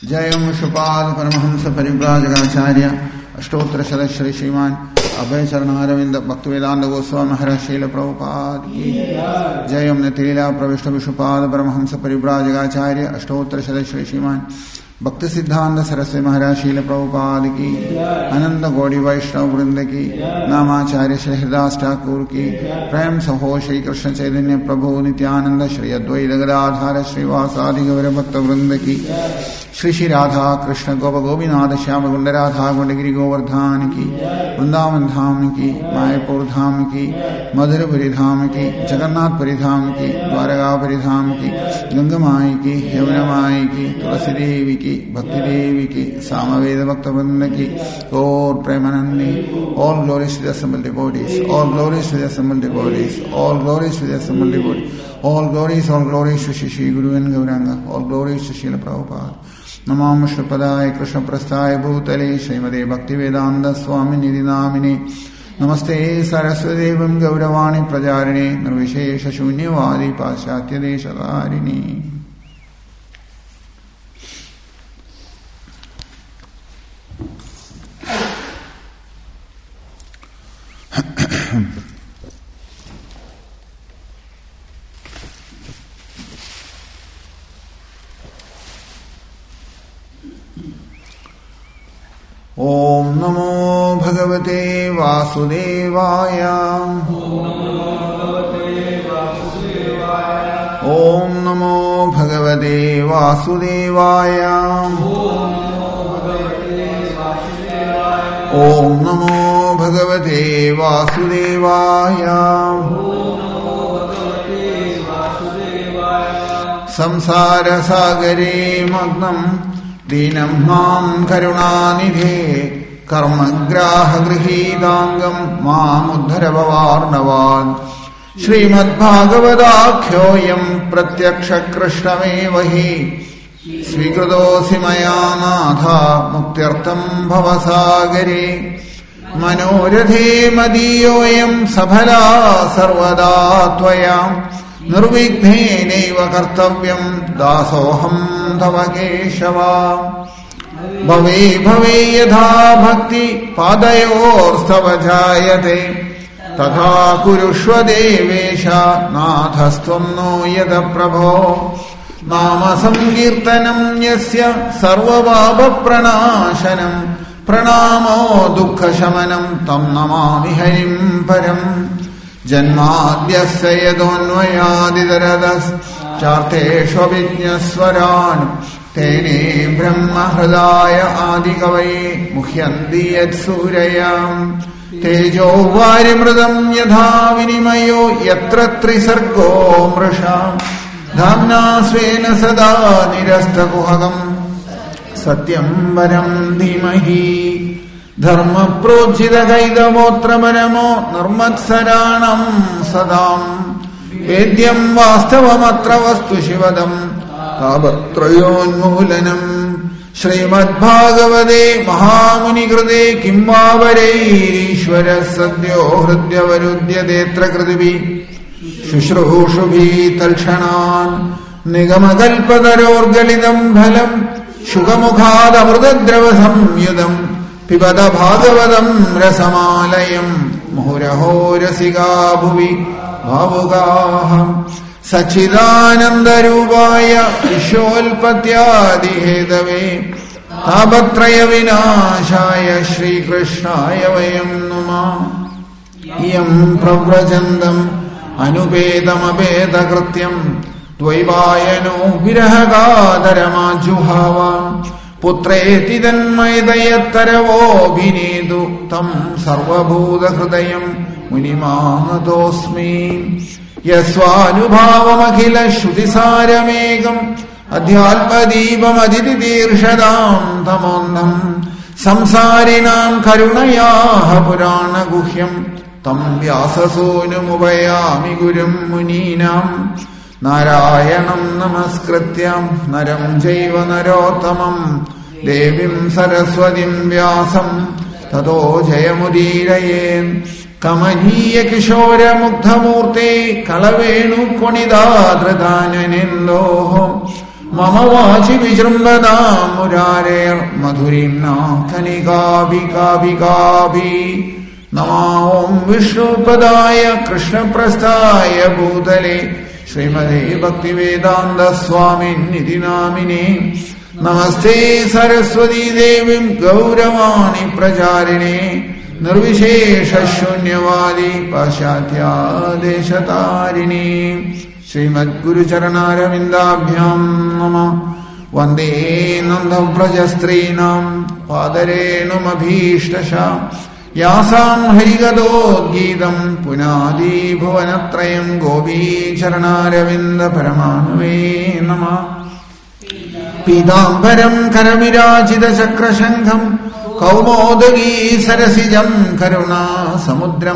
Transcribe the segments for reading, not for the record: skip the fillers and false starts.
जयं शुपाद परमहंस परिव्राजकाचार्य अष्टोत्तर श्री श्रीमान अभय चरणारविंद भक्तिवेदांत गोस्वामी महाराज शील प्रभुपाद की जयं नतीला प्रविष्ट विशुपाद परमहंस परिव्राजकाचार्य अष्टोत्तर श्री श्रीमान भक्ति सिद्धांत सरस्वती महाराज शील प्रभुपाद की अनंत गौड़ी वैष्णव वृंद की नामाचार्य श्री हरिदास ठाकुर की प्रेम सहो श्री कृष्ण चैतन्य प्रभु नित्यानंद श्री अद्वैत गदाधर श्रीवासादि गौर भक्त वृंद की श्री श्री राधा कृष्ण गोप गोपीनाथ श्याम कुंड राधा कुंडगिरी गोवर्धन की वृंदावन धाम की मायापुर धाम की मधुरपुरी धाम की जगन्नाथपुरी धाम की द्वारकापुरी धाम की गंगा माई की यमुना माई की तुलसी देवी की भक्ति देवी की सामवेद भक्त वृंद की और Premanandi all glories to the assembled devotees, all glories to the assembled devotees, all glories to the assembled devotees, all glories to Shri Guru and Gauranga, all glories to Srila Prabhupada. Namam Shripadaya Krishna Prasthaya Bhutale Srimade Bhaktivedanta Swami Nidhi Namine Namaste Saraswati Devam Gauravani Prajarine Nirvishesha Shunyavadi Paschatya Deshadharini. Om Namo Bhagavate Vasudevaya. Om Namo Bhagavate Vasudevaya. Om Namo Bhagavate Vasudevaya. Samsara Sagare Magnam Dinam Mam Karunanidhe Karmagraha Grihidangam Mam Uddharavavarnavad Srimad Bhagavadakyoyam Pratyaksha Krishnamevahi Svikratosi Maya Natha Muktyartam Bhavasagare Manorathe Madiyoyam Sabhala Sarvada Tvaya Nirvighnenev Kartavyam Dasoham Tava Keshava Bhave Bhave Yadha Bhakti Padayor Stava Jayate Tatha Kurushva Devesha Nathastvam No Yada Prabho Nama Sankirtanam Yasya Sarvabhava Pranashanam Pranamo Dukkha Shamanam Tam Namami Harim Param Janmadhyasya yadonvayadidaradas charteshu vidyaswaran tene brahma hridaya adikavai muhyanti yat surayam tejo varimridam yadha vinimayo yatra trisargo mrisha dhamna svena sada nirasta kuhagam satyam varam dhimahi Dharma prochita gaidavotra paramo nirmatsaranam sadam Vedyam vastavamatra vastu shivadam tabatrayonmulanam Srimad Bhagavade Mahamuni Krute Kimbavareyishvara Sadhyo Hridya Varudya Detra Kritibi Shushruhushubi Talshanan Nigamakalpadarorgalidam Bhalam Shugamukhada Mrudadrava Samyudam Pibada Bhagavatam Rasamalayam Muhuraho Rasika Bhuvi Bhavugaham Sachidananda Rupaya Isholpatyadi Hedave Tabatraya Vinashaya Shri Krishnaya Vayam Numa Iyam Pravrajandam Anupedam Apeda Krityam Dvaivayano Virahagadaramajuhavam Putreti tanmaydayataravo bhinedu tam sarvabhuta hridayam munimanatosmi yasvanubhavam akhila shrutisaaramegam adhyalpadipam adititirshadam tamondam samsarinam karunayaha purana guhyam tam vyasasonumupayami gurum muninam Narayanam namaskrityam naram jaiva narottamam devim saraswatim vyasam tato jayamudirayen Kamaniya kishora mukdhamurte kalavenu konidadradhananendoho മമ വാചി വിജൃംഭതാം മുരാരേർ മധുരിംനാ കനികാഭികാഭികാഭി. നമോ ഓം വിഷ്ണുപദായ കൃഷ്ണപ്രസ്ഥായ ഭൂതലേ ശ്രീമതേ ഭക്തിവേദാന്ത സ്വാമിനിധി നാമിനേ. നമസ്തേ സരസ്വതീ ദേവീം ഗൗരവാണി പ്രചാരിണേ നിർവിശേഷശൂന്യവാദി പാശ്ചാത്യാദേശതാരിണീ. ശ്രീമദ്ഗുരുചരണാരവിന്ദാഭ്യാം നമഃ. വന്ദേ നന്ദവ്രജസ്ത്രീണാം പാദരേണുമഭീഷ്ടശാം. യാസാം ഹരിഗതോദ്ഗീതം പുനാദി ഭുവനത്രയം ഗോപീചരണാരവിന്ദ പരമാണവേ നമഃ. പീതാംബരം കരവിരാജിത ചക്രശംഖം കൗമോദഗീ സരസിജം കരുണാസമുദ്രം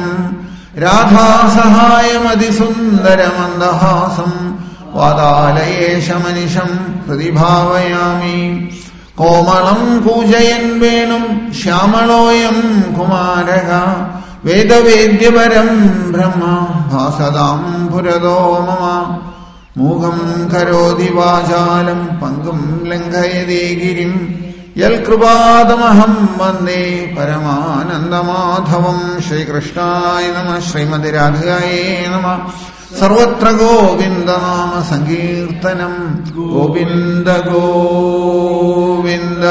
രാധാസഹായമതിസുന്ദരമന്ദഹാസം വാതാലയേശമനിശം ഹൃദി ഭാവയാമി. കോമളം കൂജയൻ വേണും ശ്യാമളോയം കുമാരക വേദവേദ്യപരം ബ്രഹ്മ ഭാസതാം പുരതോ മമ. മൂകം കരോതി വാചാലം പങ്കും ലംഘയതേ ഗിരിം യൽകൃപാദമഹം വന്ദേ പരമാനന്ദമാധവം. ശ്രീകൃഷ്ണായ നമഃ. ശ്രീമതി രാധികായേ നമഃ. സർവത്ര ഗോവിന്ദനാമ സങ്കീർത്തനം. ഗോവിന്ദ ഗോവിന്ദ.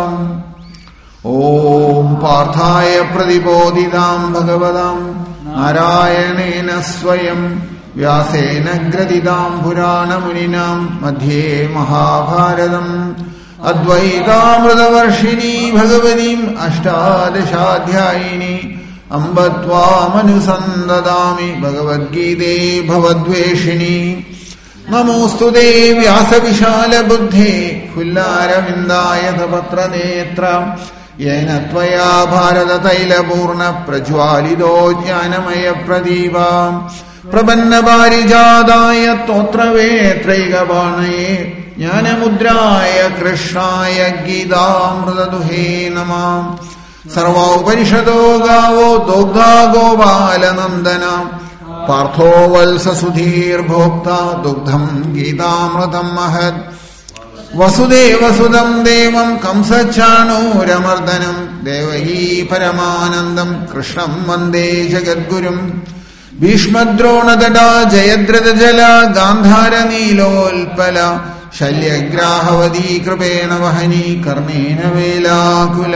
ഓം പാർത്ഥായ പ്രതിബോധിതാം ഭഗവതാം നാരായണേന സ്വയം വ്യാസേന ഗ്രഥിതാം പുരാണമുനിനാം മധ്യേ മഹാഭാരതം. അദ്വൈതാമൃതവർഷിണീ ഭഗവതീം അഷ്ടാദശാധ്യായിനി അംബ ത്വാമനുസന്തദാമി ഭഗവദ്ഗീതേ ഭവദ്വേഷിണി. നമോസ്തുതേ വ്യാസവിശാലബുദ്ധേ ഫുല്ലാരവിന്ദായതപത്രനേത്ര. യേന ത്വയാ ഭാരതതൈലപൂർണ പ്രജ്വാലിതോ ജ്ഞാനമയ പ്രദീപ. പ്രപന്നപാരിജാതായ സ്തോത്രവേത്രൈകപാണയേ ജ്ഞാനമുദ്രായ കൃഷ്ണായ ഗീതാമൃതദുഹേ നമഃ. സർവോപനിഷദോ ഗാവോ ദോഗ്ധാ ഗോപാലനന്ദന. പാർത്ഥോ വത്സസുധീർഭോക്ത ദുഗ്ധം ഗീതാമൃതം മഹത്. വസുദേവസുതം ദേവം കംസച്ചാണൂരമർദ്ദനം. ദേവകീ പരമാനന്ദം കൃഷ്ണം വന്ദേ ജഗദ്ഗുരും. ഭീഷ്മദ്രോണതടാ ജയദ്രഥജല ഗാന്ധാരനീലോൽപല. ശല്യഗ്രാഹവതീ കൃപേണ വഹനീ കർണേന വേലാകുല.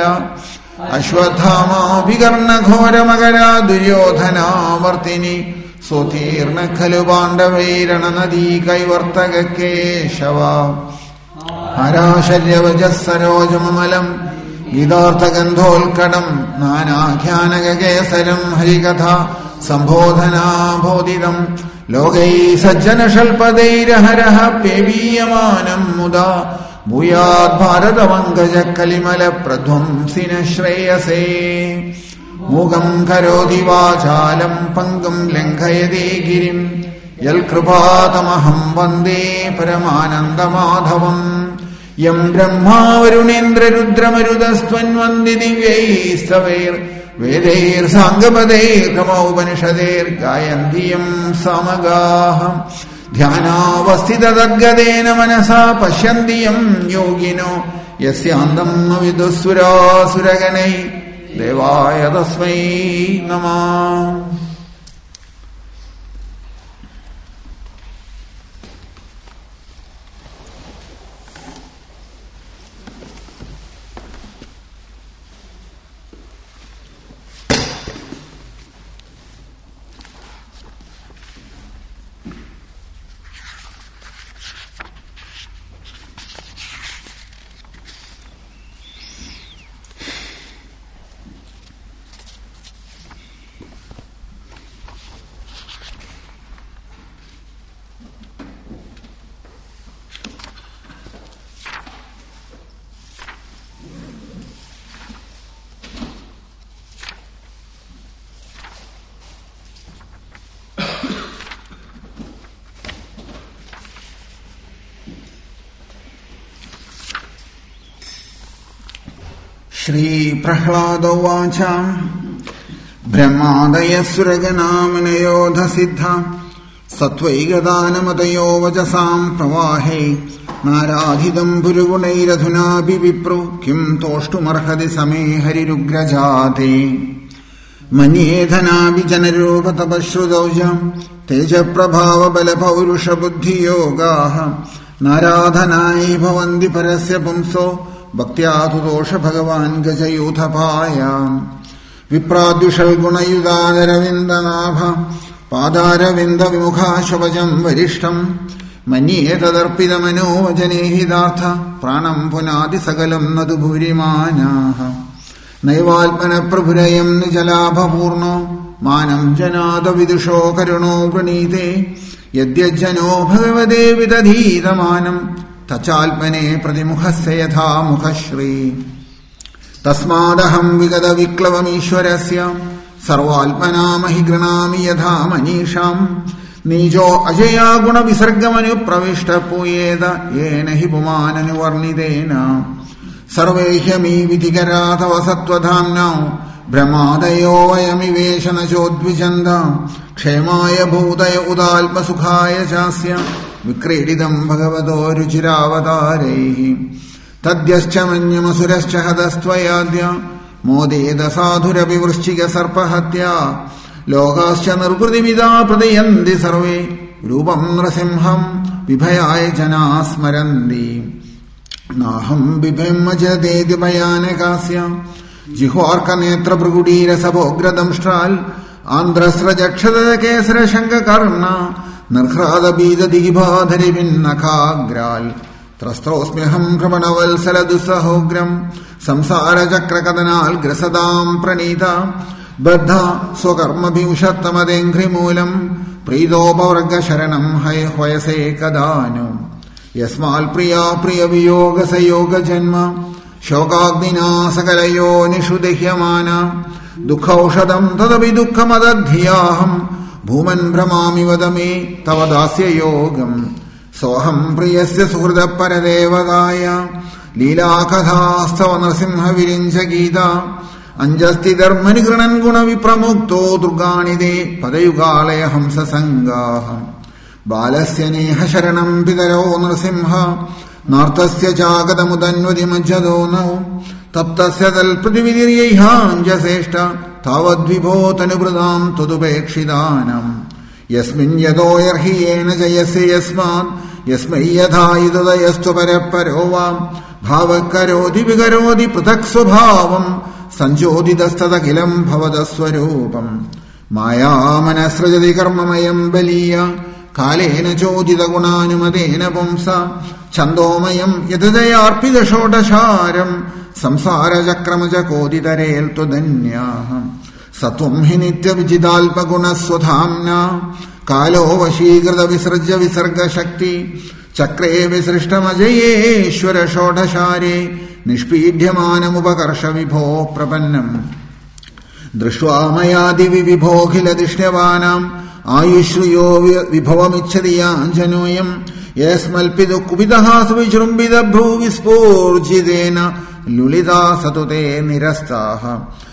അശ്വത്ഥാമാഭികർണഘോരമകരാ ദുര്യോധനാവർത്തിനി. സ്വതീർണ ഖലു പാണ്ഡവൈരണനദീ കൈവർത്തക കേശവ. ഹരാശല്യവജസ്സരോജമമലം ഗീതാർത്ഥഗന്ധോൽക്കടം. നാനാഖ്യാനകേസരം ഹരികഥ സംബോധനാബോധിതം. ലോകൈ സജ്ജനശൽപദൈരഹരഃ പേവീയമാനം മുദാ. ഭൂയാത് ഭാരതപങ്കജക്കലിമല പ്രധ്വംസിന ശ്രേയസേ. മൂകം കരോതി വാചാലം പങ്കും ലംഘയതേ ഗിരിം യൽകൃപാതമഹം വന്ദേ പരമാനന്ദമാധവം. യം ബ്രഹ്മാ വരുണേന്ദ്രരുദ്രമരുതസ്ത്വന്വന്ദി ദിവ്യൈസ്തവൈർ വേദൈർസാംഗപദൈർകമോപനിഷदैर्गायन्ति यं सामगाः. ധ്യാനാവസ്ഥിതഗദേന മനസാ പശ്യന്തി യം യോഗിനോ. യസ്യാന്തം ന വിദുഃസുരാസുരഗണൈ ദേവായ തസ്മൈ നമഃ. ശ്രീപ്രഹ്ലാദ ഉവാച ബ്രഹ്മാദയസുരഗണാമനയോധസിദ്ധ സത്വൈകദാനമതയോ വചസാം പ്രവാഹേ നാരാധിതം പുരുഗുണൈരധുനാഭി വിപ്രു കിം തോഷ്ടുമർഹതി സമേ ഹരിരുഗ്രജാതേ മന്യേധനാഭി ജനരൂപതപശ്രുതൗജം തേജപ്രഭാവബലപൗരുഷബുദ്ധിയോഗാഃ നാരാധനായി ഭവന്തി പരസ്യ പുംസോ ഭക്ത്യാതു ദോഷ ഭഗവാൻ ഗജയൂഥപായാം വിപ്രാദ്യുഷൽ ഗുണയുതാരവിന്ദനാഭ പാദാരവിന്ദ വിമുഖാശവജം വരിഷ്ഠം മന്യേ തദർപ്പിതമനോവചനേഹിതാർത്ഥ പ്രാണം പുനാതി സകലം നതു ഭൂരിമാനാഃ നൈവാത്മന പ്രഭുരയം നിജലാഭപൂർണോ മാനം ജനാദ വിദുഷോ കരുണോ പ്രണീതേ യദ്യജ്ജനോ ഭഗവതേ വിദധീതമാനം തച്ചാത്മനെ പ്രതിമുഖസ്യ യഥാ മുഖശ്രീ തസ്മാദഹം വിഗത വിക്ലവമീശ്വരസ്യ സർവാത്മനാമഹി ഗൃണാമി യഥാ മനീഷാം നീജോ അജയാ ഗുണവിസർഗമനുപ്രവിഷ്ട പൂയേത യേന ഹി പുമാനനുവർണിതേന സർവേ ഹ്യമീ വിധികരാ തവ സത്വധാംനാ ഭ്രമാദയോ വയമിവേശന ചോദ്വിചന്ദ ക്ഷേമായ ഭൂതയ ഉദാത്മസുഖായ ചാസ്യ വിക്രീഡിതം ഭഗവതോ രുചിരാവതാരൈഃ തദ്യശ്ച മന്യമസുരശ്ച ഹതസ്ത്വയാദ്യ മോദേത സാധുരപി വൃശ്ചിക സർപ്പഹത്യ ലോകാശ്ച നിർവൃതിമിതാ പ്രദയന്തി സർവേ രൂപം നൃസിംഹം വിഭയായ ജനാ സ്മരന്തി നാഹം ബിഭേമജതേതി ഭയാനകാസ്യ ജിഹ്വാർക്കനേത്രഭൃഗുടീരസഭോഗ്രദംഷ്ട്രാൽ ആന്ധ്രസ്രജക്ഷതകേസരശങ്കകർണ നിർഹ്രാദബീജദിഗിബാധരി ഭിന്നഖാഗ്രാൽ ത്രസ്തോസ്മ്യഹം ഭ്രമണവത്സലദുസ്സഹോഗ്രം സംസാരചക്രകഥനാൽ ഗ്രസതാം പ്രണീത ബദ്ധ സ്വകർമ്മഭിംഷത്തമദേഘ്രിമൂലം പ്രീതോപവർഗശരണം ഹയഹ്വയസേ കദാനു യസ്മാൽ പ്രിയാ പ്രിയവിയോഗസയോഗജന്മ ശോകാഗ്നിനാ സകലയോ നിഷു ദഹ്യമാന ദുഃഖൌഷധം തദപി ദുഃഖമദധ്യാഹം ഭൂമൻ ഭ്രമാമി വദ മേ തവ ദാസ്യയോഗം സോഹം പ്രിയസ്യ സുഹൃദപരദേവകായ ലീലാകഥാസ്തവ നൃസിംഹ വിരിഞ്ച ഗീത അഞ്ജസ്തി ധർമ്മനിഗൃണൻ ഗുണവിപ്രമുക്തോ ദുർഗാണിതേ പദയുഗാലയ ഹംസസംഗാഃ ബാലസ്യ നേഹ ശരണം പിതരോ നൃസിംഹ നാർത്തസ്യ ചാഗതമുദന്വതി മജ്ജതോ നൗ തപ്തസ്യ തൽപ്രതിവിധിര്യൈഹാഞ്ജസേഷ്ട താവദ്വിഭോ തനുഭൃതാം ത്വതുപേക്ഷിതാനം യസ്മിൻ യതോയർഹി യേന ജയസി യസ്മാൻ യസ്മൈ യഥായുതയസ്തു പരപ്പരോ വാം ഭാവകരോതി വികരോതി പൃഥക് സ്വഭാവം സഞ്ജോതിതസ്തദഖിലം ഭവതസ്വരൂപം മായാമനസൃജതി കർമ്മമയം ബലീയ കാലേന ചോദിതഗുണാനുമതേന പുംസ ഛന്ദോമയം യതദയാർപ്പിത ഷോഡശാരം സംസാരചക്രമജ കോദിതരേൽ ത്വധന്യാഃ സത്വം ഹി നിത്യവിജിതാൽപഗുണസ്വധാംന കാലോ വശീകൃത വിസൃജ്യ വിസർഗശക്തി ചക്രേ വിസൃഷ്ടമജയേശ്വര ഷോഡശാരേ നിഷ്പീഡ്യമാനമുപകർഷ വിഭോ പ്രപന്നം ദൃഷ്ട്വാ മയാ ദിവി വിഭോഖിലദിഷ്ണ്യവാനാം ആയുശ്രിയോ വിഭവമിച്ഛതി യാഞ്ജനോയം യസ്മൽപിതു കുപിതഃ സുവിജൃംഭിത ഭ്രൂവിസ്ഫൂർജിതേന ലുളിതാ സതുതേ നിരസ്താഃ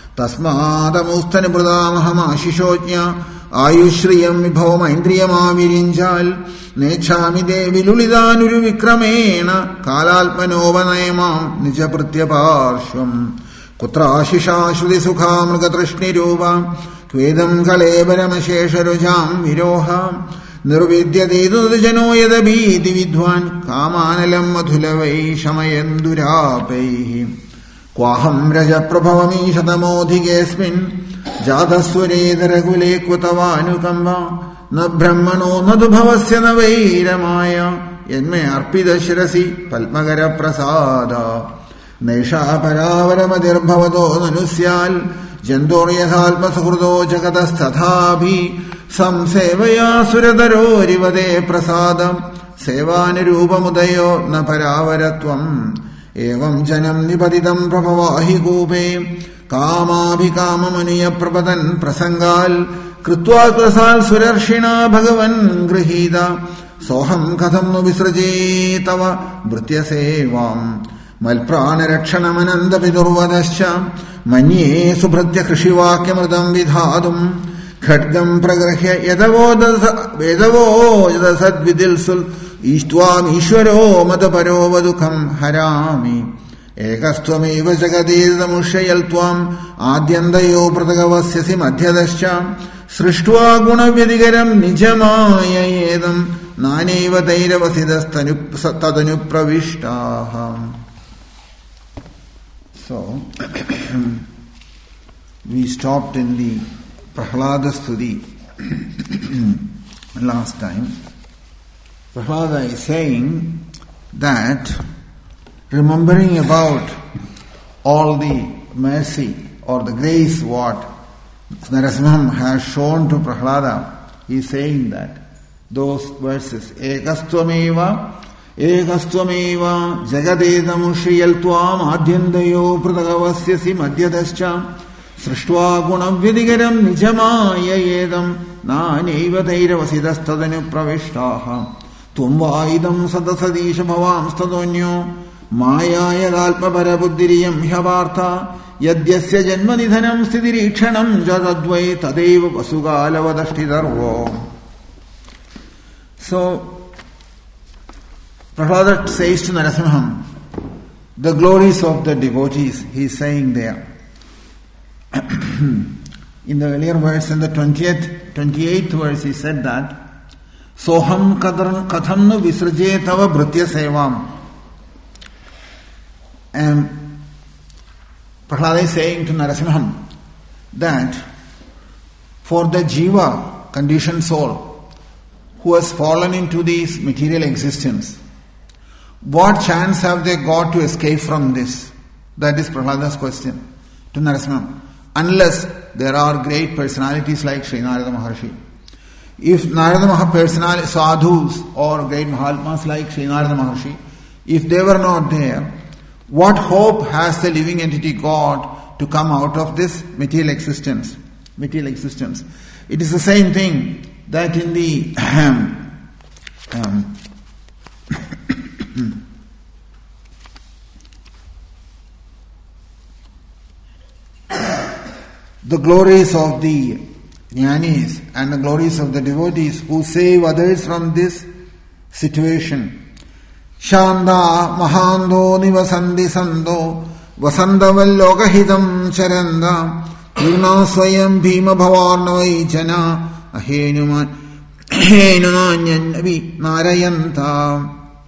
തസ്മാദമുസ്തനിഭൃതാമഹമാശിഷോജ്ഞ ആയുശ്രിയം വിഭവമൈന്ദ്രിയമാവിരിഞ്ചാൽ നേച്ഛാമി ദേവി ലുളിതാനുരുവിക്രമേണ കാലാത്മനോപനയമാം നിജഭൃത്യപാർശ്വം കുത്രാശിഷാശ്രുതിസുഖാ മൃഗതൃഷ്ണിരൂപ ക്വേദം കളേബരമശേഷരുജാം വിരോഹ നിർവിദ്യതേതുജനോ യദഭീതി വിദ്വാൻ കാമാനലം മധുലവൈ ശമയന്ദുരാപൈഃ ക്വാഹം രജപ്രഭവമീശതമോധികേസ്മിൻ ജാതസ്വരേതരകുലേ കുതവാനുകമ്പ ന ബ്രഹ്മണോ നതു ഭവസ്യ ന വൈരമായ യന്മേ അർപ്പിത ശിരസി പത്മകരപ്രസാദ നൈഷാ പരാവരമതിർഭവതോ നനു സ്യാൽ ജന്തോർയഥാത്മസുഹൃദോ ജഗതസ്ഥഥാഭി സംസേവയാ സുരതരോരിവദേ പ്രസാദം സേവാനുരൂപമുദയോ ന പരാവരത്വം ഏവം ജനം നിപതിതം പ്രഭവാഹി കൂപേ കാമാഭികാമമനുയ പ്രപതൻ പ്രസംഗാൽ കൃത്വാ കൃസാൽ സുരർഷിണ ഭഗവൻ ഗൃഹീത സോഹം കഥം नु വിസൃജേ തവ ഭൃത്യസേവാം മൽപ്രാണരക്ഷണമനന്തപിതുർവദശ്ച മന്യേ സുഭൃത്യ കൃഷിവാക്യമൃതം വിധാതും ഖഡ്ഗം പ്രഗൃഹ്യ യദവോദസദ്വിദിൽസുൽ Ishtvam Ishwaro Madaparo Vadukam Harami Ekastvameva Jagadedam Ushayaltvam Adyandayo Pratagavasyasi Madhyadascha Srishtva Gunavyadigaram Nijamaya Yedam Naneva Dairavasidas Tadanupravishtaha. So, we stopped in the Prahlada Stuti last time. Prahlada is saying that remembering about all the mercy or the grace what Narasimha has shown to Prahlada, he is saying that those verses Ekastvameva Jagadedam Shriyaltvam Adyandayo Pratagavasyasi Madhyadascha Srishtva Gunavyadigaram Nijamaya Yedam Naneva Dairavasidas Tadanupravishtaha Tumvaidam Sadasadisha Bhavam Stadonyo Maya Yadalpa Parabuddhiriyam Hyavartha Yadyasya Janmanidhanam Sthidirikshanam Jadadvai Tadeva Vasugalavadashtidarvo. So, Prahlada says to Narasimham, the glories of the devotees, he is saying there. In the earlier verse, in the 28th verse, he said that, Soham kathamnu visraje tava bhritya sevam. And Prahlada is saying to Narasimham that for the jiva, conditioned soul, who has fallen into this material existence, what chance have they got to escape from this? That is Prahlada's question to Narasimha. Unless there are great personalities like Sri Narada Maharshi. If Narada Maharshi, sadhus or great Mahatmas like Sri Narada Maharshi, if they were not there, what hope has the living entity got to come out of this material existence? It is the same thing that in the the glories of the jnanis and the glories of the devotees who save others from this situation. Shanda Mahando Nivasandi Sando Vasandavallokahidam Charanda Yuna Swayam Bhima Bhavarnavai Jana Ahenunanyanyavi Narayanta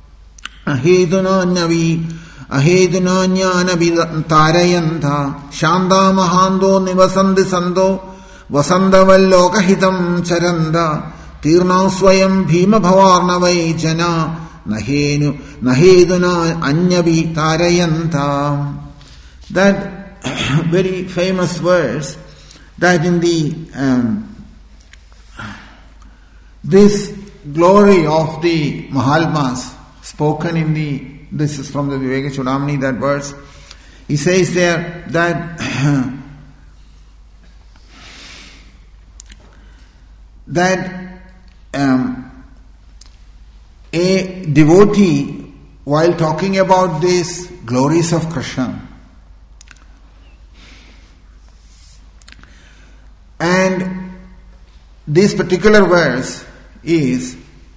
Ahedunanyanavi Tarayanta Shanda Mahando Nivasandi Sando Vasandavallakohitam Charanda Tirna Swayam Bhima Bhavarnavai Jana Naheduna Anyavi Tarayanta. That very famous verse that in the this glory of the Mahatmas spoken in this is from the Viveka Chudamani, that verse. He says there that a devotee, while talking about these glories of Krishna, and this particular verse is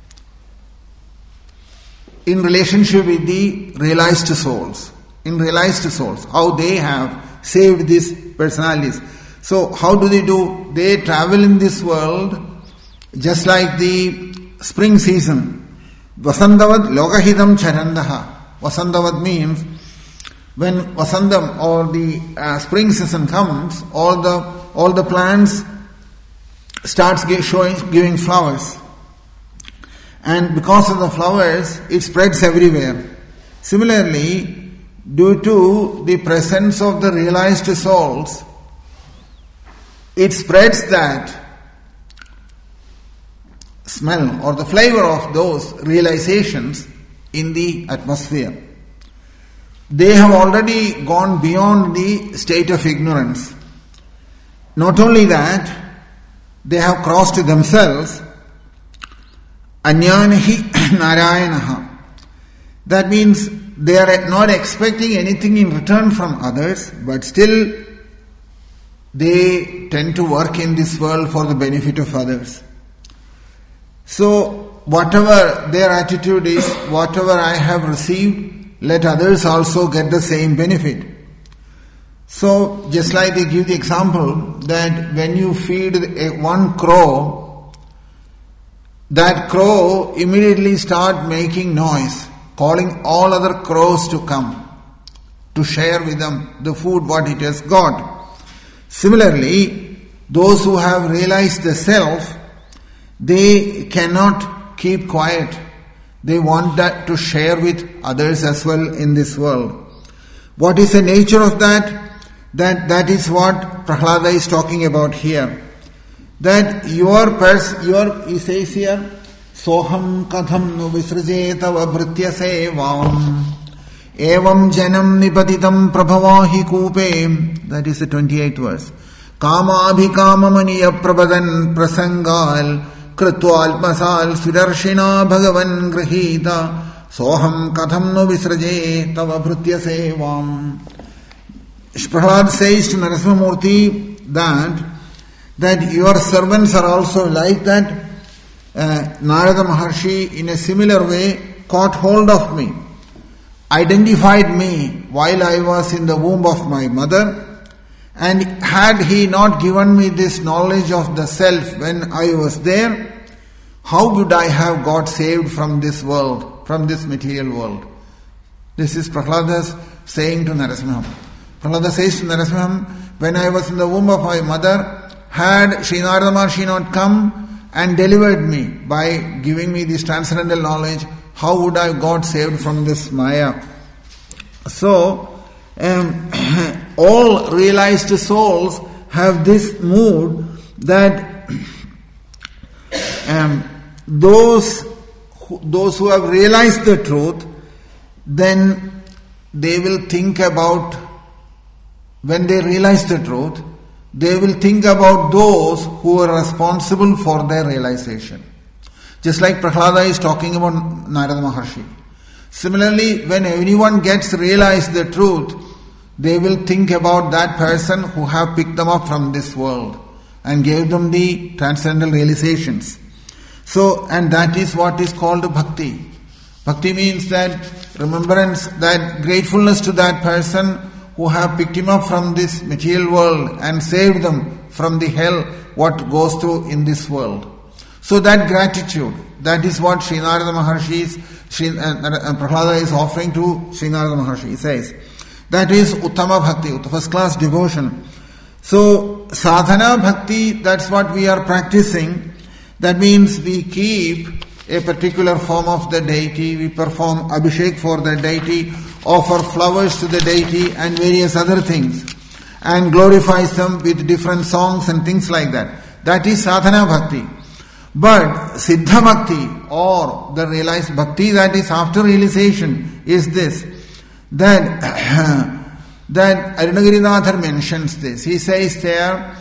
in relationship with the realized souls. How they have saved these personalities. So how do? They travel in this world just like the spring season. Vasandavad lokahidam charandaha. Vasandavad means when Vasandam or the spring season comes, all the plants starts giving flowers. And because of the flowers, it spreads everywhere. Similarly, due to the presence of the realized souls, it spreads that smell or the flavor of those realizations in the atmosphere. They have already gone beyond the state of ignorance. Not only that, they have crossed themselves Anyanahi Narayanaha. That means they are not expecting anything in return from others, but still they tend to work in this world for the benefit of others. So whatever their attitude is, whatever I have received, let others also get the same benefit. So, just like they give the example that when you feed one crow, that crow immediately start making noise, calling all other crows to come, to share with them the food what it has got. Similarly, those who have realized the self, they cannot keep quiet. They want that to share with others as well in this world. What is the nature of that? That is what Prahlada is talking about here. That he says here, Soham katham nu visrjetava bhritya sevam evam janam nipatitam prabhavahi kupe. That is the 28th verse. Kama abhikama maniya prabadan prasangal krutva almasal sudarshina bhagavan grihita soham katham nu visrjetava bhritya sevam. Prahlad says to Narasimhamurti that your servants are also like that. Narada Maharshi in a similar way caught hold of me, identified me while I was in the womb of my mother, and had he not given me this knowledge of the self when I was there, how would I have got saved from this world, from this material world? This is Prahlada's saying to Narasimham. Prahlada says to Narasimham, when I was in the womb of my mother, had Sri Narada Maharshi not come and delivered me by giving me this transcendental knowledge, how would I have got saved from this Maya? So, all realized souls have this mood that those who have realized the truth, then they will think about, when they realize the truth, they will think about those who are responsible for their realization. Just like Prahlada is talking about Narada Maharshi. Similarly, when anyone gets realized the truth, they will think about that person who have picked them up from this world and gave them the transcendental realizations. So, and that is what is called bhakti. Bhakti means that remembrance, that gratefulness to that person who have picked him up from this material world and saved them from the hell what goes through in this world. So that gratitude, that is what Sri Narada Maharshi Prahlada is offering to Sri Narada Maharshi. He says, that is Uttama Bhakti, first class devotion. So sadhana bhakti, that's what we are practicing. That means we keep a particular form of the deity, we perform abhishek for the deity, offer flowers to the deity and various other things, and glorifies them with different songs and things like that. That is sadhana bhakti. But siddha bhakti, or the realized bhakti that is after realization, is this, that Arunagirinadhar mentions this. He says there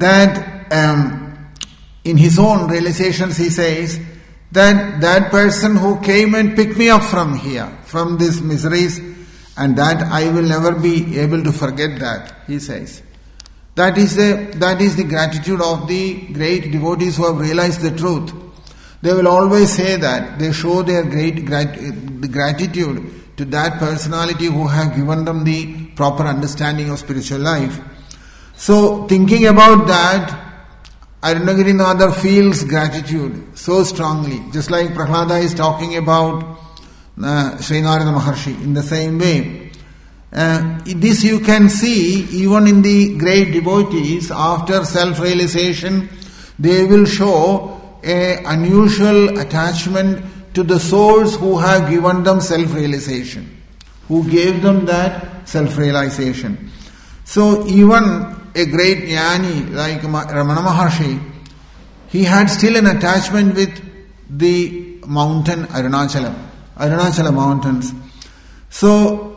that in his own realizations he says that person who came and picked me up from here, from these miseries, and that I will never be able to forget that, he says. That is the gratitude of the great devotees who have realized the truth. They will always say that. They show their great gratitude to that personality who have given them the proper understanding of spiritual life. So, thinking about that, Arunagirinadhar feels gratitude so strongly, just like Prahlada is talking about Sri Narada Maharshi in the same way. This you can see even in the great devotees. After self-realization, they will show an unusual attachment to the souls who have given them self-realization, who gave them that self-realization. So even a great jnani like Ramana Maharshi, he had still an attachment with the mountain Arunachala mountains. So,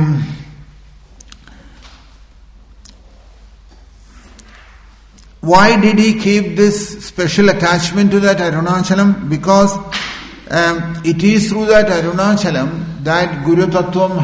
why did he keep this special attachment to that Arunachalam? Because it is through that Arunachalam that Guru Tattvam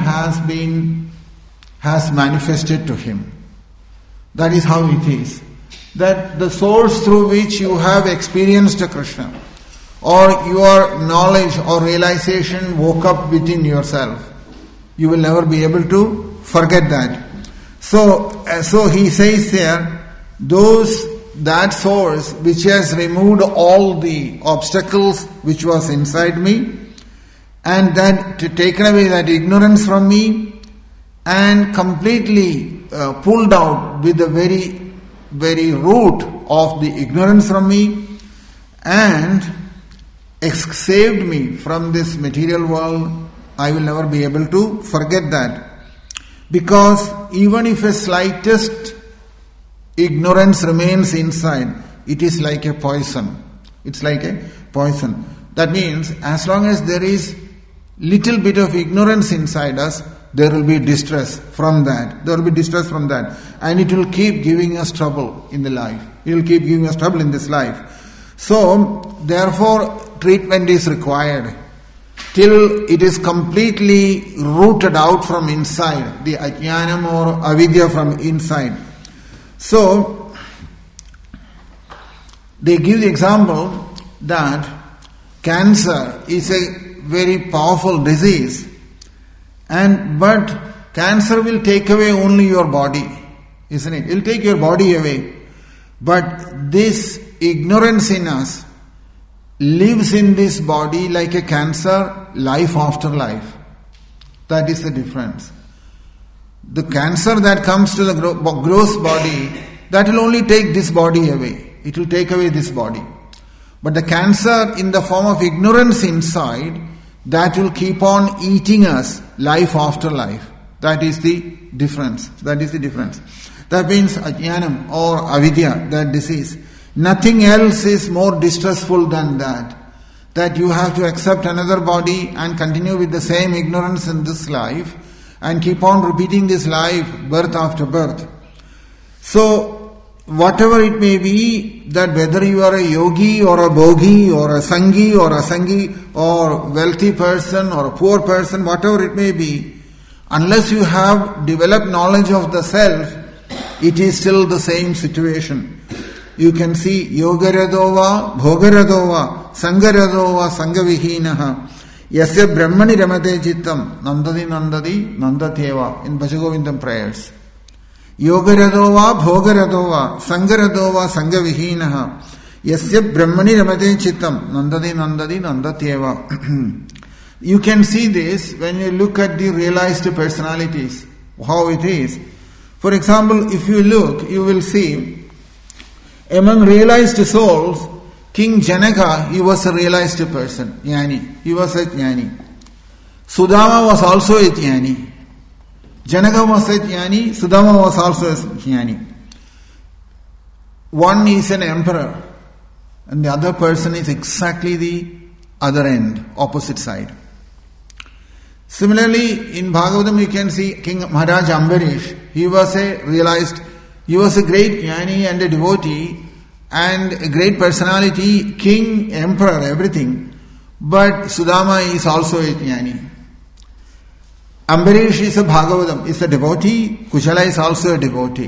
has manifested to him. That is how it is. That the source through which you have experienced Krishna, or your knowledge or realization woke up within yourself. You will never be able to forget that. So he says here, that source which has removed all the obstacles which was inside me, and that taken away that ignorance from me, and completely pulled out with the very, very root of the ignorance from me, and saved me from this material world, I will never be able to forget that. Because even if a slightest ignorance remains inside, it is like a poison. It's like a poison. That means as long as there is little bit of ignorance inside us, there will be distress from that. There will be distress from that. And it will keep giving us trouble in the life. It will keep giving us trouble in this life. So, therefore, treatment is required till it is completely rooted out from inside, the ajnanam or avidya from inside. So, they give the example that cancer is a very powerful disease, but cancer will take away only your body, isn't it? It will take your body away. But this ignorance in us lives in this body like a cancer, life after life. That is the difference. The cancer that comes to the gross body, that will only take this body away. It will take away this body. But the cancer in the form of ignorance inside, that will keep on eating us life after life. That is the difference. That is the difference. That means ajnanam or avidya, that disease. Nothing else is more distressful than that. That you have to accept another body and continue with the same ignorance in this life and keep on repeating this life, birth after birth. So, whatever it may be, that whether you are a yogi or a bhogi or a sanghi or a sanghi or wealthy person or a poor person, whatever it may be, unless you have developed knowledge of the self, it is still the same situation. You can see yogaradova, bhogaradova, sangaradova, sangavihinaha, yasya brahmani ramate chittam, nandadi nandadi nandatheva, in Bhajagovindam prayers. Yogaradova, bhogaradova, sangaradova, sangavihinaha, yasya brahmani ramate chittam, nandadi nandadi nandatheva. You can see this when you look at the realized personalities, how it is. For example, if you look, you will see among realized souls, King Janaka, he was a realized person, jnani. He was a jnani. Sudama was also a jnani. Janaka was a jnani, Sudama was also a jnani. One is an emperor, and the other person is exactly the other end, opposite side. Similarly, in Bhagavatam you can see King Maharaj Ambarish. He was a great jnani and a devotee and a great personality, king, emperor, everything. But Sudama is also a jnani. Ambarish is a Bhagavatam, is a devotee. Kuchala is also a devotee.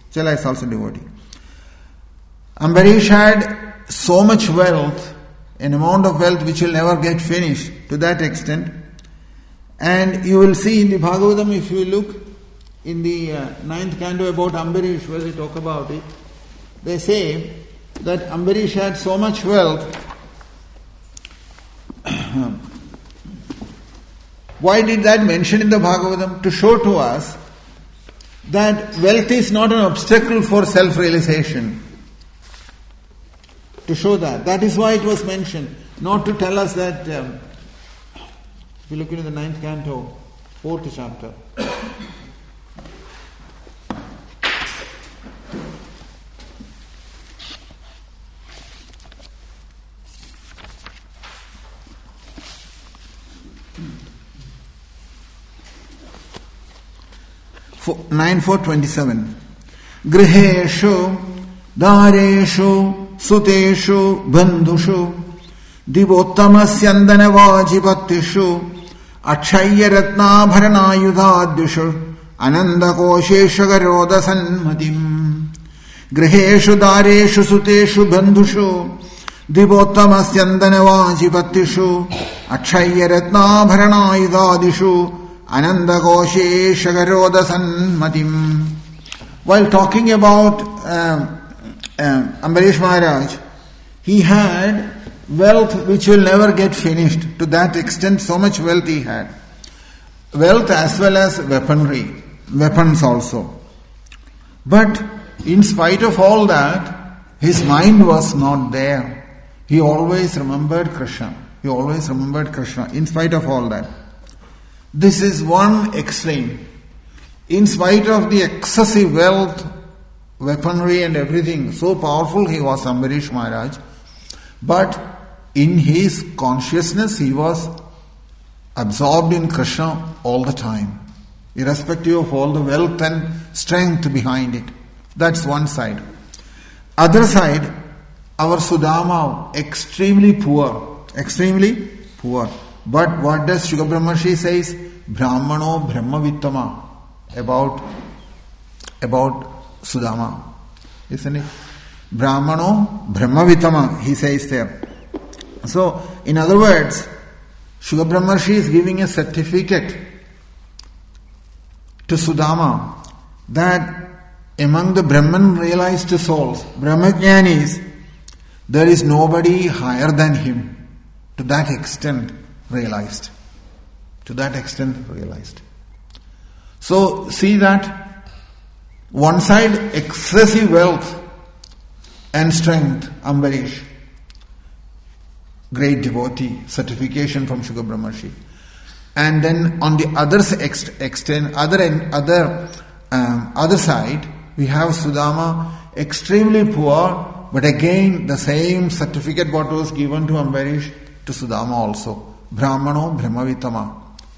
Ambarish had so much wealth, an amount of wealth which will never get finished to that extent. And you will see in the Bhagavatam, if you look in the 9th canto about Ambarish, where they talk about it, they say that Ambarish had so much wealth. Why did that mention in the Bhagavatam? To show to us that wealth is not an obstacle for self-realization. To show that. That is why it was mentioned. Not to tell us that, if you look into the 9th canto, 4th chapter. For 9:4:27. Griheshu, dareshu, suteshu, bandhushu, divottamasyandana vajipattishu, akshaya ratnabharanayudhadishu, anandakosheshu garoda sanmatim. Griheshu, dareshu, suteshu, bandhushu, Dipottamasyandanavajipatishu Akshayyaratnabharanayudadishu Anandakoshe Shagarodasanmatim. While talking about Ambarish Maharaj, he had wealth which will never get finished. To that extent, so much wealth he had. Wealth as well as weaponry, weapons also. But in spite of all that, his mind was not there. He always remembered Krishna. He always remembered Krishna in spite of all that. This is one extreme. In spite of the excessive wealth, weaponry and everything, so powerful he was, Ambarish Maharaj, but in his consciousness he was absorbed in Krishna all the time, irrespective of all the wealth and strength behind it. That's one side. Other side, our Sudama, extremely poor. But what does Shuka Brahmarshi says? Brahmano Brahmavittama about Sudama, isn't it? Brahmano Brahmavittama, he says there. So, in other words, Shuka Brahmarshi is giving a certificate to Sudama that among the Brahman realized souls, Brahmajnanis, there is nobody higher than him. To that extent realized. So, see that one side excessive wealth and strength, Ambarish, great devotee, certification from Shuka Brahmarshi. And then on the other other side, we have Sudama, extremely poor, but again the same certificate what was given to Ambarish to Sudama also. Brahmano Brahmavittama.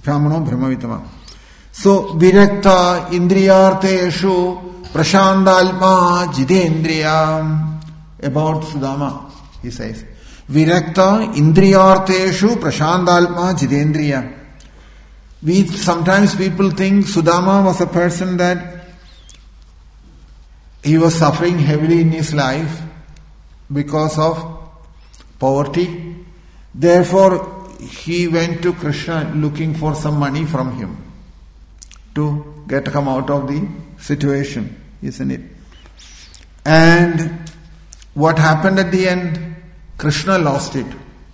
So, Virakta Indriyarteshu Prashandalma Jidendriya. About Sudama, he says. Virakta Indriyarteshu Prashandalma Jidendriya. Sometimes people think Sudama was a person that he was suffering heavily in his life because of poverty. Therefore, he went to Krishna looking for some money from him to come out of the situation, isn't it? And what happened at the end? Krishna lost it.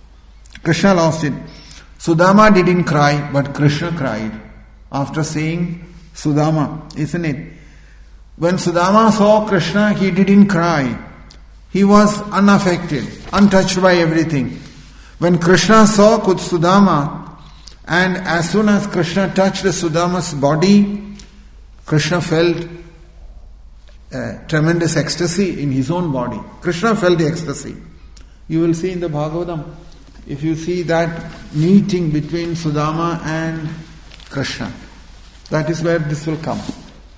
Sudama didn't cry, but Krishna cried after seeing Sudama, isn't it? When Sudama saw Krishna, he didn't cry. He was unaffected, untouched by everything. When Krishna saw Sudama, and as soon as Krishna touched Sudama's body, Krishna felt tremendous ecstasy in his own body. Krishna felt the ecstasy. You will see in the Bhagavatam, if you see that meeting between Sudama and Krishna, that is where this will come.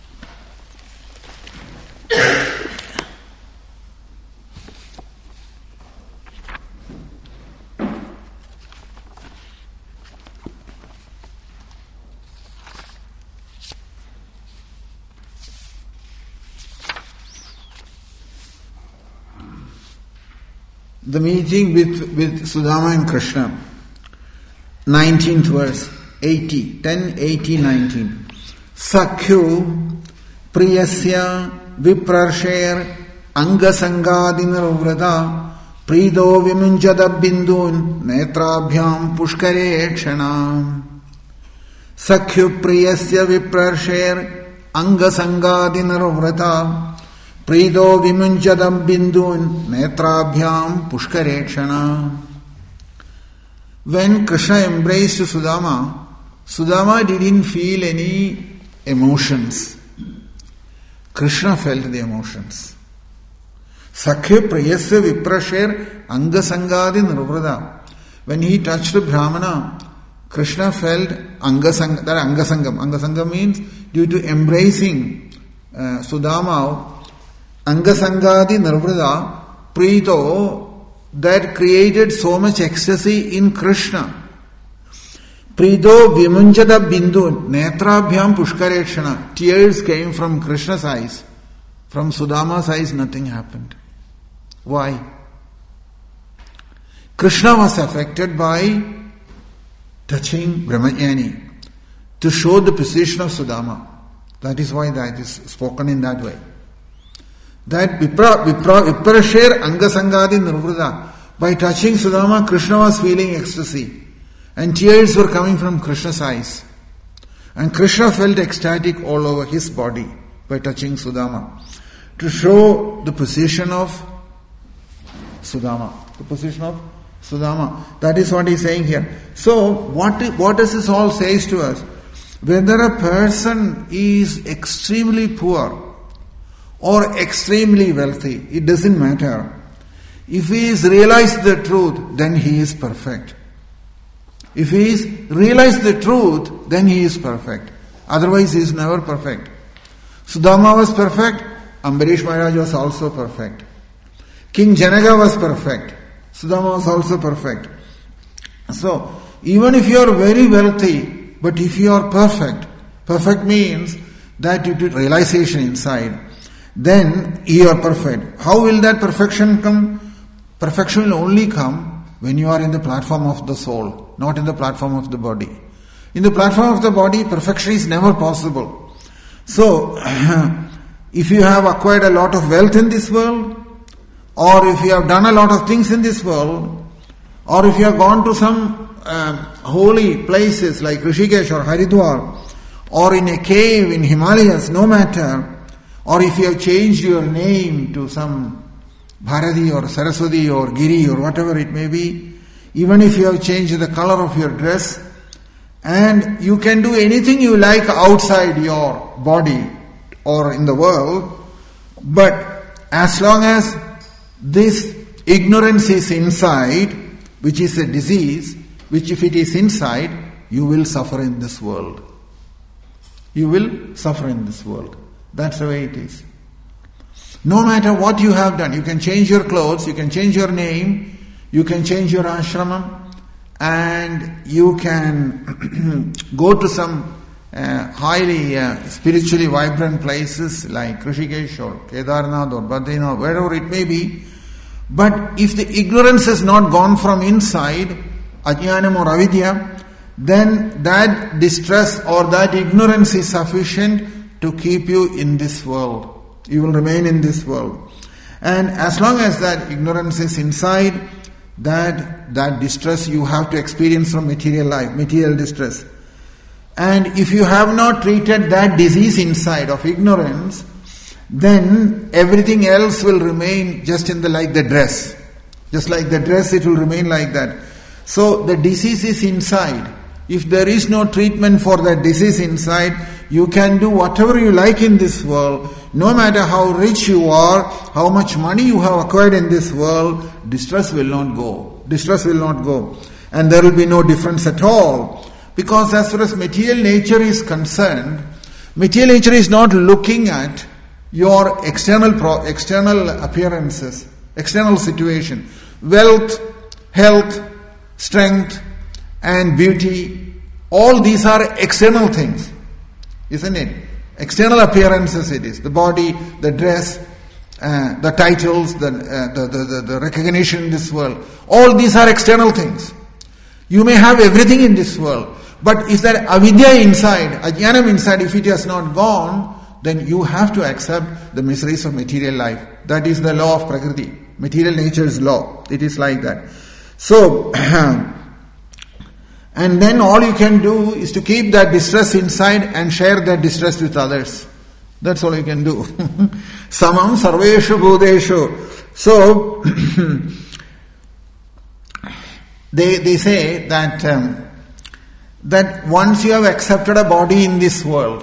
The meeting with Sudama and Krishna, 19th verse, 10, 80, 19. Sakhyu priyasya viprarsher angasangadinarvrata prido vimunjada bindun netrabhyam pushkare kshanam. Sakhyu priyasya viprarsher angasangadinarvrata Prido vimunjadam bindun netrabhyam pushkarekshana. When Krishna embraced Sudama, Sudama didn't feel any emotions. Krishna felt the emotions. Sakhya prayasya viprasher angasangadi nirvrada. When he touched Brahmana, Krishna felt angasangam. Angasangam means due to embracing Sudama, Angasangadi Nirvrada, Prito, that created so much ecstasy in Krishna. Prito Vimunjada Bindu, Netrabhyam Pushkarekshana. Tears came from Krishna's eyes. From Sudama's eyes, nothing happened. Why? Krishna was affected by touching Brahmajnani to show the position of Sudama. That is why that is spoken in that way. That Viprasher Angasangadi Nirvrida, by touching Sudama, Krishna was feeling ecstasy. And tears were coming from Krishna's eyes. And Krishna felt ecstatic all over his body by touching Sudama. To show the position of Sudama. The position of Sudama. That is what he is saying here. So, what does this all say to us? Whether a person is extremely poor or extremely wealthy, it doesn't matter. If he has realized the truth, then he is perfect. If he has realized the truth, then he is perfect. Otherwise, he is never perfect. Sudama was perfect. Ambarish Maharaj was also perfect. King Janaka was perfect. Sudama was also perfect. So, even if you are very wealthy, but if you are perfect means that you do realization inside, then you are perfect. How will that perfection come? Perfection will only come when you are in the platform of the soul, not in the platform of the body. In the platform of the body, perfection is never possible. So, if you have acquired a lot of wealth in this world, or if you have done a lot of things in this world, or if you have gone to some holy places like Rishikesh or Haridwar, or in a cave in Himalayas, no matter, or if you have changed your name to some Bharati or Saraswati or Giri or whatever it may be, even if you have changed the color of your dress, and you can do anything you like outside your body or in the world, but as long as this ignorance is inside, which is a disease, which if it is inside, you will suffer in this world. You will suffer in this world. That's the way it is. No matter what you have done, you can change your clothes, you can change your name, you can change your ashramam, and you can go to some highly spiritually vibrant places like Rishikesh or Kedarnath or Badrinath, wherever it may be. But if the ignorance has not gone from inside, ajnanam or avidya, then that distress or that ignorance is sufficient to keep you in this world. You will remain in this world. And as long as that ignorance is inside, that distress you have to experience from material life, material distress. And if you have not treated that disease inside of ignorance, then everything else will remain just like the dress. Just like the dress, it will remain like that. So the disease is inside. If there is no treatment for that disease inside, you can do whatever you like in this world. No matter how rich you are, how much money you have acquired in this world, distress will not go. Distress will not go. And there will be no difference at all. Because as far as material nature is concerned, material nature is not looking at your external appearances, external situation. Wealth, health, strength, and beauty, all these are external things, isn't it? External appearances it is. The body, the dress, the titles, the recognition in this world. All these are external things. You may have everything in this world, but is there avidya inside, ajnanam inside, if it has not gone, then you have to accept the miseries of material life. That is the law of Prakriti. Material nature's law. It is like that. So, and then all you can do is to keep that distress inside and share that distress with others. That's all you can do. Samam sarveshu bhudeshu. So, they say that that once you have accepted a body in this world,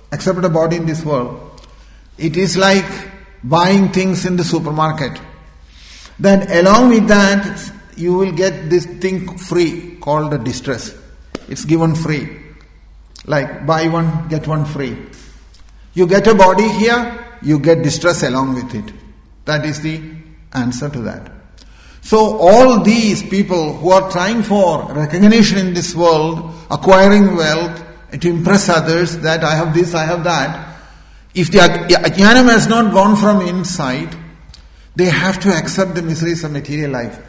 it is like buying things in the supermarket. Then along with that, you will get this thing free called the distress. It's given free. Like buy one, get one free. You get a body here, you get distress along with it. That is the answer to that. So all these people who are trying for recognition in this world, acquiring wealth, to impress others that I have this, I have that, if the ajnanam has not gone from inside, They have to accept the miseries of material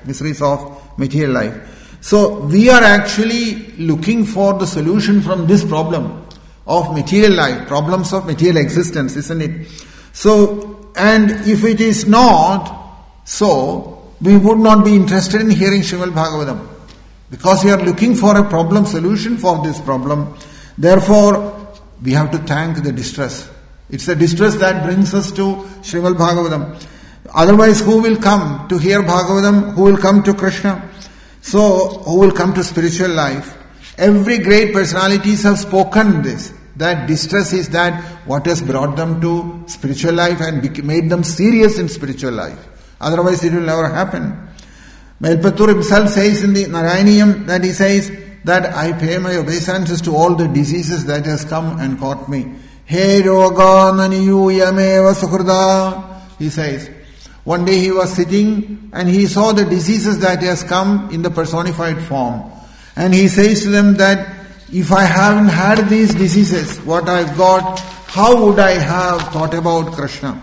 life. So we are actually looking for the solution from this problem of material life, problems of material existence, isn't it? So, and if it is not so, we would not be interested in hearing Srimad Bhagavatam, because we are looking for a problem solution for this problem. Therefore, we have to thank the distress. It's the distress that brings us to Srimad Bhagavatam. Otherwise, who will come to hear Bhagavatam? Who will come to Krishna? So, who will come to spiritual life? Every great personalities have spoken this, that distress is that what has brought them to spiritual life and made them serious in spiritual life. Otherwise, it will never happen. Melpatur himself says in the Narayaniyam that he says that I pay my obeisances to all the diseases that has come and caught me. He roga naniyuyameva sukrda, he says. One day he was sitting and he saw the diseases that has come in the personified form. And he says to them that if I haven't had these diseases, what I've got, how would I have thought about Krishna?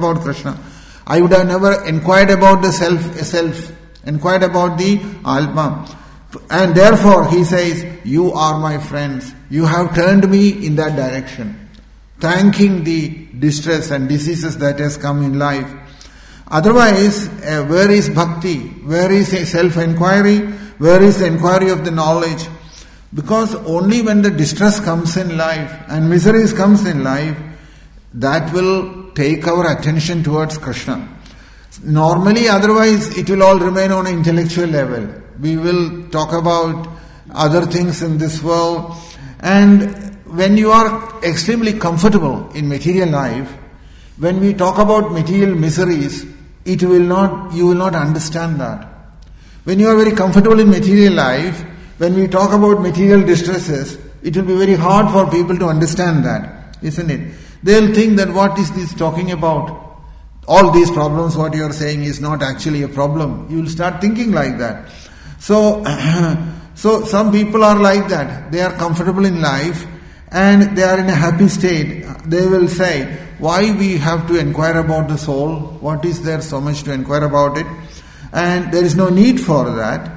I would have never inquired about the self, inquired about the Atma. And therefore he says, you are my friends. You have turned me in that direction. Thanking the distress and diseases that has come in life. Otherwise, where is bhakti? Where is self-inquiry? Where is the inquiry of the knowledge? Because only when the distress comes in life and miseries comes in life, that will take our attention towards Krishna. Normally, otherwise, it will all remain on an intellectual level. We will talk about other things in this world. And when you are extremely comfortable in material life, when we talk about material miseries, you will not understand that. When you are very comfortable in material life, when we talk about material distresses, it will be very hard for people to understand that, isn't it? They'll think that what is this talking about? All these problems, what you are saying is not actually a problem. You will start thinking like that. So some people are like that. They are comfortable in life and they are in a happy state. They will say, why we have to inquire about the soul? What is there so much to inquire about it? And there is no need for that.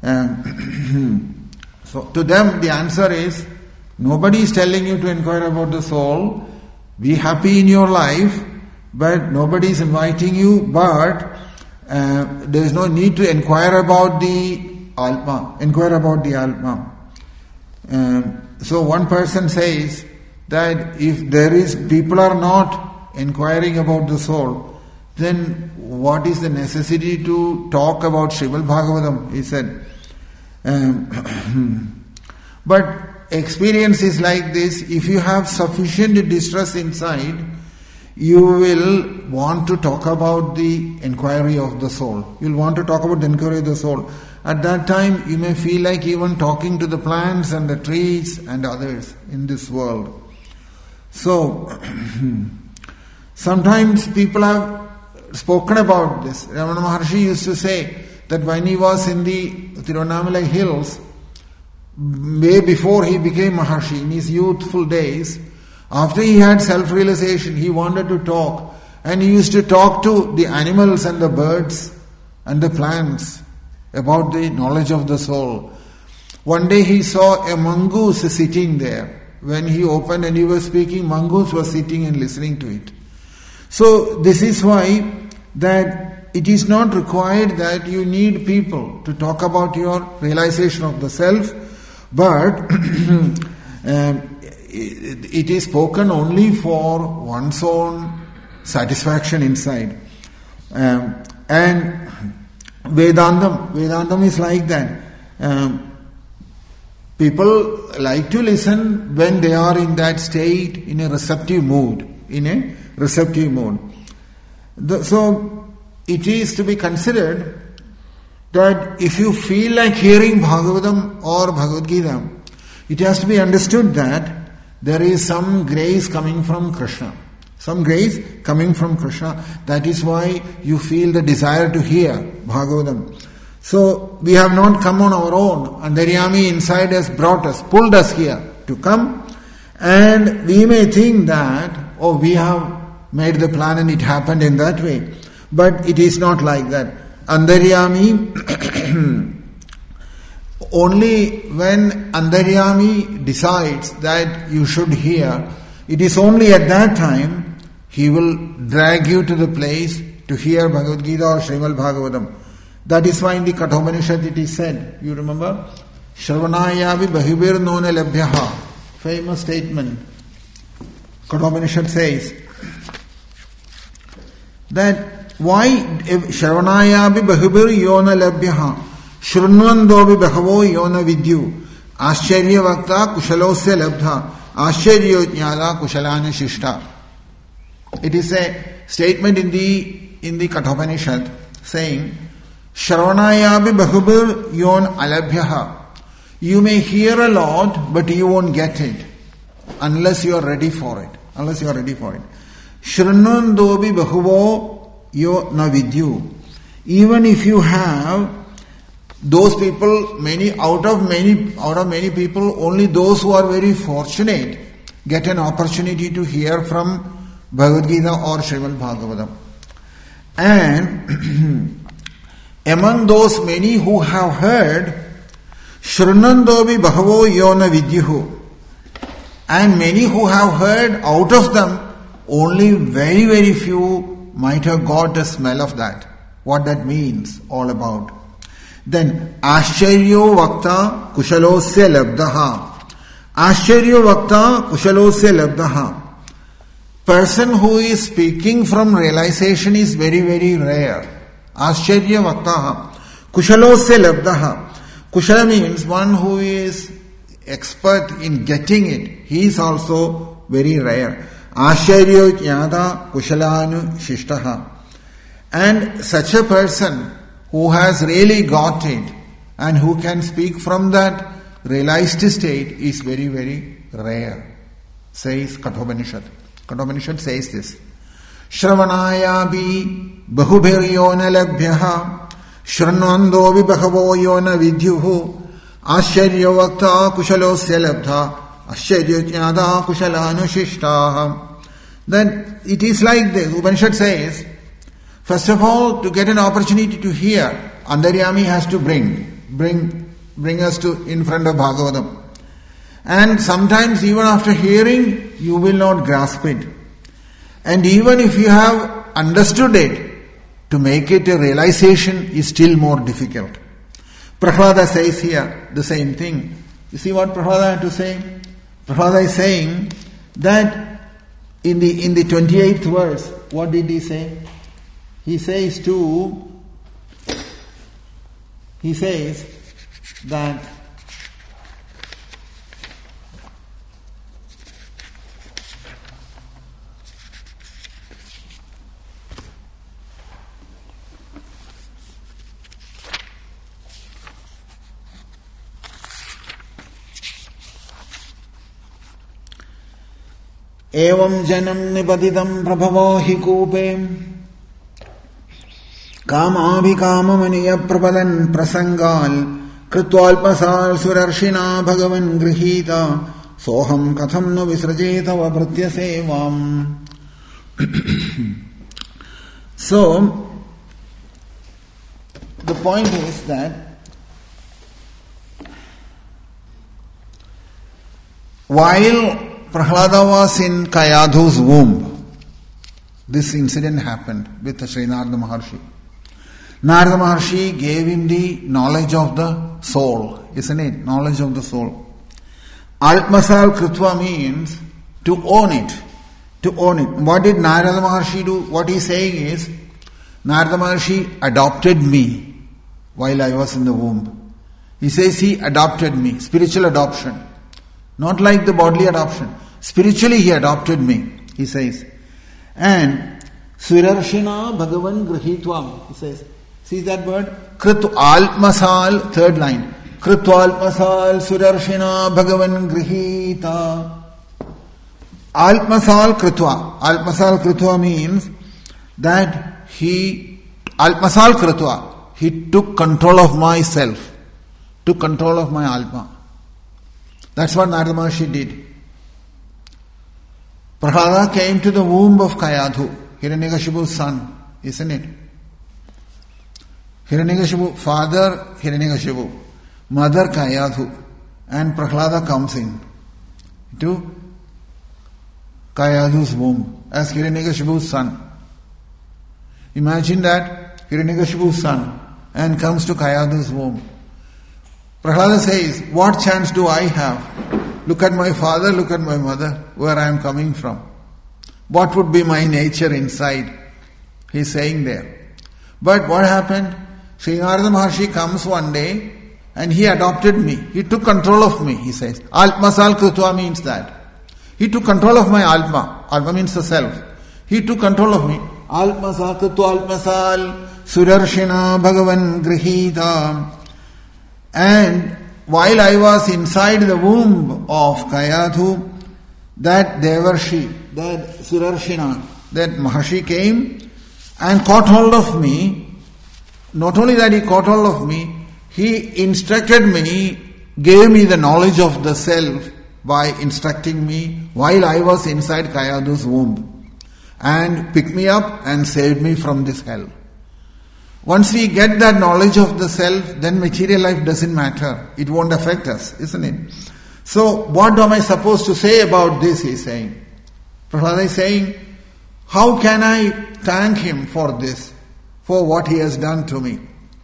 So to them the answer is, nobody is telling you to inquire about the soul. Be happy in your life, but nobody is inviting you. But there is no need to inquire about the Atma. So one person says that if people are not inquiring about the soul, then what is the necessity to talk about Srimad Bhagavatam? He said. But experience is like this. If you have sufficient distress inside, you will want to talk about the inquiry of the soul. You will want to talk about the inquiry of the soul. At that time, you may feel like even talking to the plants and the trees and others in this world. So, sometimes people have spoken about this. Ramana Maharshi used to say that when he was in the Tiruvannamalai hills, way before he became Maharshi, in his youthful days, after he had self-realization, he wanted to talk. And he used to talk to the animals and the birds and the plants about the knowledge of the soul. One day he saw a mongoose sitting there. When he opened and he was speaking, mongoose was sitting and listening to it. So this is why that it is not required that you need people to talk about your realization of the self, but it is spoken only for one's own satisfaction inside. And Vedantam is like that. People like to listen when they are in that state, in a receptive mood. So it is to be considered that if you feel like hearing Bhagavatam or Bhagavad Gita, it has to be understood that there is some grace coming from Krishna. That is why you feel the desire to hear Bhagavatam. So we have not come on our own. Antaryami inside has brought us, pulled us here to come. And we may think that, we have made the plan and it happened in that way. But it is not like that. Antaryami, only when Antaryami decides that you should hear, it is only at that time he will drag you to the place to hear Bhagavad Gita or Srimad Bhagavatam. That is why in the Kathopanishad it is said, you remember? Shravanayavi bahibir nona labhyaha. Famous statement. Kathopanishad says that why Shravanayavi bahibir yona labhyaha Shrunvandovi bahavo yona vidyu Ascharya vakta kushalosya labdha Ascharyo jnana kushalana shishta. It is a statement in the Kathopanishad saying Shravanayavi bahubir yon alabhyaha. You may hear a lot, but you won't get it unless you are ready for it. Shrunvandovi bahuvo yo na vidyu. Even if you have those people, out of many people, only those who are very fortunate get an opportunity to hear from Bhagavad Gita or Srimad Bhagavatam. And among those many who have heard, Shrunvandovi bahavo yona vidyuhu. And many who have heard, out of them, only very, very few might have got a smell of that. What that means, all about. Then, Ascharyo Vakta Kushalosya Labdaha. Ascharyo Vakta Kushalosya Labdaha. Person who is speaking from realization is very, very rare. Ascharya Vaktaha Kushalosya Labdaha. Kushala means one who is expert in getting it. He is also very rare. Ascharyo Jnada Kushalanu Shishtaha. And such a person who has really got it and who can speak from that realized state is very, very rare, says Kathopanishad. Kathopanishad says this. Shravanayabi bahubhir yona labhyaha Shrunvandovi bahavo yona vidyuhu Ascharya vakta kushalosya labdha Ascharya jnada kushalanu. Then it is like this. Upanishad says, first of all, to get an opportunity to hear, Antaryami has to bring us to in front of Bhagavatam. And sometimes even after hearing, you will not grasp it. And even if you have understood it, to make it a realization is still more difficult. Prahlada says here the same thing. You see what Prahlada had to say? Prahlada is saying that in the 28th verse, what did he say? He says that evam janam nipatidam prabhavo hi koope कामाभिकाममनिय प्रपदन प्रसंगाल कृत्वाल्पसाल सुरर्षिना भगवन् गृहीता सोहम कथम न विसृजेत वभृत्य सेवाम. So the point is that while Prahlada was in Kayadhu's womb, this incident happened with Sri Narada Maharshi. Narada Maharshi gave him the knowledge of the soul, isn't it? Knowledge of the soul. Altmasal Kritva means to own it. To own it. What did Narada Maharshi do? What he's saying is, Narada Maharshi adopted me while I was in the womb. He says he adopted me. Spiritual adoption. Not like the bodily adoption. Spiritually he adopted me, he says. And Svirarshina Bhagavan Grahitvam, he says. See that word? Kritu Almasal, third line. Kritu Almasal Svirarshina Bhagavan Grihita. Almasal Kritva. Almasal Kritva means that he took control of myself, took control of my Alma. That's what Narada Maharshi did. Prahlada came to the womb of Kayadhu, Hiranyakashipu's son, isn't it? Hiranyakashipu, father Hiranyakashipu, mother Kayadhu, and Prahlada comes in to Kayadhu's womb as Hiranyakashipu's son. Imagine that, Hiranyakashipu's son, and comes to Kayadhu's womb. Prahlada says, what chance do I have? Look at my father, look at my mother, where I am coming from. What would be my nature inside? He is saying there. But what happened? Sri Narada Maharshi comes one day and he adopted me. He took control of me, he says. Altmasal Krutva means that. He took control of my Alma. Alma means the self. He took control of me. Altmasal Krutva Altmasal Surarshina Bhagavan Grihita. And while I was inside the womb of Kayadhu, that Devarshi, that Surarshina, that Maharshi came and caught hold of me. Not only that he caught hold of me, he instructed me, gave me the knowledge of the self by instructing me while I was inside Kayadhu's womb, and picked me up and saved me from this hell. Once we get that knowledge of the self, then material life doesn't matter. It won't affect us, isn't it? So, what am I supposed to say about this, he is saying. Prahlada is saying, how can I thank him for this, for what he has done to me?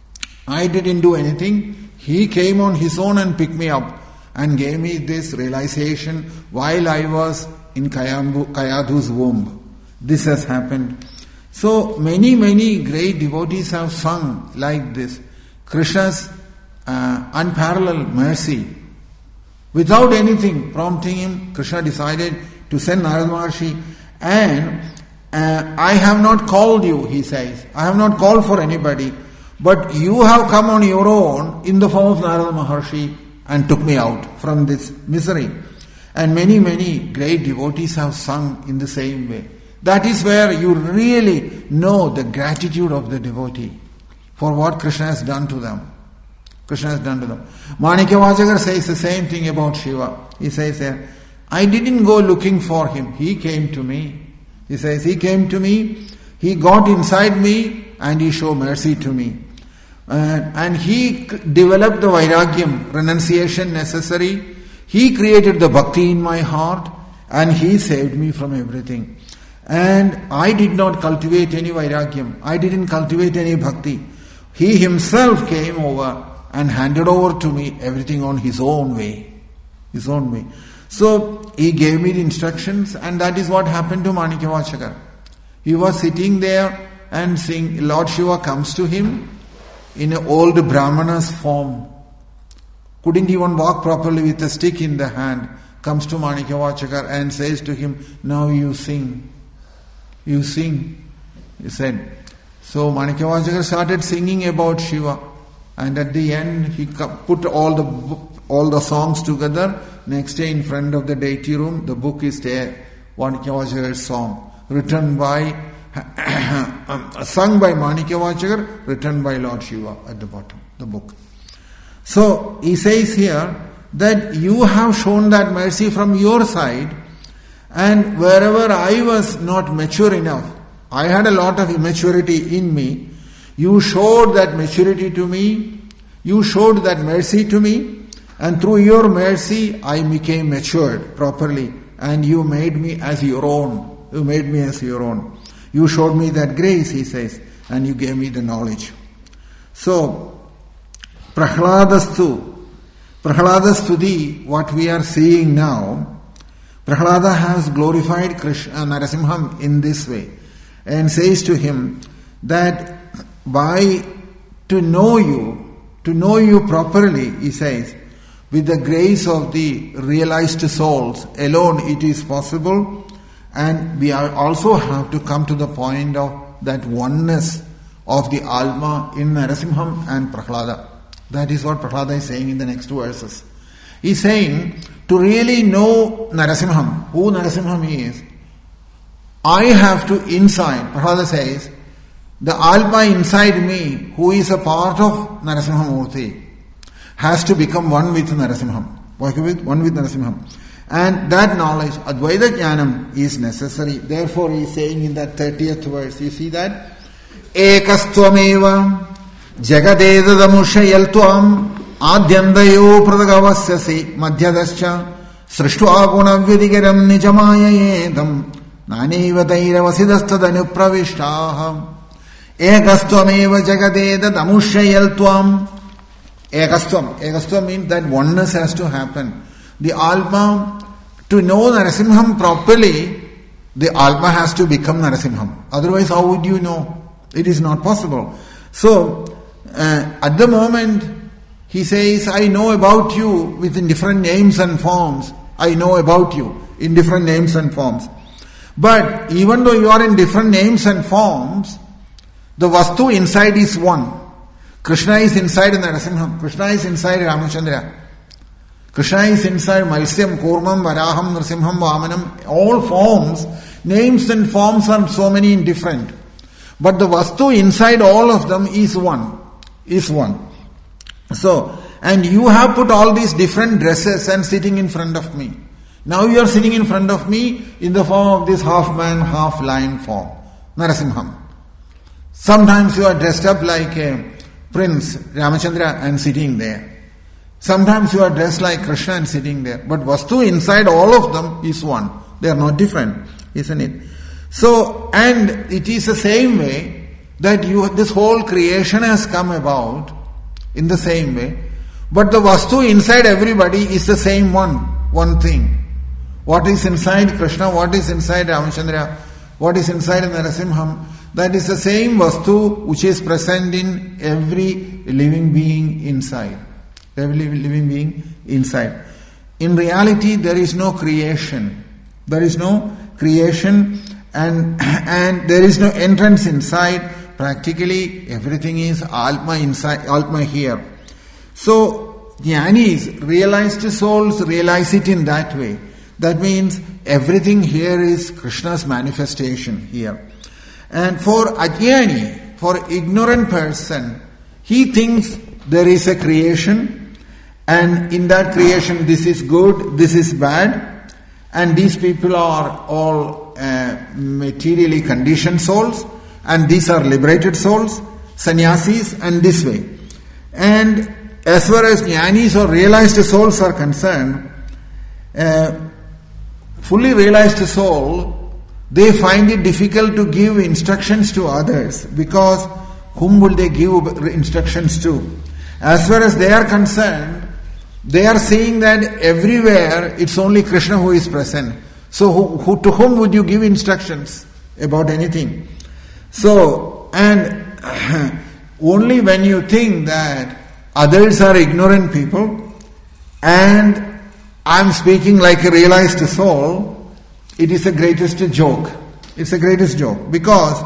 I didn't do anything. He came on his own and picked me up and gave me this realization while I was in Kayadhu's womb. This has happened. So many great devotees have sung like this. Krishna's unparalleled mercy. Without anything prompting him, Krishna decided to send Narada Maharshi, and I have not called you, he says. I have not called for anybody, but you have come on your own in the form of Narada Maharshi and took me out from this misery. And many great devotees have sung in the same way. That is where you really know the gratitude of the devotee for what Krishna has done to them. Krishna has done to them. Manikyavachakar says the same thing about Shiva. He says there, I didn't go looking for him. He came to me. He says, he came to me, he got inside me and he showed mercy to me. And he developed the vairagyam, renunciation necessary. He created the bhakti in my heart and he saved me from everything. And I did not cultivate any vairagyam. I didn't cultivate any bhakti. He himself came over and handed over to me everything on his own way. His own way. So he gave me the instructions, and that is what happened to Manikyavachakar. He was sitting there and seeing Lord Shiva comes to him in an old Brahmana's form. Couldn't even walk properly with a stick in the hand. Comes to Manikyavachakar and says to him, now you sing. You sing. He said. So Manikyavachakar started singing about Shiva. And at the end he put all the songs together. Next day in front of the deity room, the book is there. Manikyavachakar's song. Written by, sung by Manikyavachakar, written by Lord Shiva at the bottom, the book. So he says here that you have shown that mercy from your side, and wherever I was not mature enough, I had a lot of immaturity in me, you showed that maturity to me, you showed that mercy to me, and through your mercy I became matured properly, and you made me as your own. You made me as your own. You showed me that grace, he says, and you gave me the knowledge. So, Prahladastuti, what we are seeing now, Prahlada has glorified Krishna, Narasimham in this way, and says to him that to know you properly, he says, with the grace of the realized souls alone it is possible, and we also have to come to the point of that oneness of the Alma in Narasimham and Prahlada. That is what Prahlada is saying in the next two verses. He is saying, to really know Narasimham, who Narasimham is, I have to inside, Prahlada says, the Alma inside me, who is a part of Narasimhamurti, has to become one with Narasimham. One with Narasimham. And that knowledge, Advaita Jnanam, is necessary. Therefore he is saying in that 30th verse, you see that? ekastvameva jagadedadamushayal tvam adyandayo pradagavasyasi madhyadascha srishtva gunavyadigaram nijamayayedam nanevatairavasidastadanu pravishtaha ekastvameva jagadedadamushayal tvam. Ekastvam means that oneness has to happen. The Atma, to know Narasimham properly, the Atma has to become Narasimham. Otherwise, how would you know? It is not possible. So, at the moment, he says, I know about you within different names and forms. I know about you in different names and forms. But even though you are in different names and forms, the Vastu inside is one. Krishna is inside Narasimham. Krishna is inside Ramachandra. Krishna is inside Malsyam, Kurmam, Varaham, Narasimham, Vamanam. All forms, names and forms are so many different. But the Vastu inside all of them is one. So, and you have put all these different dresses and sitting in front of me. Now you are sitting in front of me in the form of this half man, half lion form. Narasimham. Sometimes you are dressed up like a Prince Ramachandra and sitting there. Sometimes you are dressed like Krishna and sitting there. But Vastu inside all of them is one. They are not different, isn't it? So, and it is the same way that this whole creation has come about in the same way. But the Vastu inside everybody is the same one thing. What is inside Krishna, what is inside Ramachandra, what is inside Narasimham, that is the same Vastu which is present in every living being inside. Every living being inside. In reality, there is no creation. There is no creation and there is no entrance inside. Practically, everything is Atma inside, Atma here. So, Jnanis, realized souls, realize it in that way. That means everything here is Krishna's manifestation here. And for Ajnani, for ignorant person, he thinks there is a creation, and in that creation this is good, this is bad, and these people are all materially conditioned souls, and these are liberated souls, sannyasis, and this way. And as far as jnanis or realized souls are concerned, fully realized soul, they find it difficult to give instructions to others, because whom will they give instructions to? As far as they are concerned, they are saying that everywhere it's only Krishna who is present. So to whom would you give instructions about anything? So, and only when you think that others are ignorant people and I'm speaking like a realized soul, it is the greatest joke. It's the greatest joke because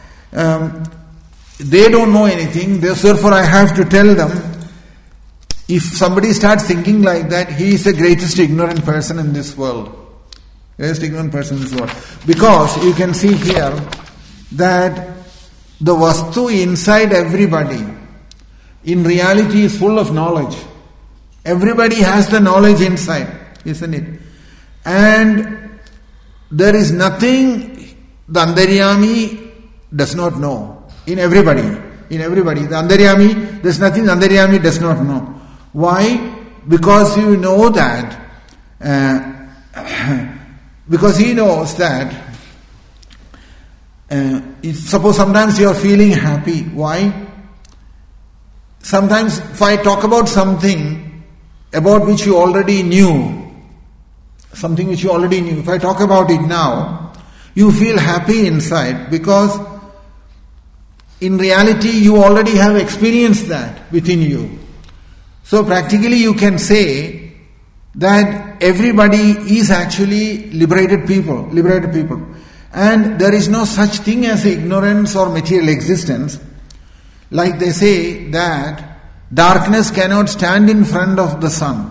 they don't know anything. Therefore, I have to tell them, if somebody starts thinking like that, he is the greatest ignorant person in this world. Greatest ignorant person in this world. Because you can see here that the Vastu inside everybody in reality is full of knowledge. Everybody has the knowledge inside, isn't it? And there is nothing the Antaryami does not know. In everybody. The Antaryami, there's nothing the Antaryami does not know. Why? Because you know that, because he knows that, suppose sometimes you are feeling happy. Why? Sometimes if I talk about something about which you already knew, if I talk about it now, you feel happy inside because in reality you already have experienced that within you. So practically you can say that everybody is actually liberated people. And there is no such thing as ignorance or material existence. Like they say that darkness cannot stand in front of the sun.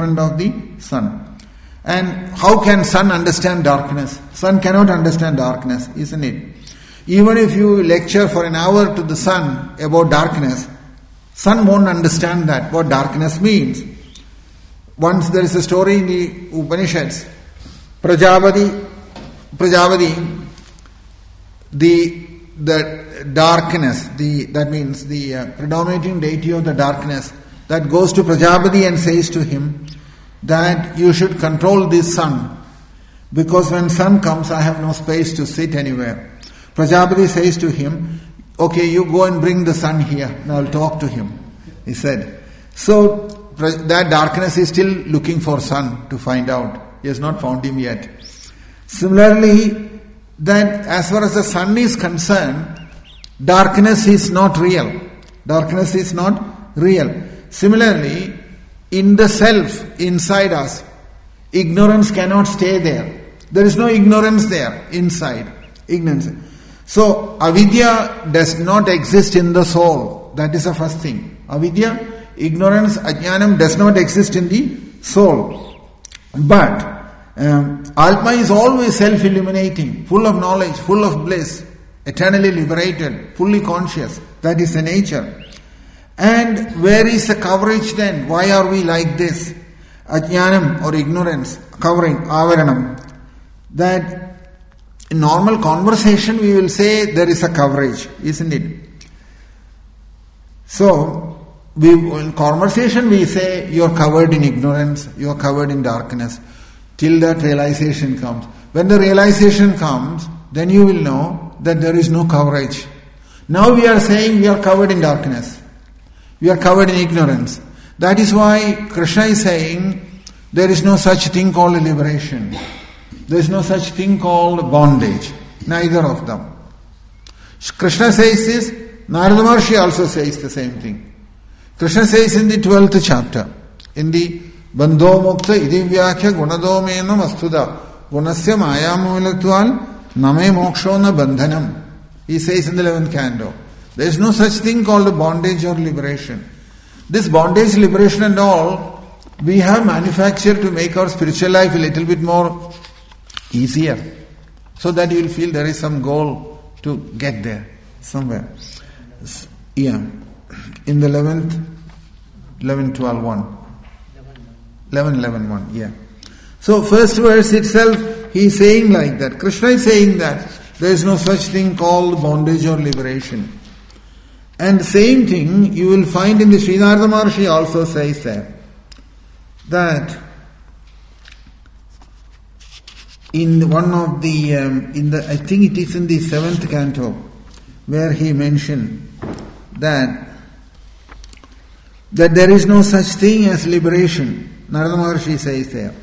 And how can sun understand darkness? Sun cannot understand darkness, isn't it? Even if you lecture for an hour to the sun about darkness, sun won't understand that, what darkness means. Once there is a story in the Upanishads, Prajapati, the darkness, that means the predominating deity of the darkness, that goes to Prajapati and says to him that you should control this sun, because when sun comes I have no space to sit anywhere. Prajapati says to him, okay, you go and bring the sun here and I'll talk to him, he said. So that darkness is still looking for sun to find out. He has not found him yet. Similarly, that as far as the sun is concerned, darkness is not real. Darkness is not real. Similarly, in the self, inside us, ignorance cannot stay there. There is no ignorance there, inside. Ignorance. So, avidya does not exist in the soul. That is the first thing. Avidya, ignorance, ajnanam does not exist in the soul. But Atma is always self-illuminating, full of knowledge, full of bliss, eternally liberated, fully conscious. That is the nature. And where is the coverage then? Why are we like this? Ajnanam or ignorance, covering, avaranam. That in normal conversation we will say there is a coverage, isn't it? So, in conversation we say you are covered in ignorance, you are covered in darkness, till that realization comes. When the realization comes, then you will know that there is no coverage. Now we are saying we are covered in darkness. We are covered in ignorance. That is why Krishna is saying there is no such thing called liberation. There is no such thing called bondage. Neither of them. Krishna says this, Narada Maharshi also says the same thing. Krishna says in the 12th chapter, in the Bandho Mukta Idivyakya Gunadomenam Astuda Gunasya Mayamulatwal Name Mokshona Bandhanam. He says in the 11th canto. There is no such thing called bondage or liberation. This bondage, liberation and all, we have manufactured to make our spiritual life a little bit more easier. So that you will feel there is some goal to get there somewhere. Yeah. In the 11, 12, 1. 11, 1, yeah. So first verse itself, he is saying like that. Krishna is saying that there is no such thing called bondage or liberation. And the same thing you will find in the Sri Narada Maharshi also says that in one of the, I think it is in the 7th canto, where he mentioned that there is no such thing as liberation. Narada Maharshi says there.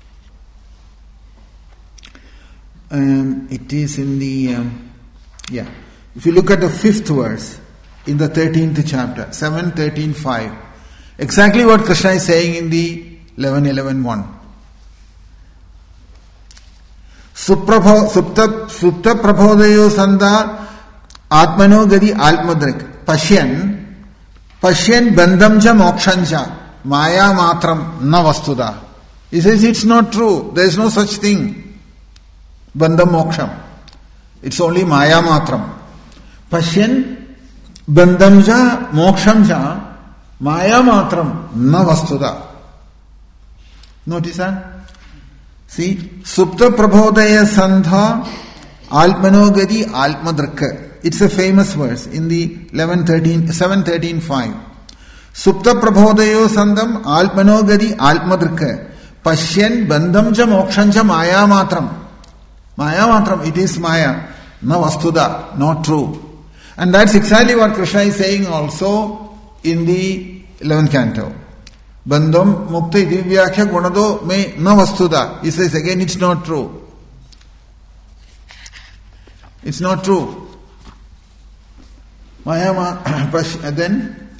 It is in the, if you look at the 5th verse, in the 13th chapter, 7, 13, 5. Exactly what Krishna is saying in the 11, 1. Supta prabhodayo sanda atmano gadi almadrik pashyan bandhamja mokshancha maya matram na vastuda. He says it's not true. There is no such thing. Bandham moksham. It's only maya matram. Pashyan bandhamja mokshamja maya matram na vastuda. Notice that? See, Supta Prabhodaya Sandha Almanogadi Almadrika. It's a famous verse in the 7:13, 5. Supta Prabhodayo Sandam Almanogadi Almadrika. Pashyan Bandhamja Mokshanja Maya Matram. Maya Matram, it is Maya. Na Vastuda, not true. And that's exactly what Krishna is saying also in the 11th canto. Bandham mukta divyakya gunado me na vastuda. He says again, it's not true. It's not true. Then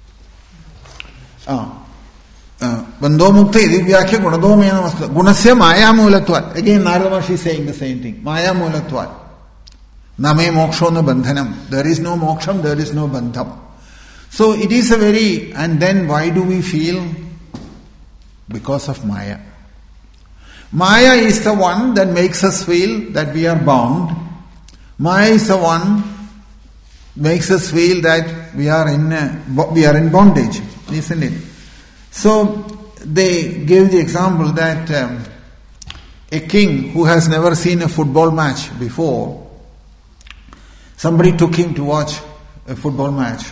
Bandho mukta divyakya gunado me na vastuda. Gunasya maya mulatvat. Again Narada Maharshi is saying the same thing. Maya mulatvat. Name moksho na bandhanam. There is no moksham, there is no bandham. So it is a very, and then why do we feel? Because of Maya. Maya is the one that makes us feel that we are bound. Maya is the one makes us feel that we are in bondage, isn't it? So they gave the example that a king who has never seen a football match before somebody took him to watch a football match.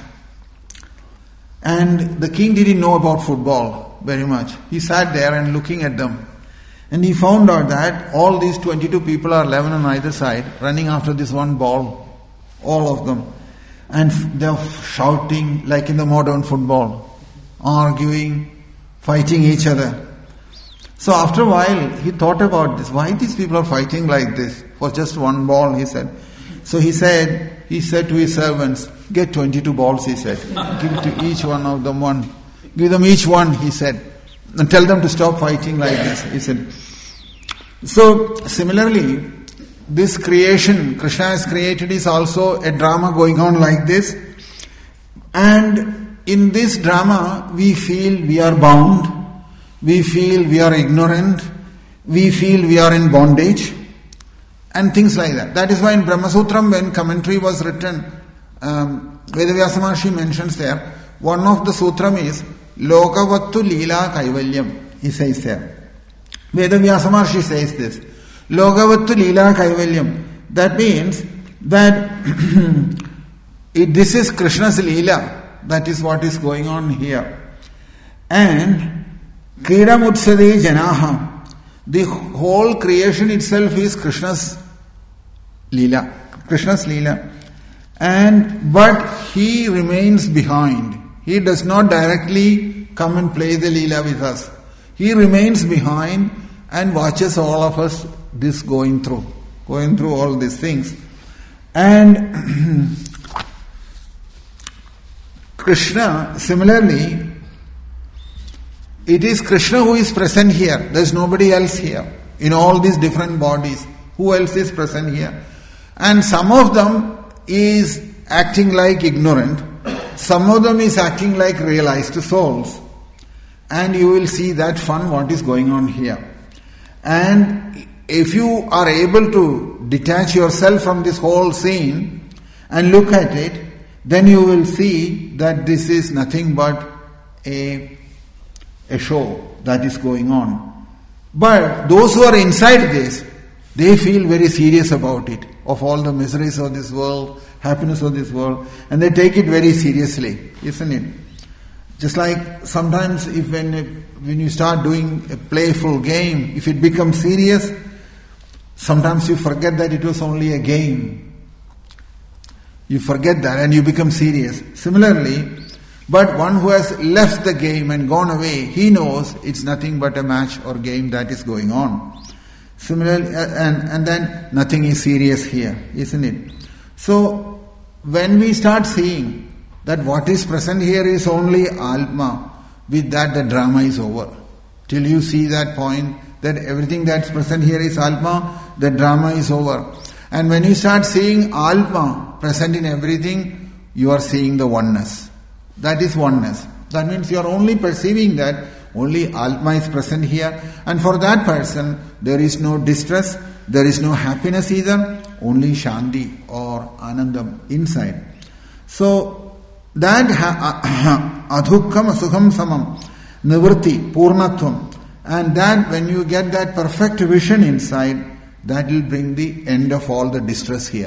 And the king didn't know about football very much. He sat there and looking at them. And he found out that all these 22 people are 11 on either side, running after this one ball, all of them. And they're shouting like in the modern football, arguing, fighting each other. So after a while, he thought about this. Why these people are fighting like this? For just one ball, he said. So he said to his servants, get 22 balls, he said. Give to each one of them one. Give them each one, he said. And tell them to stop fighting like this, he said. So, similarly, this creation Krishna has created is also a drama going on like this. And in this drama, we feel we are bound. We feel we are ignorant. We feel we are in bondage. And things like that. That is why in Brahma Sutram, when commentary was written, Vedavyasa Maharshi mentions there, one of the sutram is Lokavattu Leela Kaivalyam. He says there. Vedavyasa Maharshi says this. Lokavattu Leela Kaivalyam. That means that this is Krishna's Leela. That is what is going on here. And Kridam Utsade Janaha. The whole creation itself is Krishna's Leela. Krishna's Leela. But he remains behind. He does not directly come and play the Leela with us. He remains behind and watches all of us this going through all these things. And Krishna, similarly, it is Krishna who is present here. There is nobody else here. In all these different bodies, who else is present here? And some of them is acting like ignorant. Some of them is acting like realized souls. And you will see that fun what is going on here. And if you are able to detach yourself from this whole scene and look at it, then you will see that this is nothing but a show that is going on. But those who are inside this, they feel very serious about it, of all the miseries of this world, happiness of this world, and they take it very seriously, isn't it? Just like sometimes when you start doing a playful game, if it becomes serious, sometimes you forget that it was only a game. You forget that and you become serious. Similarly, but one who has left the game and gone away, he knows it's nothing but a match or game that is going on. Similarly, and then nothing is serious here, isn't it? So, when we start seeing that what is present here is only Atma, with that the drama is over. Till you see that point, that everything that's present here is Atma, the drama is over. And when you start seeing Atma present in everything, you are seeing the oneness. That is oneness. That means you are only perceiving that only Atma is present here, and for that person there is no distress, there is no happiness either, only Shanti or Anandam inside. So that adhukkam asukham samam, nivritti, purnatvam, and that when you get that perfect vision inside, that will bring the end of all the distress here.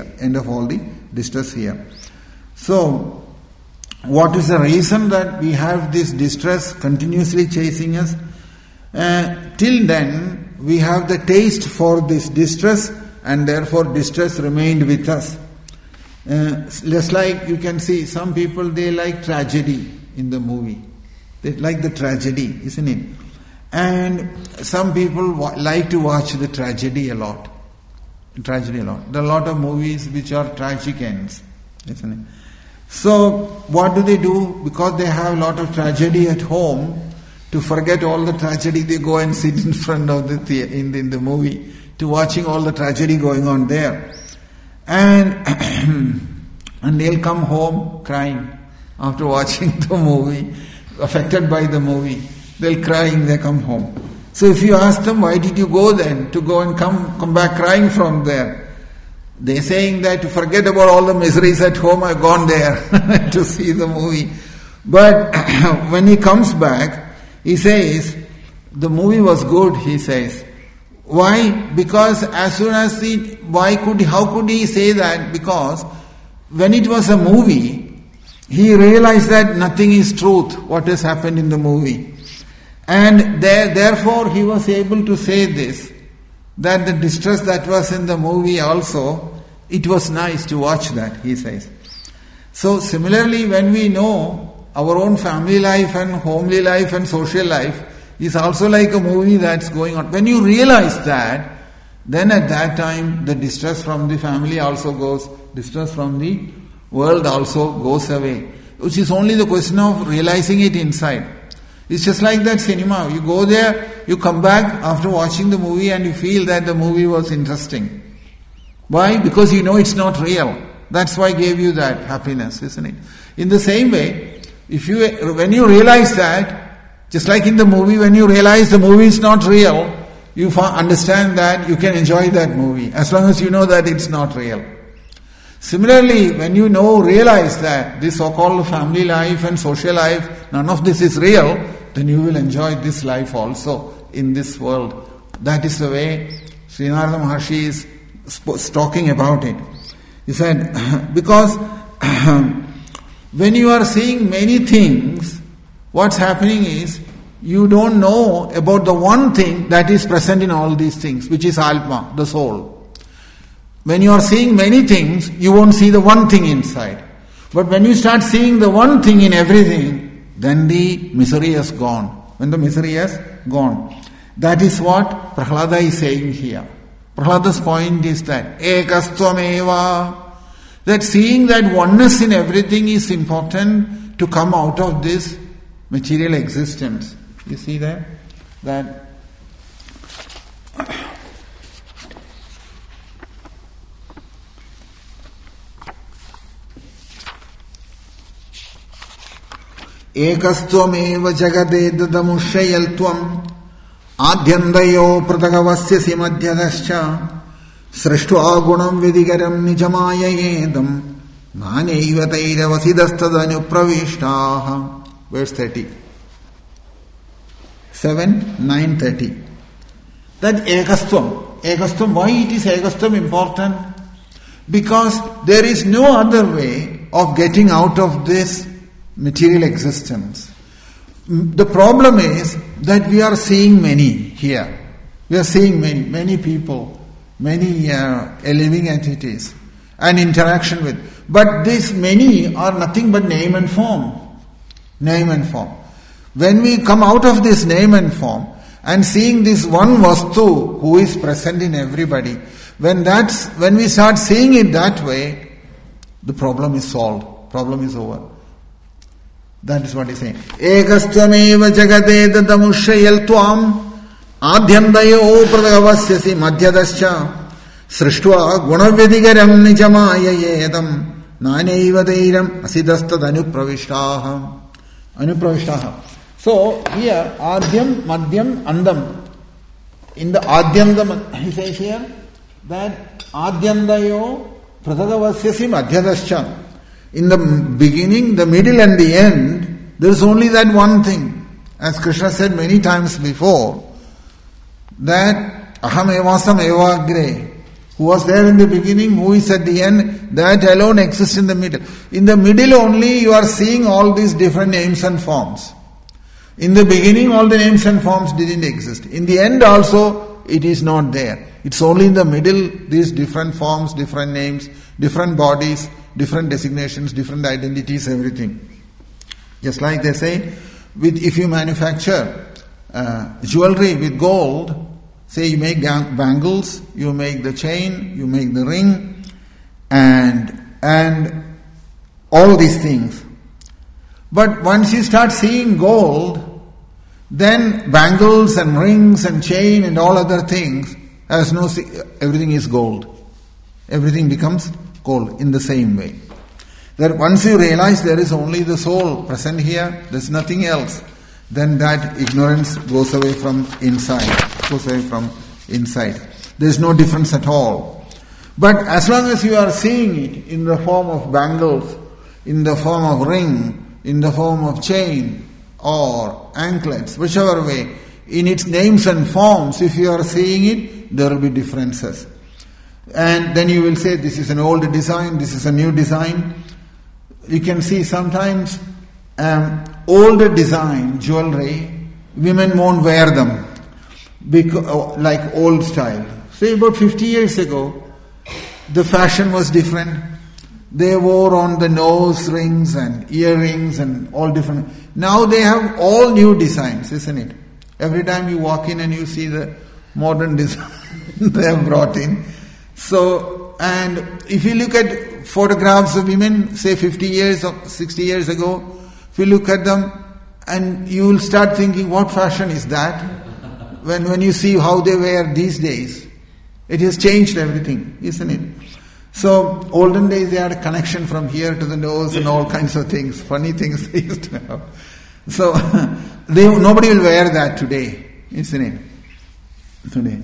So, what is the reason that we have this distress continuously chasing us? Till then, we have the taste for this distress, and therefore distress remained with us. Just like you can see, some people, they like tragedy in the movie. They like the tragedy, isn't it? And some people like to watch the tragedy a lot. There are a lot of movies which are tragic ends, isn't it? So, what do? Because they have a lot of tragedy at home, to forget all the tragedy, they go and sit in front of in the movie, to watching all the tragedy going on there. And they'll come home crying after watching the movie, affected by the movie. They'll crying, they come home. So if you ask them, why did you go then? To go and come back crying from there. They're saying that to forget about all the miseries at home, I've gone there to see the movie. But when he comes back, he says, the movie was good, he says. Why? Because as soon as how could he say that? Because when it was a movie, he realized that nothing is truth, what has happened in the movie. And therefore he was able to say this, that the distress that was in the movie also, it was nice to watch that, he says. So similarly, when we know our own family life and homely life and social life is also like a movie that's going on. When you realize that, then at that time the distress from the family also goes, distress from the world also goes away. Which is only the question of realizing it inside. It's just like that cinema. You go there, you come back after watching the movie and you feel that the movie was interesting. Why? Because you know it's not real. That's why it gave you that happiness, isn't it? In the same way, when you realize that, just like in the movie, when you realize the movie is not real, you understand that you can enjoy that movie as long as you know that it's not real. Similarly, when you realize that this so-called family life and social life, none of this is real, then you will enjoy this life also in this world. That is the way Sri Narada Maharshi is talking about it. He said, because when you are seeing many things, what's happening is you don't know about the one thing that is present in all these things, which is Atma, the soul. When you are seeing many things, you won't see the one thing inside. But when you start seeing the one thing in everything, then the misery has gone. When the misery has gone. That is what Prahlada is saying here. Prahlada's point is that ekastvameva, that seeing that oneness in everything is important to come out of this material existence. You see that? That ekastvameva jagade dadamushayaltvam adhyandayo pratagavasyasi madhyadascha srishtva gunam vidigaram nijamaya nanaiva tairavasidastadanyu pravishtaha. Verse 30. 7, 9, 30. That ekastvam, why it is ekastvam important? Because there is no other way of getting out of this material existence. The problem is that we are seeing many here. We are seeing many people, many living entities and interaction with. But these many are nothing but name and form. Name and form. When we come out of this name and form and seeing this one Vastu who is present in everybody, when we start seeing it that way, the problem is solved. Problem is over. That is what he is saying. Ekastvameva jagade dadamushayal tvam adhyandayo pradavasyasi madhyadascha srishtva gunavyadigaram nijamaya yedam nanaiva dairam asidastad anupravishtaha. So here adhyam, madhyam, andam. In the adhyandam, he says here that adhyandayo pradavasyasi madhyadascha. In the beginning, the middle and the end, there is only that one thing. As Krishna said many times before, that aham evasam evagre, who was there in the beginning, who is at the end, that alone exists in the middle. In the middle only you are seeing all these different names and forms. In the beginning all the names and forms didn't exist. In the end also it is not there. It's only in the middle these different forms, different names, different bodies, different designations, different identities, everything. Just like they say, if you manufacture jewelry with gold, say you make bangles, you make the chain, you make the ring, and all these things. But once you start seeing gold, then bangles and rings and chain and all other things, everything is gold. Everything becomes gold in the same way. That once you realize there is only the soul present here, there is nothing else, then that ignorance goes away from inside. There is no difference at all. But as long as you are seeing it in the form of bangles, in the form of ring, in the form of chain or anklets, whichever way, in its names and forms, if you are seeing it, there will be differences. And then you will say, this is an old design, this is a new design. You can see sometimes older design jewelry, women won't wear them because, like old style. Say about 50 years ago, the fashion was different. They wore on the nose rings and earrings and all different. Now they have all new designs, isn't it? Every time you walk in and you see the modern design they have brought in. So, and if you look at photographs of women, say 50 years or 60 years ago, if you look at them and you will start thinking, what fashion is that? When you see how they wear these days, it has changed everything, isn't it? So, olden days they had a connection from here to the nose and all kinds of things, funny things they used to have. So, nobody will wear that today, isn't it? Today.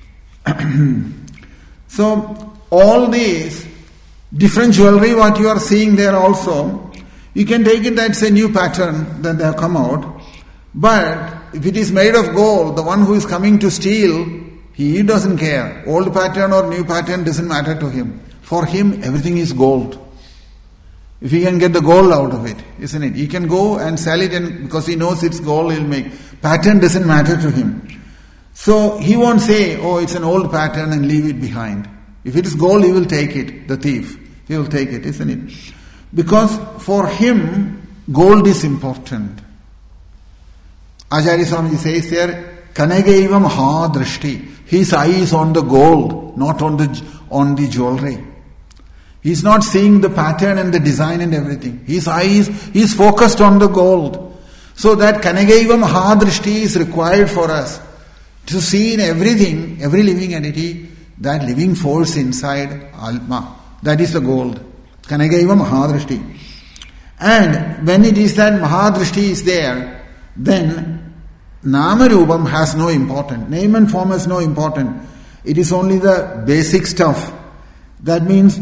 So, all these different jewelry, what you are seeing there also, you can take it that's a new pattern that they have come out. But if it is made of gold, the one who is coming to steal, he doesn't care. Old pattern or new pattern doesn't matter to him. For him, everything is gold. If he can get the gold out of it, isn't it? He can go and sell it, and because he knows it's gold, he'll make. Pattern doesn't matter to him. So he won't say, oh, it's an old pattern and leave it behind. If it is gold, he will take it, the thief. He will take it, isn't it? Because for him, gold is important. Acharya Swamiji says there, Kanagaiva Maha Drishti. His eye is on the gold, not on the jewelry. He's not seeing the pattern and the design and everything. His eye is focused on the gold. So that Kanagaiva Maha Drishti is required for us. To see in everything, every living entity, that living force inside Alma. That is the gold. Kanagaiva Mahadrishti. And when it is that Mahadrishti is there, then Nama Rupam has no importance. Name and form has no importance. It is only the basic stuff. That means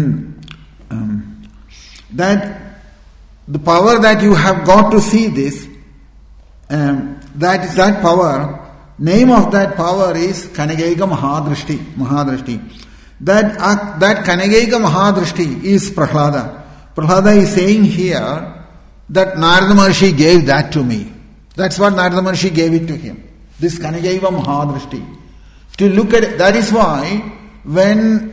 that the power that you have got to see this, that power, name of that power is Kanagaiga Mahadrishti. That Kanagaiga Mahadrishti is Prahlada. Prahlada is saying here that Narada Maharshi gave that to me. That's what Narada Maharshi gave it to him. This Kanagaiva Mahadrishti. To look at it, that is why when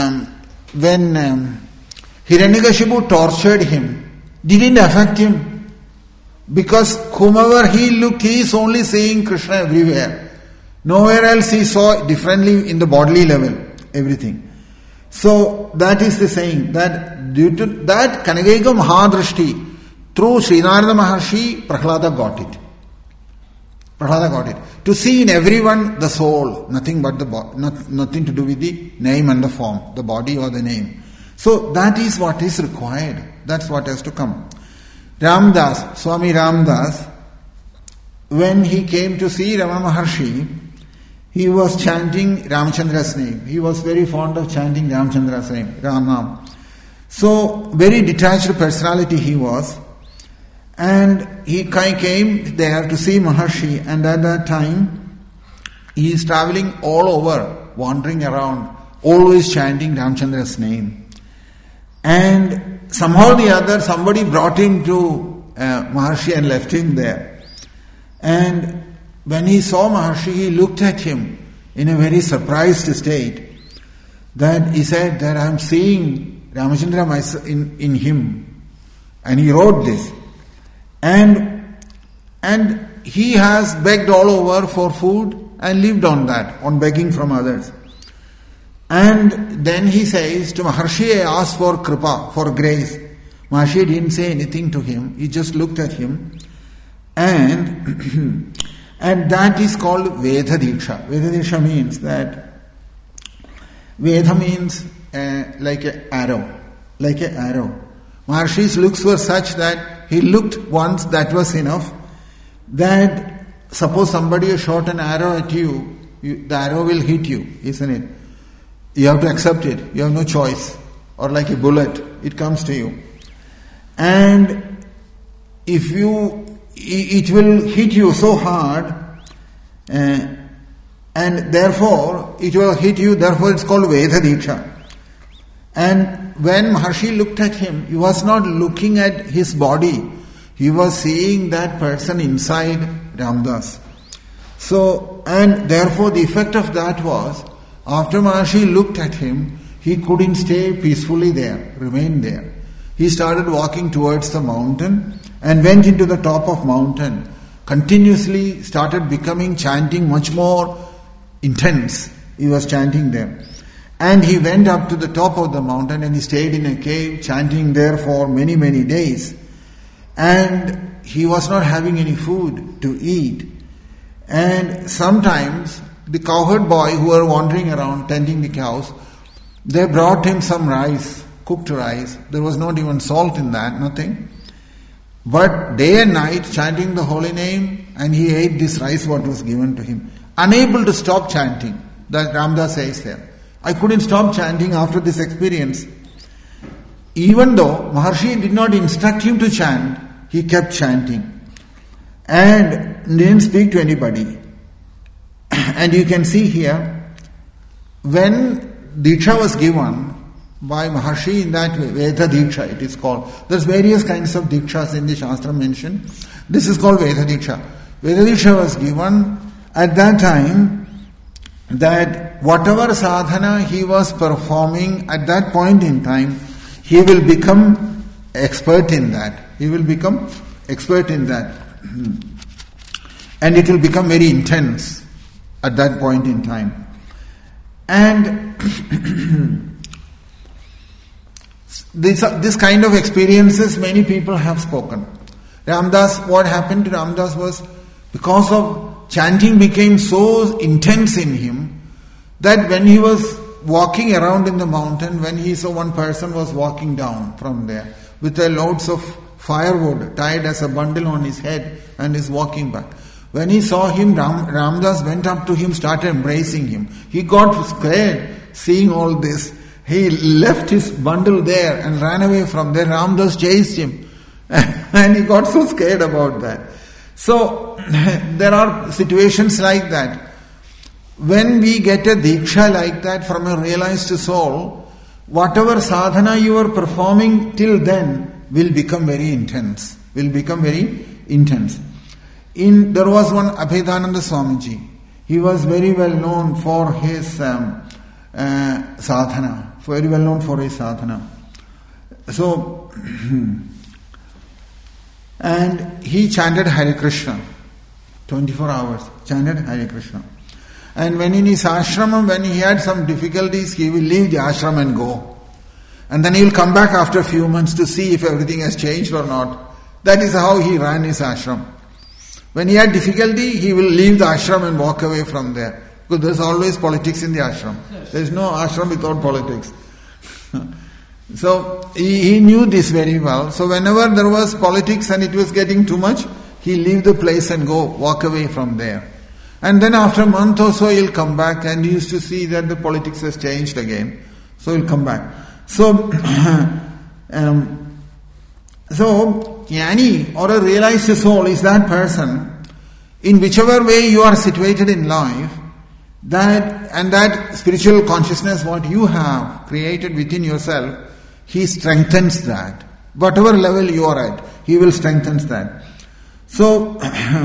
Hiranyakashipu tortured him, didn't affect him. Because whomever he looked, he is only seeing Krishna everywhere. Nowhere else he saw differently in the bodily level, everything. So that is the saying, that due to that Kanagaiga Mahadrishti, through Srinarada Maharshi, Prahlada got it. Prahlada got it. To see in everyone the soul, nothing but the nothing to do with the name and the form, the body or the name. So that is what is required. That's what has to come. Ramdas, Swami Ramdas, when he came to see Rama Maharshi, he was chanting Ramachandra's name. He was very fond of chanting Ramachandra's name, Ramnam. So, very detached personality he was. And he came there to see Maharshi, and at that time, he is traveling all over, wandering around, always chanting Ramachandra's name. And somehow or the other, somebody brought him to Maharshi and left him there. And when he saw Maharshi, he looked at him in a very surprised state. That he said that I am seeing Ramachandra in him. And he wrote this. And he has begged all over for food and lived on that, on begging from others. And then he says to Maharshi, I asked for kripa, for grace. Maharshi didn't say anything to him. He just looked at him. And that is called Veda Diksha. Veda Diksha means that Veda means like an arrow. Like an arrow. Maharshi's looks were such that he looked once, that was enough. That suppose somebody has shot an arrow at you, the arrow will hit you, isn't it? You have to accept it. You have no choice. Or like a bullet, it comes to you. And it will hit you so hard, And therefore, it will hit you, therefore it's called Veda Diksha. And when Maharshi looked at him, he was not looking at his body. He was seeing that person inside Ramdas. So, and therefore the effect of that was, after Maharshi looked at him, he couldn't stay peacefully there, remain there. He started walking towards the mountain and went into the top of mountain. Continuously started becoming chanting much more intense. He was chanting there. And he went up to the top of the mountain and he stayed in a cave chanting there for many, many days. And he was not having any food to eat. And sometimes the cowherd boy who were wandering around tending the cows, they brought him some rice, cooked rice. There was not even salt in that, nothing. But day and night chanting the holy name, and he ate this rice what was given to him. Unable to stop chanting. That Ramdas says there. I couldn't stop chanting after this experience. Even though Maharshi did not instruct him to chant, he kept chanting. And didn't speak to anybody. And you can see here, when Diksha was given by Maharshi in that way, Veda Diksha it is called. There's various kinds of Dikshas in the Shastra mentioned. This is called Veda Diksha. Veda Diksha was given at that time that whatever sadhana he was performing at that point in time, he will become expert in that. He will become expert in that. And it will become very intense at that point in time. And this kind of experiences many people have spoken. Ramdas, what happened to Ramdas was, because of chanting became so intense in him that when he was walking around in the mountain, when he saw one person was walking down from there with a loads of firewood tied as a bundle on his head and is walking back. When he saw him, Ramdas went up to him, started embracing him. He got scared seeing all this. He left his bundle there and ran away from there. Ramdas chased him and he got so scared about that. So there are situations like that. When we get a diksha like that from a realized soul, whatever sadhana you are performing till then will become very intense. There was one Abhedananda Swamiji. He was very well known for his sadhana. So, and he chanted Hare Krishna 24 hours, chanted Hare Krishna. And when in his ashram, when he had some difficulties, he will leave the ashram and go. And then he will come back after a few months to see if everything has changed or not. That is how he ran his ashram. When he had difficulty, he will leave the ashram and walk away from there. Because there is always politics in the ashram. There is no ashram without politics. So he knew this very well. So whenever there was politics and it was getting too much, he'll leave the place and go, walk away from there. And then after a month or so, he'll come back and he used to see that the politics has changed again. So he'll come back. So, Jnani or a realized soul is that person, in whichever way you are situated in life, that spiritual consciousness what you have created within yourself, he strengthens that. Whatever level you are at, he will strengthen that. So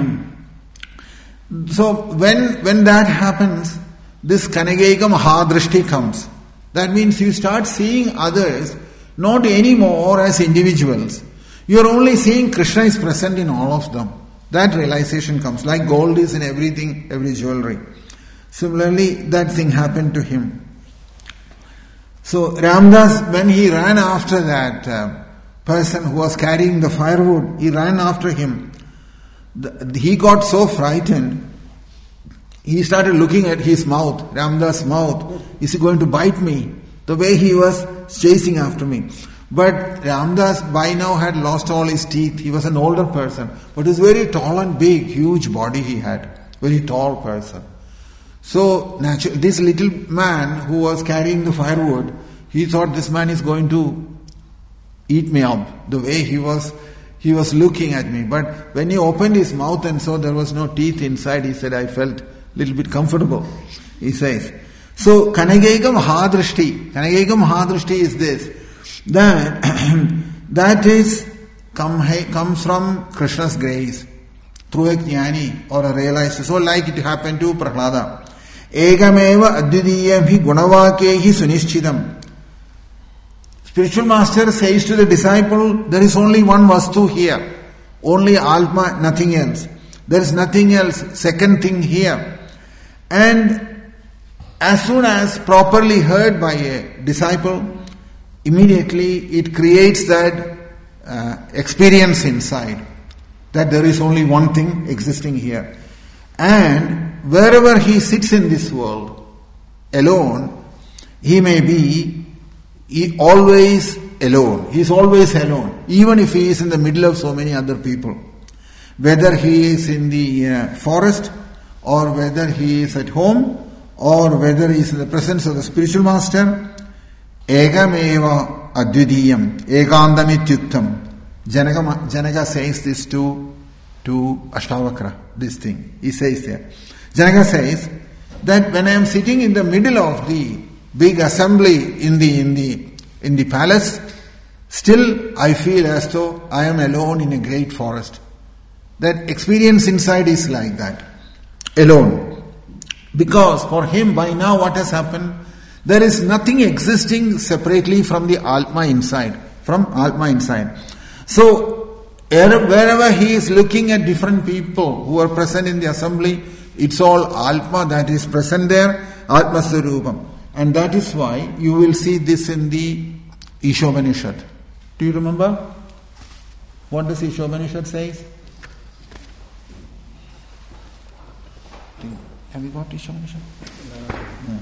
when that happens, this Kanageka Mahadrishti comes. That means you start seeing others not anymore as individuals. You are only seeing Krishna is present in all of them. That realization comes. Like gold is in everything, every jewelry. Similarly, that thing happened to him. So Ramdas, when he ran after that person who was carrying the firewood, he ran after him. He got so frightened, he started looking at his mouth, Ramdas' mouth. Is he going to bite me? The way he was chasing after me. But Ramdas by now had lost all his teeth. He was an older person. But he was very tall and big, huge body he had. Very tall person. So this little man who was carrying the firewood, he thought this man is going to eat me up. The way he was looking at me. But when he opened his mouth and saw there was no teeth inside, he said, I felt little bit comfortable, he says. So, Kanageka Mahadrishti is this, that is comes from Krishna's grace through a jnani or a realizer. So, like it happened to Prahlada. Egameva advidiyam hi gunavakehi sunishchidam. Spiritual master says to the disciple, there is only one vastu here. Only Atma, nothing else. There is nothing else, second thing here. And as soon as properly heard by a disciple, immediately it creates that experience inside, that there is only one thing existing here. And wherever he sits in this world, alone, he may be always alone. He is always alone, even if he is in the middle of so many other people. Whether he is in the forest, or whether he is at home, or whether he is in the presence of the spiritual master, Egameva advidiyam, ekandamityuktam. Janaka says this to Ashtavakra, this thing. He says there. Janaka says that when I am sitting in the middle of the big assembly in the palace, still I feel as though I am alone in a great forest. That experience inside is like that, alone. Because for him, by now what has happened? There is nothing existing separately from the Atma inside. So, wherever he is looking at different people who are present in the assembly, it's all Atma that is present there, Atma Swarupam. And that is why you will see this in the Ishopanishad. Do you remember? What does Ishopanishad say? Have you got Ishopanishad? No.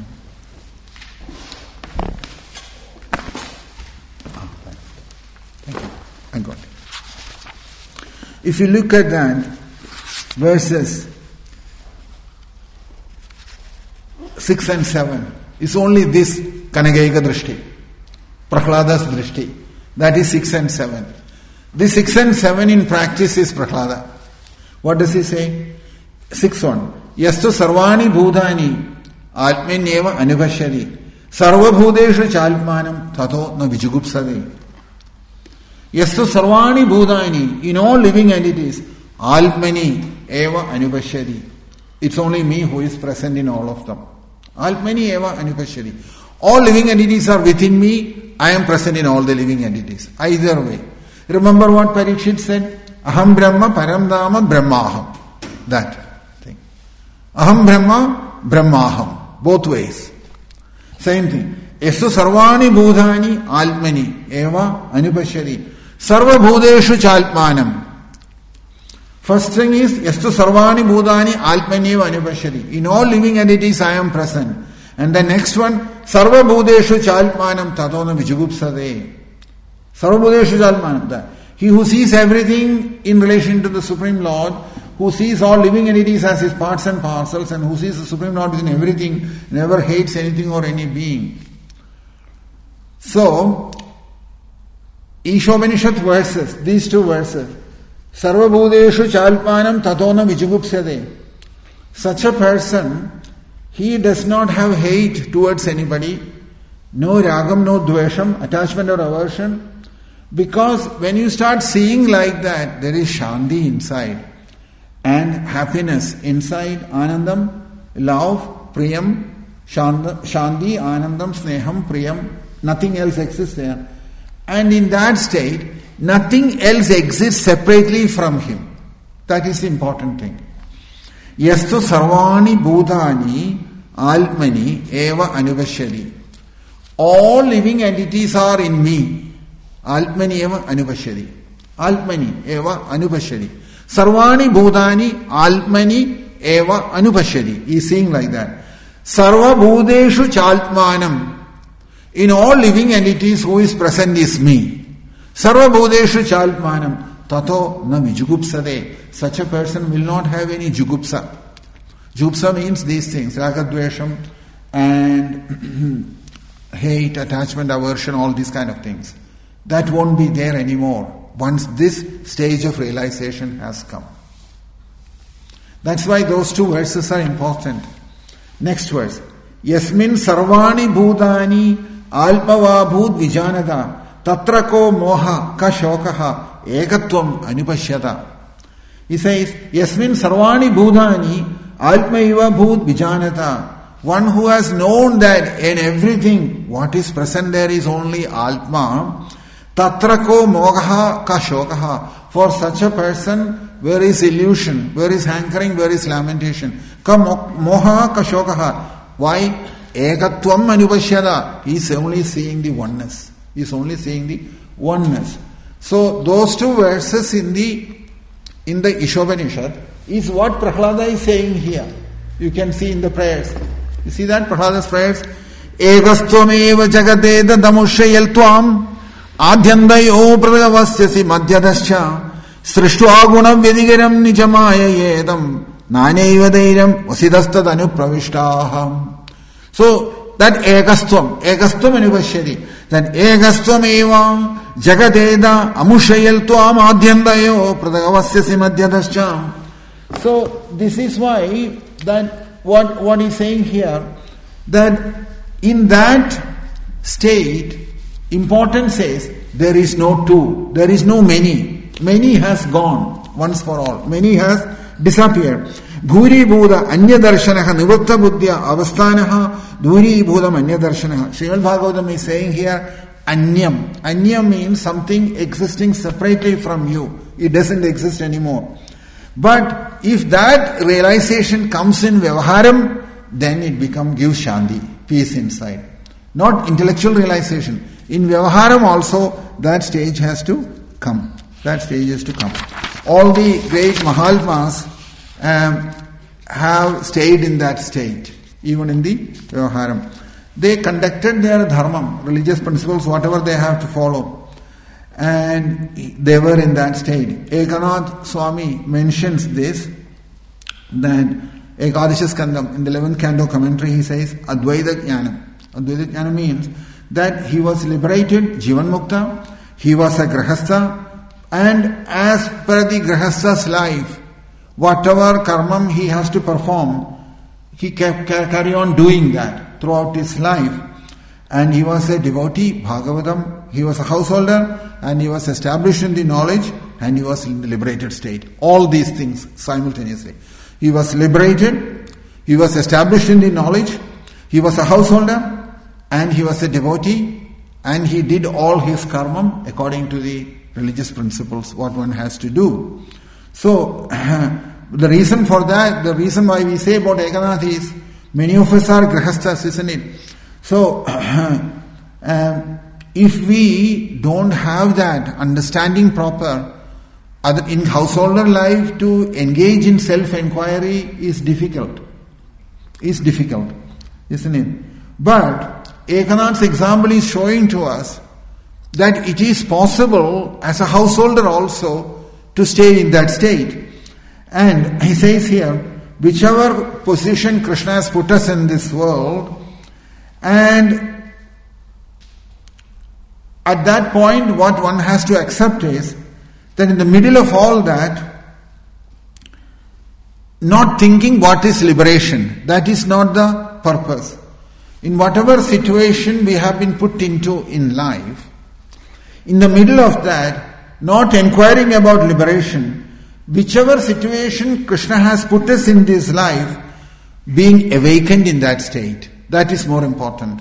Thank you. I got it. If you look at that, verses 6 and 7, it's only this Kanageka Drishti, Prahlada's Drishti. That is 6 and 7. This 6 and 7 in practice is Prahlada. What does he say? 6:1. Yastu sarvani bhudani atmanyeva anubhashyati sarva bhudeshu chalmanam tato na vijugupsade. Yastu sarvani bhudani, in all living entities, Almani eva anubhashyati. It's only me who is present in all of them. Almani eva anubhashyati. All living entities are within me, I am present in all the living entities. Either way. Remember what Parikshit said? Aham Brahma Param Dhamma Brahmaham. That thing. Aham Brahma Brahmaham. Both ways. Same thing. Yastu sarvani bhudani almani eva anupashyati. Sarva bhudeshu chalmanam. First thing is yastu sarvani bhudani almani eva anupashyati. In all living entities I am present. And the next one, sarva bhudeshu chalmanam tatona vijugupsade. Sarva bhudeshu chalmanam. He who sees everything in relation to the Supreme Lord, who sees all living entities as his parts and parcels, and who sees the Supreme Lord within everything, never hates anything or any being. So, Ishopanishad verses, these two verses, Sarva bhudeshu chalpanam tatona vijugupsyade. Such a person, he does not have hate towards anybody, no ragam, no dvesham, attachment or aversion, because when you start seeing like that, there is shanti inside and happiness inside, anandam, love, priyam, shanti, anandam, sneham, priyam, nothing else exists there. And in that state, nothing else exists separately from him. That is the important thing. Yastu sarvani bhutani almani eva anubhashyati. All living entities are in me. Almani eva anubhashyati. Almani eva anubhashyati. Sarvani bhutani almani eva anubhashyati. He is saying like that. Sarva bhudeshu chaltmanam. In all living entities, who is present is me. Sarva bhudeshu chaltmanam. Tato na vijugupsade. Such a person will not have any jugupsa. Jugupsa means these things, ragadvesham and hate, attachment, aversion, all these kind of things. That won't be there anymore once this stage of realization has come. That's why those two verses are important. Next verse. Yasmin sarvani bhutani alpavabhut vijanata tatrako moha ka shokaha ekatvam anupashyata. He says, Yasmin sarvani bhutani alpaiva bhut vijanata. One who has known that in everything what is present there is only Atma, tatrako moha ka shokaha. For such a person, where is illusion, where is hankering, where is lamentation? Ka moha ka shokaha. Why? Ekatvam anupashyada. He is only seeing the oneness. He is only seeing the oneness. So those two verses in the Ishopanishad is what Prahlada is saying here. You can see in the prayers. You see that? Prahlada's prayers. Ekastvameva jagate dadamushayal tvam adhyandayo pradavasyasi madhyadascha srishtva gunam vyadigaram nijamaya yedam nanaiva dairam vasidastad anupravishtaaham. So that ekastvam anupashyati. That ekastvameva jagateda amushayal tvam adhyandayo pradavasyasi madhyadascha. So this is why that what he's saying here, that in that state, importance says there is no two, there is no many. Many has gone once for all. Many has disappeared. Bhuri bhuda anya darshanaha nivritta buddhya avasthanaha dhuri bhudam anya darshanaha. Srimad Bhagavatam is saying here anyam. Anyam means something existing separately from you. It doesn't exist anymore. But if that realization comes in Vyavaharam, then it gives Shanti, peace inside. Not intellectual realization. In Vyavaharam also, that stage has to come. That stage has to come. All the great Mahatmas have stayed in that state, even in the Vyavaharam. They conducted their dharma, religious principles, whatever they have to follow. And they were in that state. Ekanath Swami mentions this, that Ekadasha Skandam, in the 11th canto commentary, he says, Advaita Jnana. Advaita Jnana means that he was liberated, Jivan Mukta, he was a Grahastha, and as per the Grahastha's life, whatever karmam he has to perform, he carry on doing that throughout his life. And he was a devotee, Bhagavatam, he was a householder, and he was established in the knowledge, and he was in the liberated state. All these things simultaneously. He was liberated, he was established in the knowledge, he was a householder, and he was a devotee, and he did all his karma according to the religious principles, what one has to do. So, the reason for that, the reason why we say about Ekanath is, many of us are grahasthas, isn't it? So, if we don't have that understanding proper, in householder life to engage in self-inquiry is difficult. Isn't it? But Ekanath's example is showing to us that it is possible as a householder also to stay in that state. And he says here, whichever position Krishna has put us in this world, and at that point what one has to accept is that in the middle of all that, not thinking what is liberation, that is not the purpose. In whatever situation we have been put into in life, in the middle of that, not inquiring about liberation, whichever situation Krishna has put us in this life, being awakened in that state, that is more important.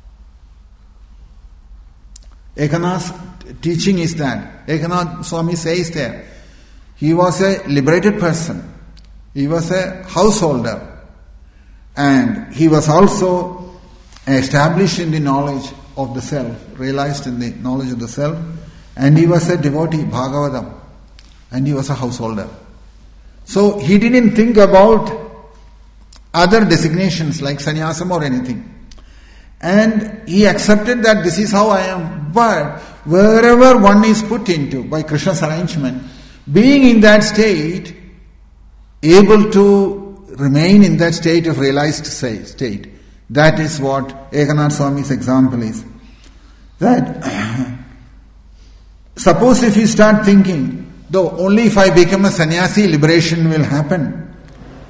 Ekanath's teaching is that. Ekanath Swami says there, he was a liberated person, he was a householder, and he was also established in the knowledge of the self, realized in the knowledge of the self, and he was a devotee, Bhagavatam, and he was a householder. So he didn't think about other designations like sannyasam or anything. And he accepted that this is how I am. But wherever one is put into by Krishna's arrangement, being in that state, able to remain in that state of realized state, that is what Ekanath Swami's example is. That suppose if you start thinking, though only if I become a sannyasi, liberation will happen.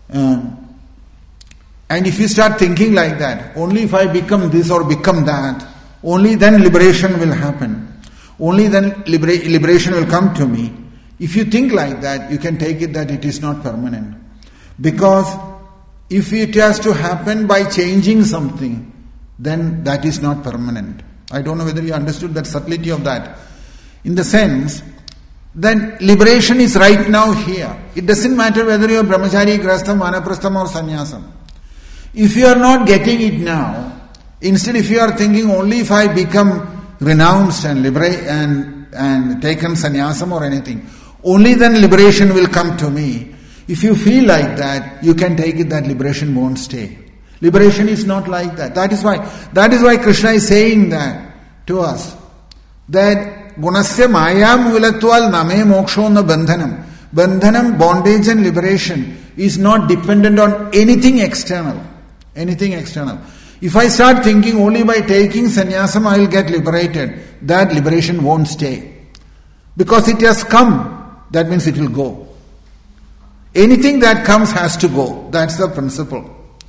And if you start thinking like that, only if I become this or become that, only then liberation will happen. Only then liberation will come to me. If you think like that, you can take it that it is not permanent. Because if it has to happen by changing something, then that is not permanent. I don't know whether you understood that subtlety of that. In the sense, then liberation is right now here. It doesn't matter whether you are brahmachari, grastham, vanaprastham or sannyasam. If you are not getting it now, instead if you are thinking only if I become renounced and and taken sannyasam or anything, only then liberation will come to me. If you feel like that, you can take it that liberation won't stay. Liberation is not like that. That is why Krishna is saying that to us. That gunasya mayam vilatval name moksho na bandhanam. Bandhanam, bondage and liberation is not dependent on anything external. Anything external. If I start thinking only by taking sannyasam I will get liberated, that liberation won't stay. Because it has come, that means it will go. Anything that comes has to go. That's the principle.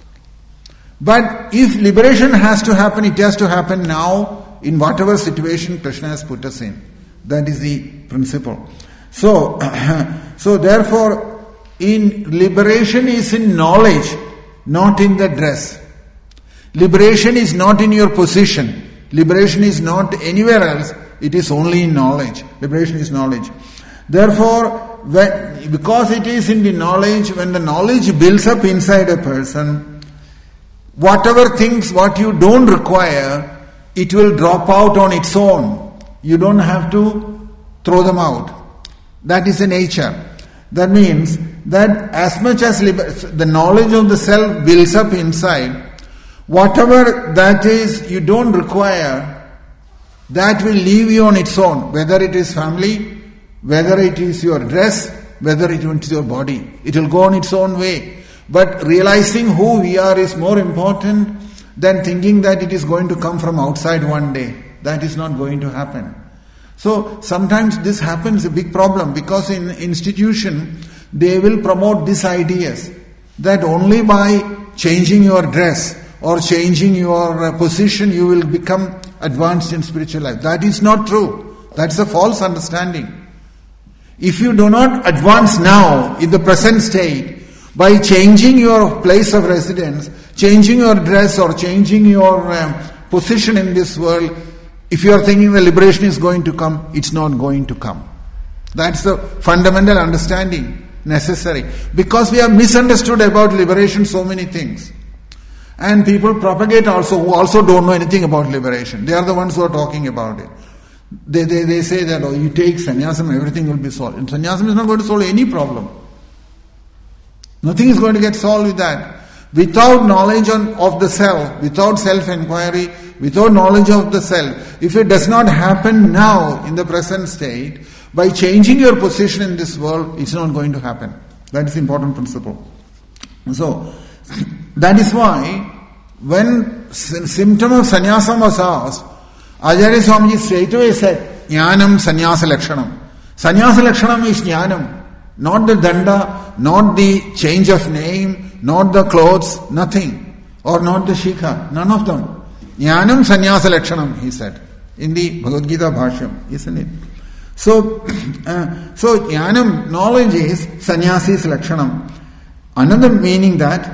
But if liberation has to happen, it has to happen now in whatever situation Krishna has put us in. That is the principle. So therefore, liberation is in knowledge, not in the dress. Liberation is not in your position. Liberation is not anywhere else. It is only in knowledge. Liberation is knowledge. Therefore, because it is in the knowledge, when the knowledge builds up inside a person, whatever things what you don't require, it will drop out on its own. You don't have to throw them out. That is the nature. That means that as much as the knowledge of the self builds up inside, whatever that is you don't require, that will leave you on its own. Whether it is family, whether it is your dress, whether it is your body. It will go on its own way. But realizing who we are is more important than thinking that it is going to come from outside one day. That is not going to happen. So sometimes this happens, a big problem, because in institution they will promote these ideas that only by changing your dress or changing your position you will become advanced in spiritual life. That is not true. That's a false understanding. If you do not advance now in the present state by changing your place of residence, changing your dress or changing your position in this world, if you are thinking the liberation is going to come, it's not going to come. That's the fundamental understanding necessary. Because we have misunderstood about liberation so many things. And people propagate also who also don't know anything about liberation. They are the ones who are talking about it. They say that, oh, you take sannyasam, everything will be solved. And sannyasam is not going to solve any problem. Nothing is going to get solved with that. Without knowledge of the self, without self-inquiry, without knowledge of the self, if it does not happen now in the present state, by changing your position in this world, it's not going to happen. That is the important principle. So, that is why, when symptom of sannyasam was asked, Acharya Swamiji straight away said, Jnanam sannyasa lakshanam. Sannyasa lakshanam is jnanam. Not the danda, not the change of name, not the clothes, nothing. Or not the shikha, none of them. Jnanam sannyasa lakshanam, he said. In the Bhagavad Gita Bhashyam, isn't it? So jnanam, knowledge is sannyasi's lakshanam. Another meaning that,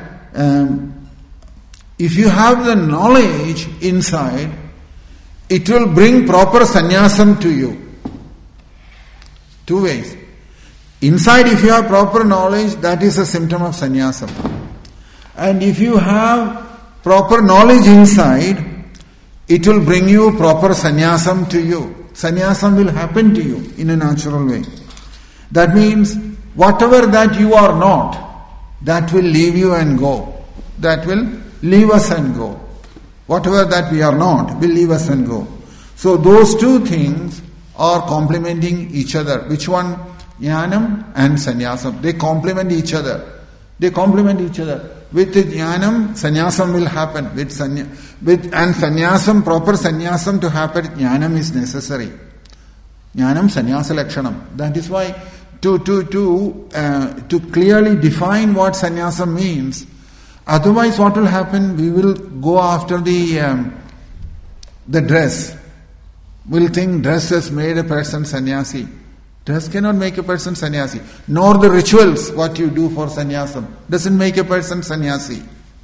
if you have the knowledge inside, it will bring proper sannyasam to you. Two ways. Inside, if you have proper knowledge, that is a symptom of sannyasam. And if you have proper knowledge inside, it will bring you proper sannyasam to you. Sannyasam will happen to you in a natural way. That means, whatever that you are not, that will leave you and go. That will leave us and go. Whatever that we are not will leave us and go. So those two things are complementing each other. Which one? Jnanam and sannyasam. They complement each other. They complement each other. With jnanam, sannyasam will happen. And sannyasam, proper sannyasam to happen, jnanam is necessary. Jnanam sannyasa lakshanam. That is why to clearly define what sannyasa means. Otherwise, what will happen? We will go after the dress. We'll think dress has made a person sannyasi. Dress cannot make a person sannyasi. Nor the rituals, what you do for sannyasam, doesn't make a person sannyasi.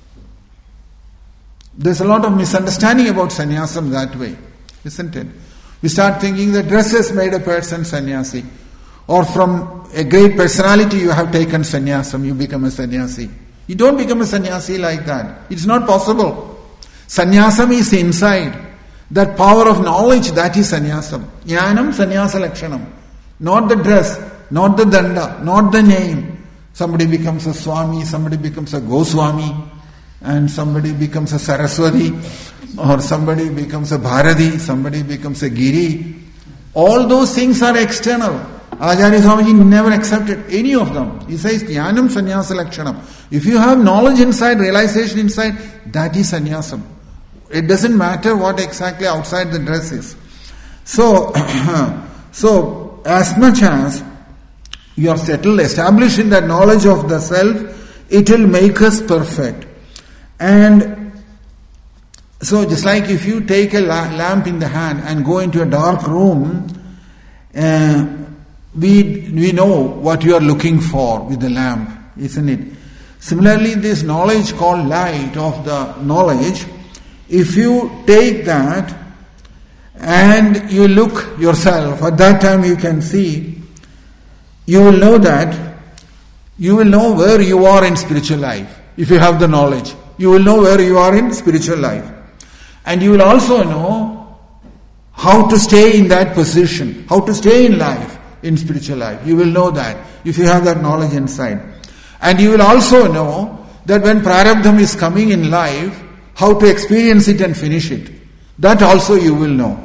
There's a lot of misunderstanding about sannyasam that way, isn't it? We start thinking that dress has made a person sannyasi. Or from a great personality you have taken sannyasam, you become a sannyasi. You don't become a sannyasi like that. It's not possible. Sannyasam is inside. That power of knowledge, that is sannyasam. Jnanam sannyasa lakshanam. Not the dress, not the danda, not the name. Somebody becomes a Swami, somebody becomes a Goswami, and somebody becomes a Saraswati, or somebody becomes a Bharati, somebody becomes a Giri. All those things are external. Acharya Swamiji never accepted any of them. He says, Jnanam sannyasa lakshanam. If you have knowledge inside, realization inside, that is sannyasam. It doesn't matter what exactly outside the dress is. So as much as you are settled, established in that knowledge of the self, it will make us perfect. And so just like if you take a lamp in the hand and go into a dark room, we know what you are looking for with the lamp, isn't it? Similarly, this knowledge called light of the knowledge, if you take that and you look yourself, at that time you can see, you will know that, you will know where you are in spiritual life. If you have the knowledge, you will know where you are in spiritual life. And you will also know how to stay in that position, how to stay in life, in spiritual life. You will know that if you have that knowledge inside. And you will also know that when prarabdham is coming in life, how to experience it and finish it. That also you will know.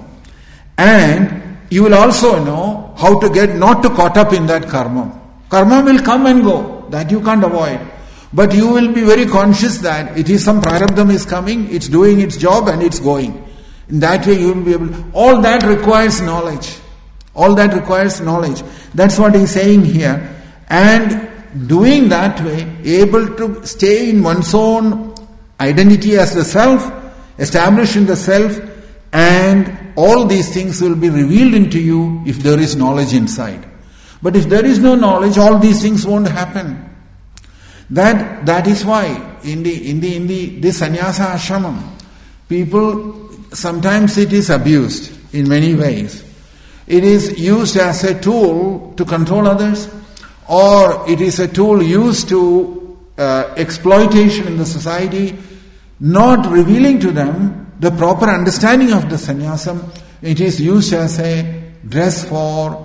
And you will also know how to get not to caught up in that karma. Karma will come and go. That you can't avoid. But you will be very conscious that it is some prarabdham is coming, it's doing its job and it's going. In that way you will be able... All that requires knowledge. All that requires knowledge. That's what he's saying here. And doing that way, able to stay in one's own identity as the self, established in the self, and all these things will be revealed into you if there is knowledge inside. But if there is no knowledge, all these things won't happen. That is why in this sannyasa ashramam, people, sometimes it is abused in many ways. It is used as a tool to control others, or it is a tool used to exploitation in the society, not revealing to them the proper understanding of the sannyasam. It is used as a dress for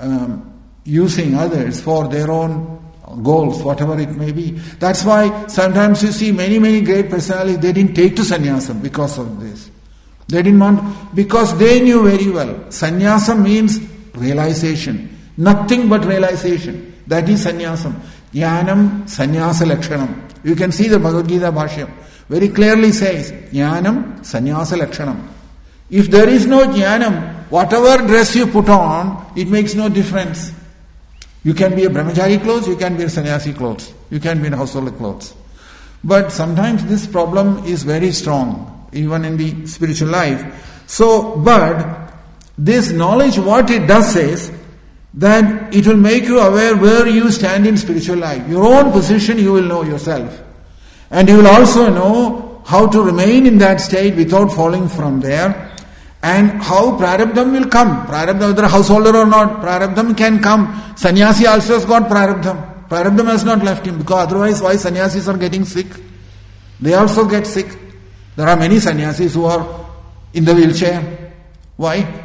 using others for their own goals, whatever it may be. That's why sometimes you see many great personalities, they didn't take to sannyasam because of this. They didn't want, because they knew very well, sannyasam means realization. Nothing but realization. That is sannyasam. Jnanam sannyasa lakshanam. You can see the Bhagavad Gita Bhashyam. Very clearly says, Jnanam sannyasa lakshanam. If there is no jnanam, whatever dress you put on, it makes no difference. You can be a brahmachari clothes, you can be a sannyasi clothes, you can be in household clothes. But sometimes this problem is very strong, even in the spiritual life. So, but this knowledge, what it does is that it will make you aware where you stand in spiritual life. Your own position you will know yourself. And you will also know how to remain in that state without falling from there. And how prarabdham will come. Prarabdham, whether a householder or not, prarabdham can come. Sannyasi also has got prarabdham. Prarabdham has not left him, because otherwise why sannyasis are getting sick? They also get sick. There are many sannyasis who are in the wheelchair. Why?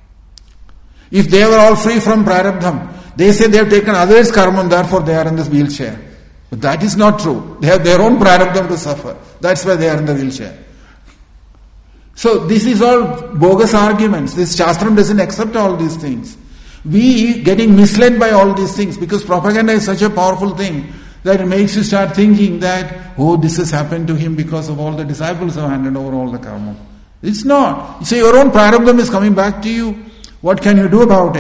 If they were all free from prarabdham, they say they have taken others' karma, therefore they are in this wheelchair. But that is not true. They have their own prarabdham to suffer. That's why they are in the wheelchair. So this is all bogus arguments. This Shastram doesn't accept all these things. We getting misled by all these things, because propaganda is such a powerful thing that it makes you start thinking that, oh, this has happened to him because of all the disciples who have handed over all the karma. It's not. You say your own prarabdham is coming back to you. What can you do about it?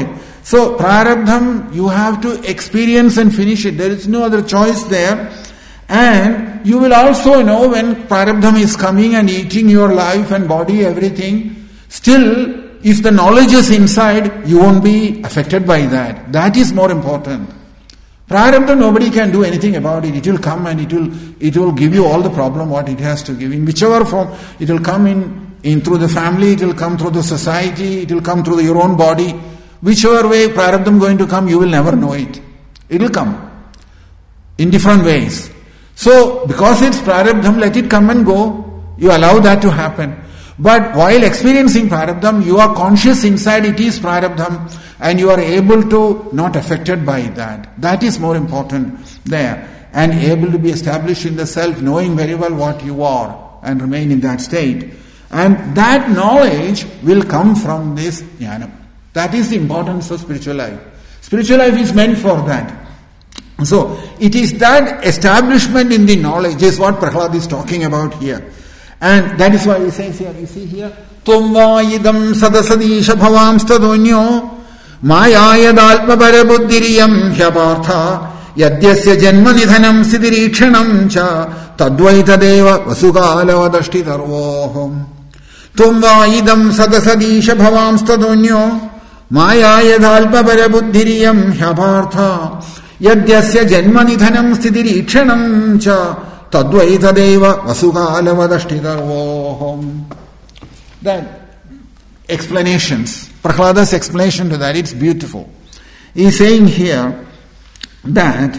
So, prarabdham, you have to experience and finish it. There is no other choice there. And you will also know when prarabdham is coming and eating your life and body, everything, still, if the knowledge is inside, you won't be affected by that. That is more important. Prarabdha, nobody can do anything about it. It will come and it will give you all the problem what it has to give. In whichever form, it will come in through the family, it will come through the society, it will come through your own body. Whichever way prarabdha going to come, you will never know it. It will come in different ways. So, because it's prarabdham, let it come and go. You allow that to happen. But while experiencing prarabdham, you are conscious inside it is prarabdham and you are able to not affected by that. That is more important there. And able to be established in the self, knowing very well what you are and remain in that state. And that knowledge will come from this jnana. That is the importance of spiritual life. Spiritual life is meant for that. So, it is that establishment in the knowledge is what Prahlad is talking about here. And that is why he says here, you see here, Tumva idam sadasadisha bhavam stadonyo mayayadalpa parabuddhiriyam hyapartha yadyasya janma nidhanam siddhirikshanam cha tadvaita deva vasukala vadashti tarvoham. Tumva idam sadasadisha bhavam stadonyo mayayadalpa parabuddhiriyam hyapartha yadyasya janma nidhanam siddhirikshanam cha Tadvaita deva vasukala vadashtitarvoham. That explanations, Prahlada's explanation to that, it's beautiful. He is saying here that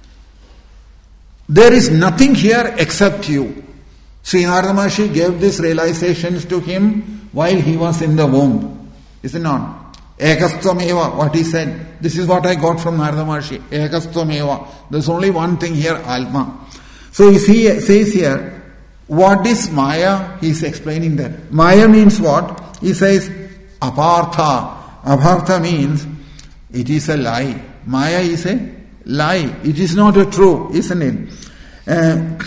there is nothing here except you. Sri Narada Maharshi gave these realizations to him while he was in the womb. Is it not? Ekastvameva, what he said. This is what I got from Narada Maharshi. Ekastvameva. There's only one thing here, Alma. So he says here, what is Maya? He is explaining that. Maya means what? He says, apartha. Apartha means, it is a lie. Maya is a lie. It is not a true, isn't it?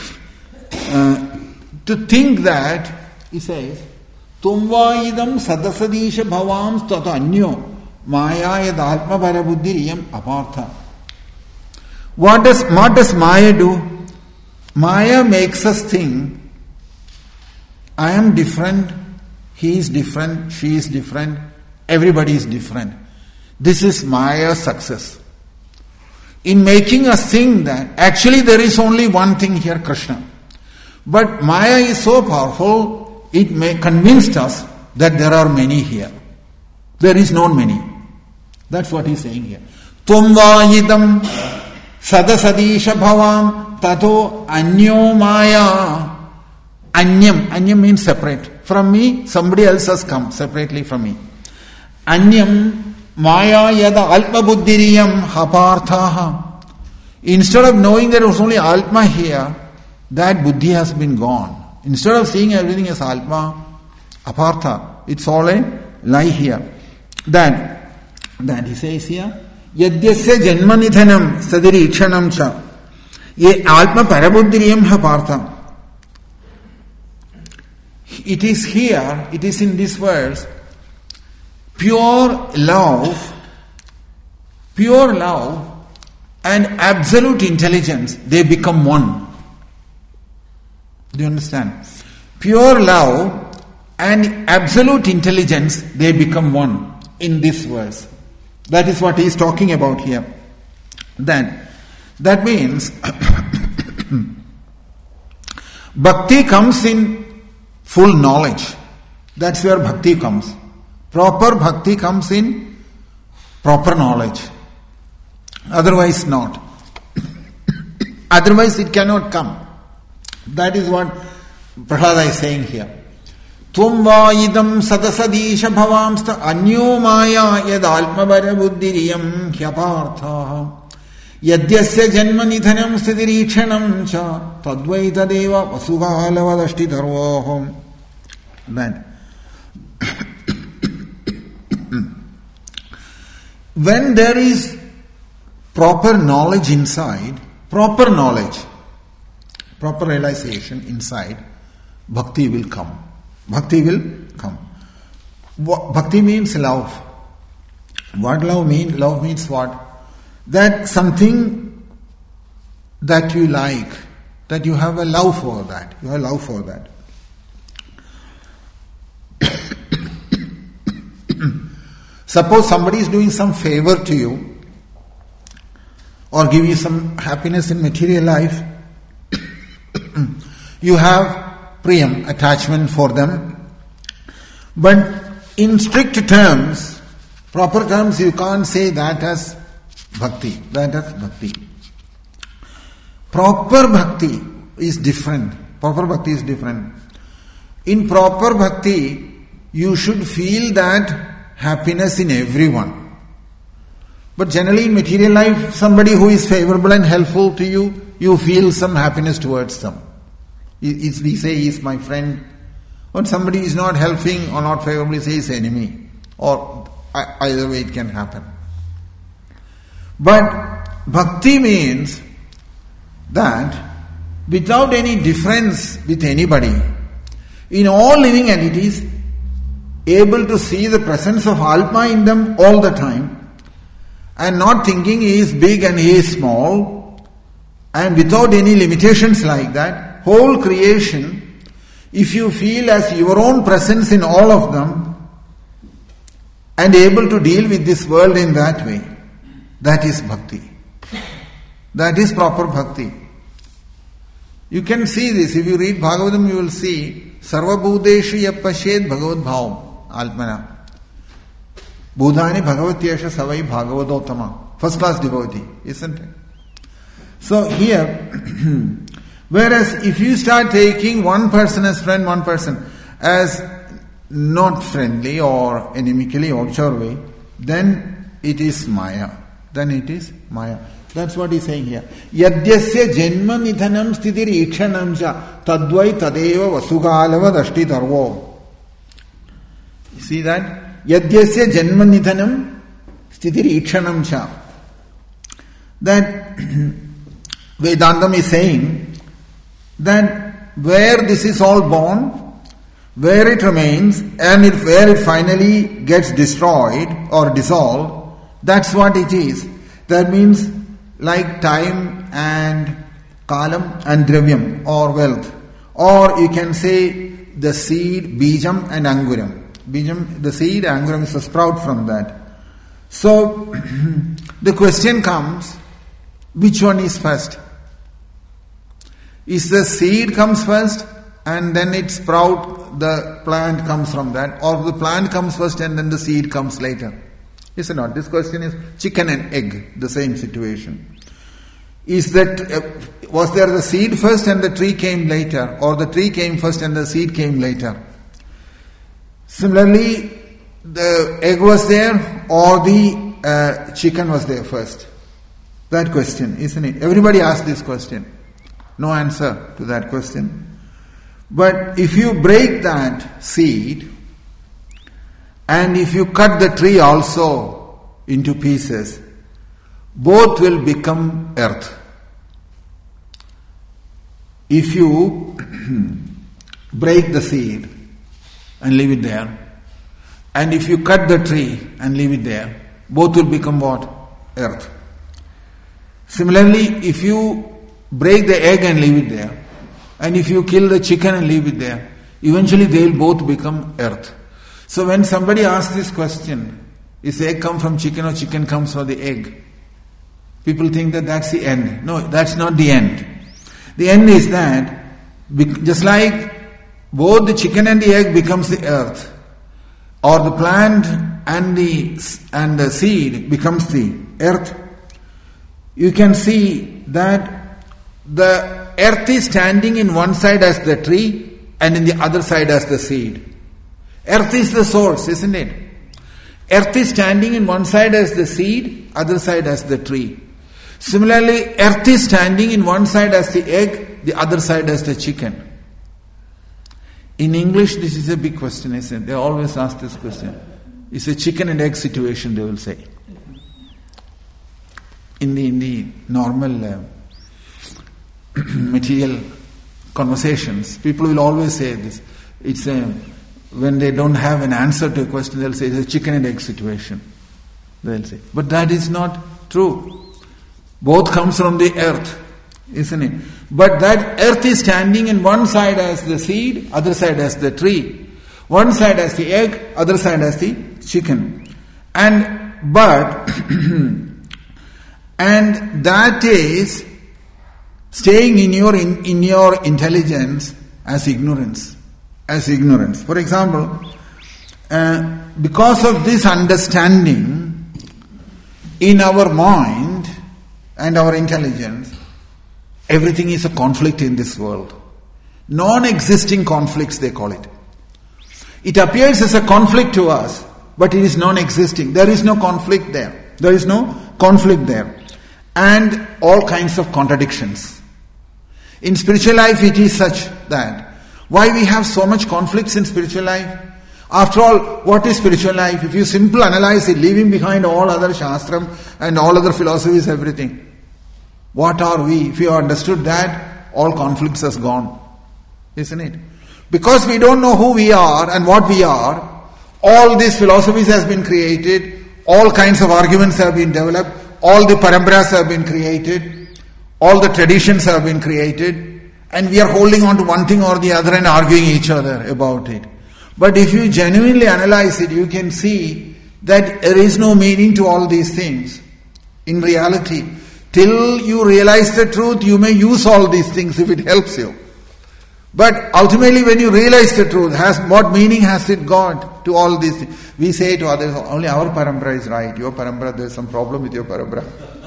To think that, he says, Tumva idam sadasadisha bhavams tata anyo maya yadalpa parabuddhiriyam apartha. What does Maya do? Maya makes us think, I am different, he is different, she is different, everybody is different. This is Maya's success. In making us think that actually there is only one thing here, Krishna. But Maya is so powerful, it may convinced us that there are many here. There is not many. That's what he is saying here. Tumva idam sadasadisha bhavam tato anyo maya. Anyam means separate. From me, somebody else has come separately from me. Anyam maya yada alpa buddhiriyam haparthaha. Instead of knowing there was only Alma here, that buddhi has been gone. Instead of seeing everything as Alma, apartha, it's all a lie here. Then he says here, yadyasya janma nidhanam sadirikshanam cha. Ye Alma parabuddhiriyam hapartha. It is here, it is in this verse, pure love and absolute intelligence, they become one. Do you understand? Pure love and absolute intelligence, they become one in this verse. That is what he is talking about here. Then, that means bhakti comes in full knowledge. That's where bhakti comes. Proper bhakti comes in proper knowledge. Otherwise not. Otherwise it cannot come. That is what Prahlada is saying here. Tumva idam sadasadisha bhavamsta anyo maya yad almavara buddhiriyam hyapartha yadyasya janma nidhanam siddhirikshanam cha tadvaita deva vasughalavadashti dharvoham. Then when there is proper knowledge inside, proper realization inside, bhakti will come. Bhakti will come. Bhakti means love. What love means? Love means what? That something that you like, that you have a love for that. You have a love for that. Suppose somebody is doing some favor to you or give you some happiness in material life. You have priyam, attachment for them. But in strict terms, proper terms, you can't say that as bhakti. That as bhakti. Proper bhakti is different. Proper bhakti is different. In proper bhakti, you should feel that happiness in everyone. But generally in material life, somebody who is favorable and helpful to you, you feel some happiness towards them. We say he is my friend. When somebody is not helping or not favorable, we say he is enemy. Or either way it can happen. But bhakti means that without any difference with anybody, in all living entities, able to see the presence of Atma in them all the time, and not thinking he is big and he is small, and without any limitations like that, whole creation, if you feel as your own presence in all of them, and able to deal with this world in that way, that is bhakti. That is proper bhakti. You can see this. If you read Bhagavatam, you will see Sarva Bhudeshu Yapashed Bhagavad Bhavam Alpana. Bhudani Bhagavatyesha Savai Bhagavadotama. First class devotee, isn't it? So here, whereas if you start taking one person as friend, one person as not friendly or inimically or whichever way, then it is Maya. Then it is Maya. That's what he's saying here. Yadyasya janma nidhanam sthitir ikshanam cha tadvai tadeva vasugalava dashti tarvo. You see that? Yadyasya janma nidhanam sthitir ikshanam cha. That Vedantam is saying that where this is all born, where it remains, and where it finally gets destroyed or dissolved, that's what it is. That means like time and kalam and dravyam or wealth. Or you can say the seed, bijam and anguram. Bijam, the seed, anguram is a sprout from that. So the question comes, which one is first? Is the seed comes first and then it sprout, the plant comes from that, or the plant comes first and then the seed comes later? Is it not? This question is chicken and egg, the same situation. Is that, was there the seed first and the tree came later, or the tree came first and the seed came later? Similarly, the egg was there or the chicken was there first? That question, isn't it? Everybody asks this question. No answer to that question. But if you break that seed, and if you cut the tree also into pieces, both will become earth. If you break the seed and leave it there, and if you cut the tree and leave it there, both will become what? Earth. Similarly, if you break the egg and leave it there, and if you kill the chicken and leave it there, eventually they will both become earth. So when somebody asks this question, is the egg come from chicken or chicken comes from the egg? People think that that's the end. No, that's not the end. The end is that, just like both the chicken and the egg becomes the earth, or the plant and the seed becomes the earth, you can see that the earth is standing in one side as the tree and in the other side as the seed. Earth is the source, isn't it? Earth is standing in one side as the seed, other side as the tree. Similarly, earth is standing in one side as the egg, the other side as the chicken. In English, this is a big question, isn't it? They always ask this question. It's a chicken and egg situation, they will say. In the normal material conversations, people will always say this. When they don't have an answer to a question, they'll say it's a chicken and egg situation. they'll say. But that is not true. Both comes from the earth, isn't it? But that earth is standing in one side as the seed, other side as the tree. One side as the egg, other side as the chicken. And that is staying in your intelligence as ignorance. For example, because of this understanding in our mind and our intelligence, everything is a conflict in this world. Non-existing conflicts, they call it. It appears as a conflict to us, but it is non-existing. There is no conflict there. And all kinds of contradictions. In spiritual life, it is such that why we have so much conflicts in spiritual life? After all, what is spiritual life? If you simply analyze it, leaving behind all other shastram and all other philosophies, everything. What are we? If you understood that, all conflicts has gone. Isn't it? Because we don't know who we are and what we are, all these philosophies has been created, all kinds of arguments have been developed, all the parampras have been created, all the traditions have been created, and we are holding on to one thing or the other and arguing each other about it. But if you genuinely analyze it, you can see that there is no meaning to all these things. In reality, till you realize the truth, you may use all these things if it helps you. But ultimately, when you realize the truth, what meaning has it got to all these things? We say to others, only our parampara is right. Your parampara, there is some problem with your parampara.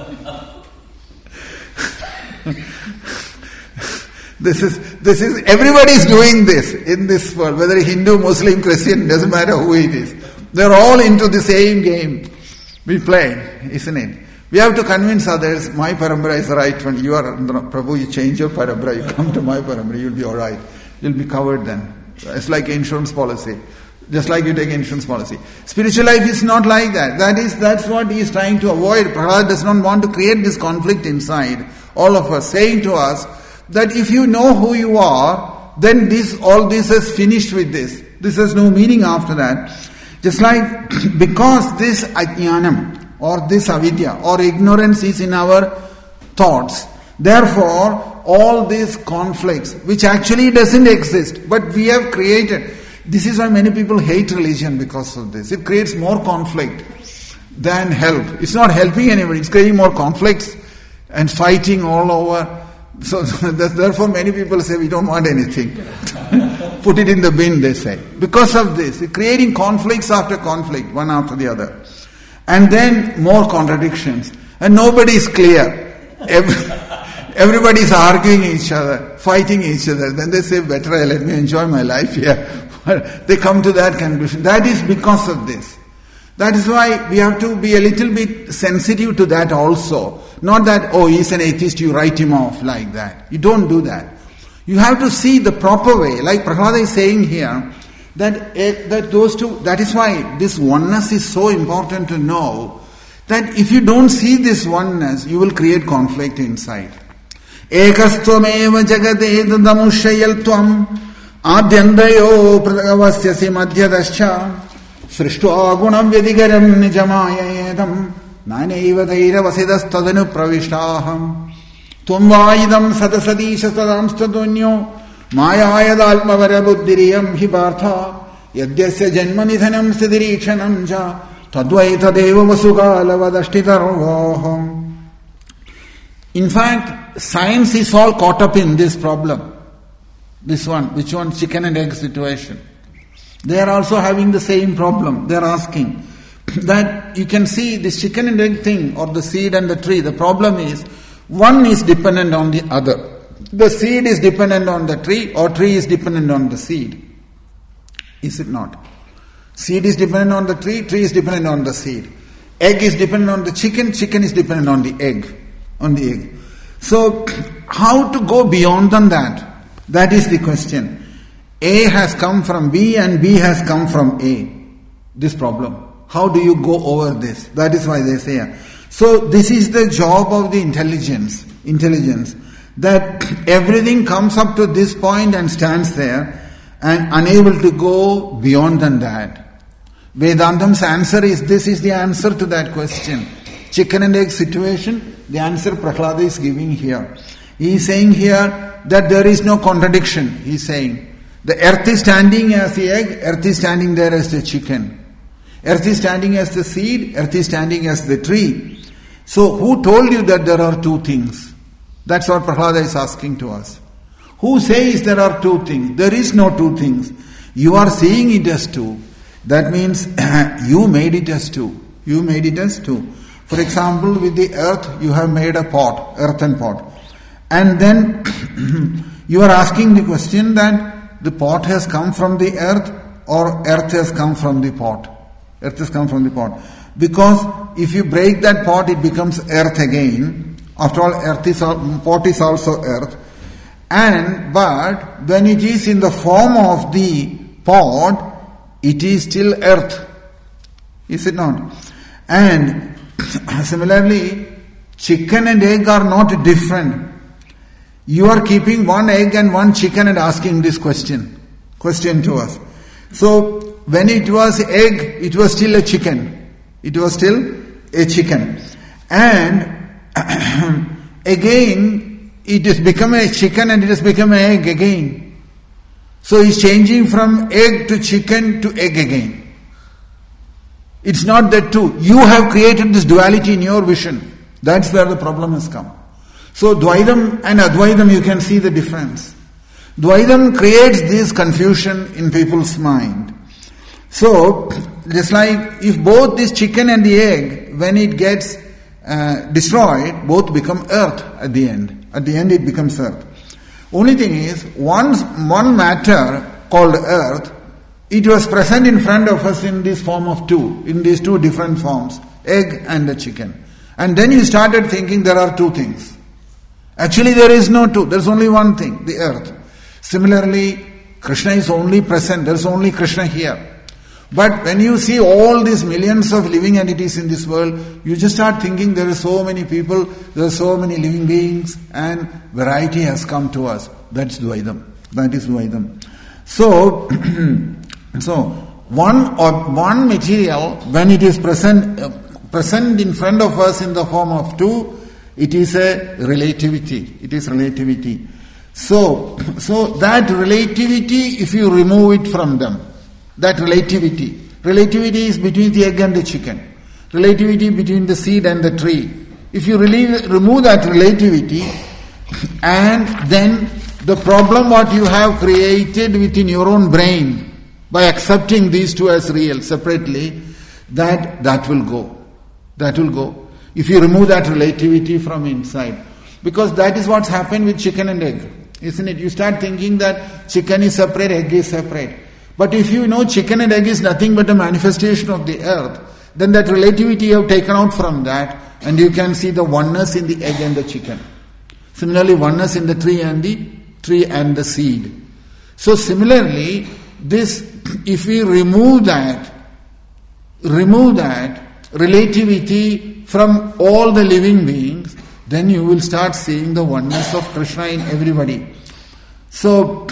This is everybody is doing this in this world, whether Hindu, Muslim, Christian, doesn't matter who it is. They're all into the same game we play, isn't it? We have to convince others, my parampara is the right one. You are, Prabhu, you change your parampara, you come to my parampara, you'll be alright. You'll be covered then. It's like insurance policy. Just like you take insurance policy. Spiritual life is not like that. That's what he is trying to avoid. Prahlad does not want to create this conflict inside all of us, saying to us that if you know who you are, then all this is finished with this. This has no meaning after that. Just like, because this ajnanam, or this avidya, or ignorance is in our thoughts, therefore, all these conflicts, which actually doesn't exist, but we have created. This is why many people hate religion because of this. It creates more conflict than help. It's not helping anybody, it's creating more conflicts and fighting all over. So therefore many people say we don't want anything. Put it in the bin, they say. Because of this, it's creating conflicts after conflict, one after the other. And then more contradictions. And nobody is clear. Everybody is arguing each other, fighting each other. Then they say, better let me enjoy my life here. They come to that conclusion. That is because of this. That is why we have to be a little bit sensitive to that also. Not that, he's an atheist, you write him off like that. You don't do that. You have to see the proper way. Like Prahlada is saying here, that those two, that is why this oneness is so important to know, that if you don't see this oneness, you will create conflict inside. Ekastvameva jagadedadamushayal tvam adyandayo pradavasyasi madhyadascha srishtva gunam vyadigaram nijamaya naneva dhairavasidас tadanu pravishaham tvam vaidam sadasadisha sadamstadunyo mayayadalmavara buddhiriyam hi partha yadyasya janmanidhanam siddhirikshanam ja tadvaitadeva vasukalavadashtitarvoham. In fact, science is all caught up in this problem. This one, which one? Chicken and egg situation. They are also having the same problem. They are asking that you can see this chicken and egg thing, or the seed and the tree. The problem is, one is dependent on the other. The seed is dependent on the tree, or tree is dependent on the seed. Is it not? Seed is dependent on the tree is dependent on the seed. Egg is dependent on the chicken is dependent on the egg. So, how to go beyond than that? That is the question. A has come from B and B has come from A. This problem. How do you go over this? That is why they say. So, this is the job of the intelligence, that everything comes up to this point and stands there and unable to go beyond than that. Vedantam's answer is, this is the answer to that question. Chicken and egg situation, the answer Prahlada is giving here. He is saying here that there is no contradiction. He is saying, the earth is standing as the egg, earth is standing there as the chicken. Earth is standing as the seed, earth is standing as the tree. So who told you that there are two things? That's what Prahlada is asking to us. Who says there are two things? There is no two things. You are seeing it as two. That means you made it as two. You made it as two. For example, with the earth, you have made a pot, earthen pot. And then you are asking the question that the pot has come from the earth or earth has come from the pot. Earth has come from the pot. Because if you break that pot, it becomes earth again. After all, pot is also earth. But when it is in the form of the pot, it is still earth. Is it not? And similarly, chicken and egg are not different. You are keeping one egg and one chicken and asking this question to us. So, when it was egg, it was still a chicken. It was still a chicken. And again, it has become a chicken and it has become an egg again. So it's changing from egg to chicken to egg again. It's not that two. You have created this duality in your vision. That's where the problem has come. So Dvaidam and Advaidam, you can see the difference. Dvaidam creates this confusion in people's mind. So, just like if both this chicken and the egg, when it gets destroyed, both become earth at the end. At the end it becomes earth. Only thing is, one matter called earth, it was present in front of us in this form of two, in these two different forms, egg and the chicken. And then you started thinking there are two things. Actually there is no two, there is only one thing, the earth. Similarly, Krishna is only present, there is only Krishna here. But when you see all these millions of living entities in this world, you just start thinking there are so many people, there are so many living beings, and variety has come to us. That's Dvaidam. That is Dvaidam. So, one material, when it is present in front of us in the form of two, it is a relativity. It is relativity. So that relativity, if you remove it from them, that relativity is between the egg and the chicken. Relativity between the seed and the tree. If you remove that relativity, and then the problem what you have created within your own brain by accepting these two as real separately, that will go. That will go. If you remove that relativity from inside. Because that is what's happened with chicken and egg. Isn't it? You start thinking that chicken is separate, egg is separate. But if you know chicken and egg is nothing but a manifestation of the earth, then that relativity you have taken out from that, and you can see the oneness in the egg and the chicken. Similarly, oneness in the tree and the seed. So similarly, this, if we remove that relativity from all the living beings, then you will start seeing the oneness of Krishna in everybody. So,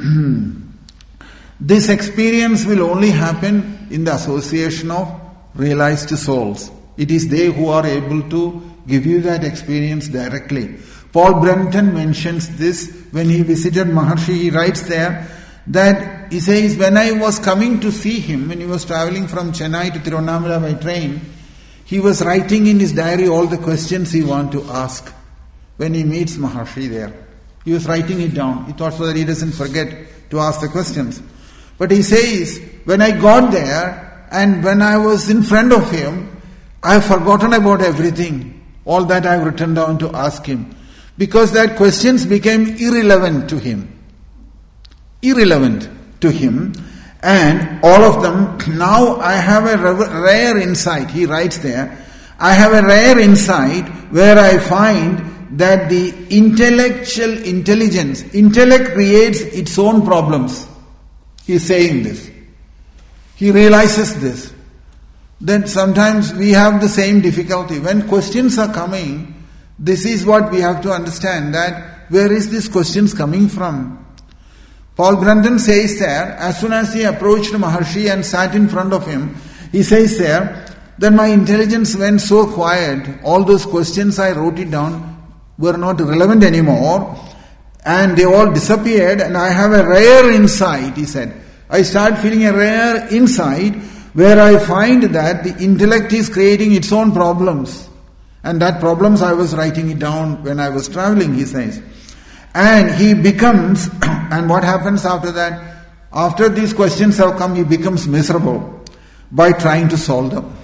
this experience will only happen in the association of realized souls. It is they who are able to give you that experience directly. Paul Brenton mentions this when he visited Maharshi. He writes there that he says, when I was coming to see him, when he was traveling from Chennai to Tirunamala by train, he was writing in his diary all the questions he wanted to ask when he meets Maharshi there. He was writing it down. He thought so that he doesn't forget to ask the questions. But he says, when I got there and when I was in front of him, I have forgotten about everything. All that I have written down to ask him. Because that questions became irrelevant to him. Irrelevant to him. And all of them, now I have a rare insight. He writes there, I have a rare insight where I find that the intellectual intelligence, intellect creates its own problems. He is saying this. He realizes this. Then sometimes we have the same difficulty. When questions are coming, this is what we have to understand, that where is these questions coming from? Paul Brandon says there, as soon as he approached Maharshi and sat in front of him, He says there that my intelligence went so quiet, all those questions I wrote it down were not relevant anymore, and they all disappeared, and I have a rare insight, he said. I start feeling a rare insight where I find that the intellect is creating its own problems. And that problems I was writing it down when I was traveling, he says. And he becomes, and what happens after that? After these questions have come, he becomes miserable by trying to solve them.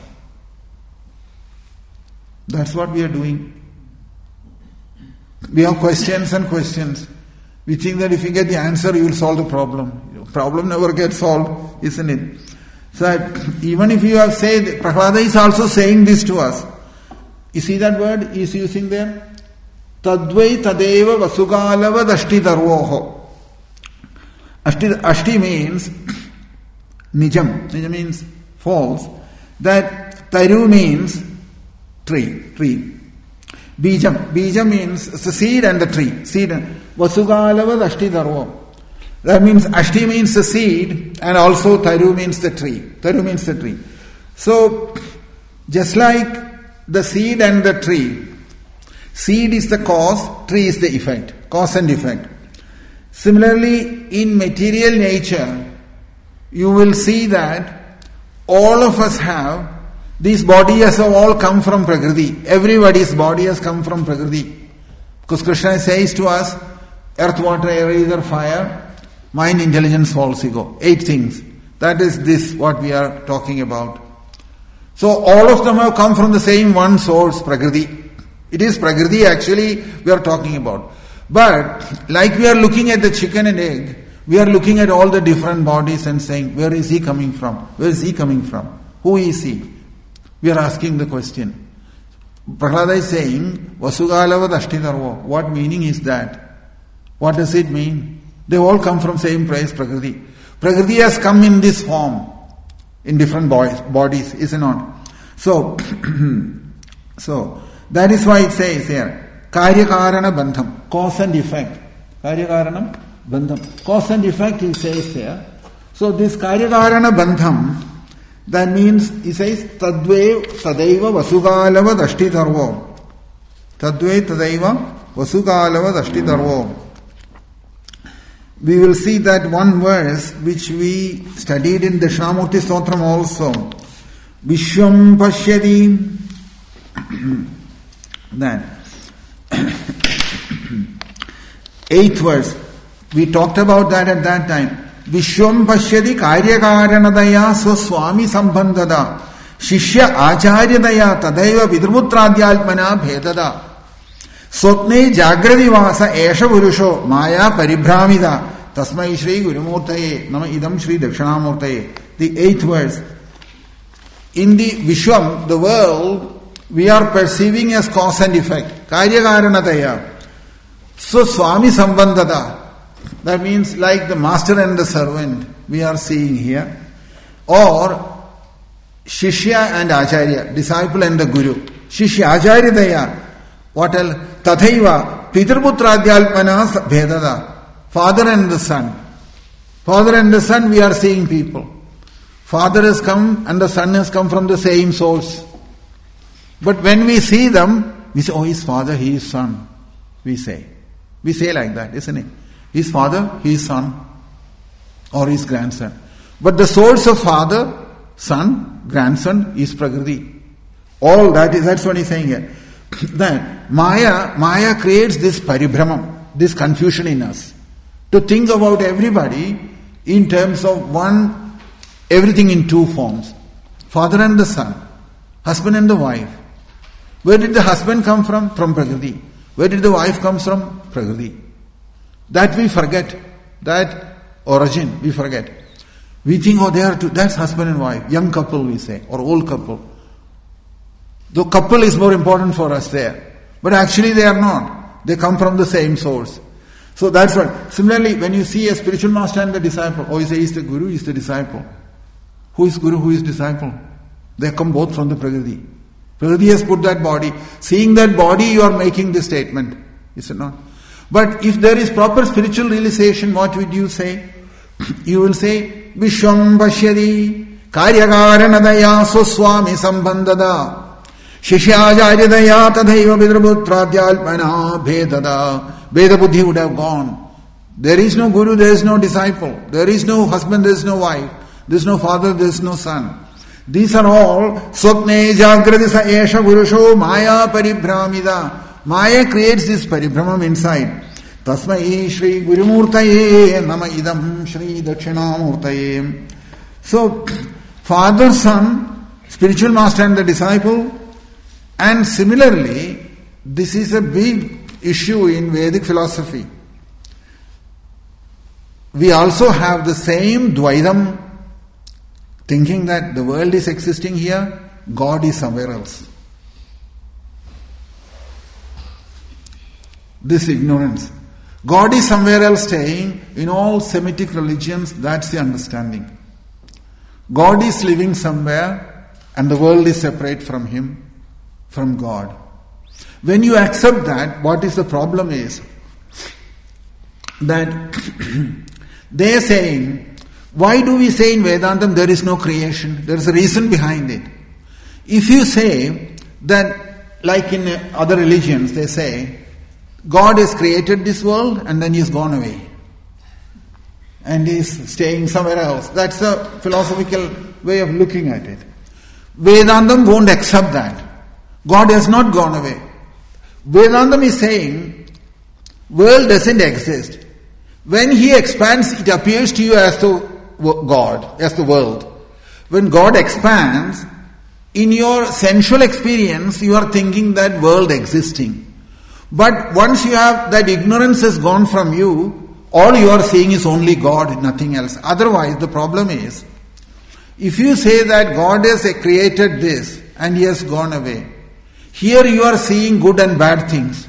That's what we are doing. We have questions and questions. We think that if you get the answer, you will solve the problem. Problem never gets solved, isn't it? So even if you have said, Prahlada is also saying this to us. You see that word he is using there? Tadvai tadeva vasugalava dashti darvoho. Ashti means nijam. Nijam means false. That taru means tree. Bijam means the seed and the tree. Seed. Vasugalava dashti darvoho. That means ashti means the seed and also taru means the tree. Taru means the tree. So, just like the seed and the tree, seed is the cause, tree is the effect. Cause and effect. Similarly, in material nature, you will see that all of us have, these bodies have all come from Prakriti. Everybody's body has come from Prakriti. Because Krishna says to us, earth, water, air, ether, fire, mind, intelligence, false ego. 8 things. That is this what we are talking about. So all of them have come from the same one source, Prakriti. It is Prakriti actually we are talking about. But like we are looking at the chicken and egg, we are looking at all the different bodies and saying, where is he coming from? Where is he coming from? Who is he? We are asking the question. Prahlada is saying, Vasugalava Dashtidarvo. What meaning is that? What does it mean? They all come from same place, Prakriti. Prakriti has come in this form, in different bodies, is it not? So, that is why it says here, Karyakarana Bandham, cause and effect. Karyakarana Bandham, cause and effect, he says here. So this Karyakarana Bandham, that means, he says, Tadve Tadaiva Vasugalava Dashti Dharvo. Tadve Tadaiva Vasugalava Dashti Dharvo. We will see that one verse which we studied in the Shamurti Stotram also. Vishwam Pashyadi. That 8th verse. We talked about that at that time. Vishwam Pashyadi Karyakaranadaya Swami Sambandada Shishya Acharyadaya Tadaiva Vidrumutradyalpana Bhedada Swapne Jagradi Vasa Esha Purusho Maya Paribhramida Tasmai Shri Gurumurtaye Nama Idam Shri Dakshinamurtaye. The 8th verse. In the Vishwam, the world, we are perceiving as cause and effect. Karyakaranataya. So Swami Sambandada. That means like the master and the servant we are seeing here. Or Shishya and Acharya, disciple and the Guru. Shishya Acharya Daya. What else? Tathaiva Pitarputradyalpana Bhedada. Father and the son. Father and the son, we are seeing people. Father has come and the son has come from the same source. But when we see them, we say, oh, he is father, he is son. We say like that, isn't it? He is father, he is son, or he is grandson. But the source of father, son, grandson is Prakriti. All that is, that's what he's saying here. That Maya creates this paribhramam, this confusion in us. To think about everybody in terms of one, everything in 2 forms. Father and the son, husband and the wife. Where did the husband come from? From Prakriti. Where did the wife come from? Prakriti. That we forget. That origin we forget. We think, oh, they are two, that's husband and wife. Young couple we say, or old couple. The couple is more important for us there. But actually they are not. They come from the same source. So that's what. Similarly, when you see a spiritual master and the disciple, oh, you say, he's the guru, he's the disciple. Who is guru, who is disciple? They come both from the Prakriti. Prakriti has put that body. Seeing that body, you are making this statement. Is it not? But if there is proper spiritual realization, what would you say? You will say, Vishwam Pashyadi Karyakaranadaya swami sambandada. Shishyajaryadaya tadhaiva vidruputradhyalpana bhedada. Veda buddhi would have gone. There is no guru, there is no disciple. There is no husband, there is no wife. There is no father, there is no son. These are all swapne jagradisa esha purusho maya paribhramida. Maya creates this paribhramam inside. Tasmai Shri Gurumurtaye Nama Idam Shri Dakshinamurtaye. So, father, son, spiritual master and the disciple, and similarly, this is a big issue in Vedic philosophy. We also have the same Dvaidam, thinking that the world is existing here, God is somewhere else. This ignorance. God is somewhere else staying. In all Semitic religions, that's the understanding. God is living somewhere and the world is separate from Him, from God. When you accept that, what is the problem is that they are saying, why do we say in Vedantam there is no creation? There is a reason behind it. If you say that, like in other religions, they say, God has created this world and then He has gone away. And He is staying somewhere else. That's a philosophical way of looking at it. Vedantam won't accept that. God has not gone away. Vedantam is saying, world doesn't exist. When He expands, it appears to you as the God, as the world. When God expands, in your sensual experience, you are thinking that world existing. But once you have that ignorance has gone from you, all you are seeing is only God, nothing else. Otherwise, the problem is, if you say that God has created this and He has gone away, here you are seeing good and bad things.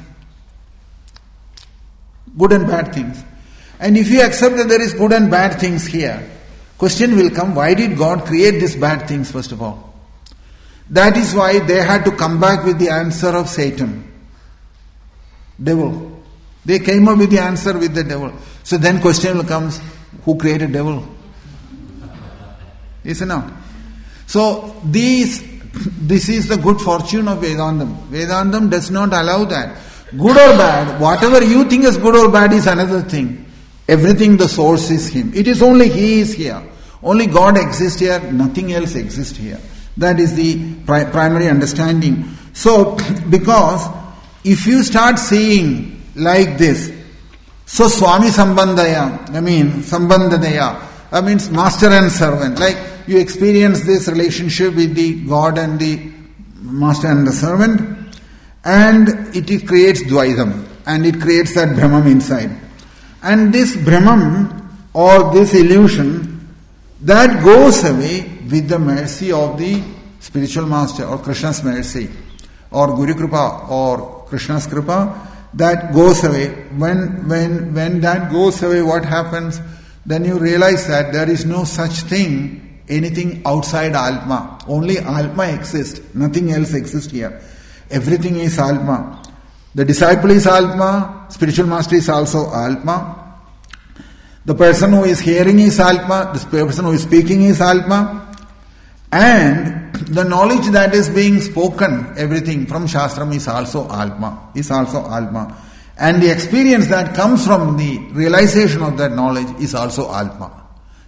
Good and bad things. And if you accept that there is good and bad things here, question will come, why did God create these bad things first of all? That is why they had to come back with the answer of Satan. Devil. They came up with the answer with the devil. So then question will come, who created devil? Is it not? So this is the good fortune of Vedantam. Vedantam does not allow that. Good or bad, whatever you think is good or bad is another thing. Everything, the source is Him. It is only He is here. Only God exists here, nothing else exists here. That is the primary understanding. So, because if you start seeing like this, so Swami Sambandaya, Sambandadaya, that means master and servant. Like you experience this relationship with the God and the master and the servant, and it creates Dvaidam, and it creates that Brahman inside. And this Brahman, or this illusion, that goes away with the mercy of the spiritual master, or Krishna's mercy, or Guru Kripa, or Krishna's Kripa, that goes away. When that goes away, what happens? Then you realize that there is no such thing, anything outside Atma. Only Atma exists. Nothing else exists here. Everything is Atma. The disciple is Atma. Spiritual master is also Atma. The person who is hearing is Atma. The person who is speaking is Atma. And the knowledge that is being spoken, everything from Shastram is also Atma. And the experience that comes from the realization of that knowledge is also Atma.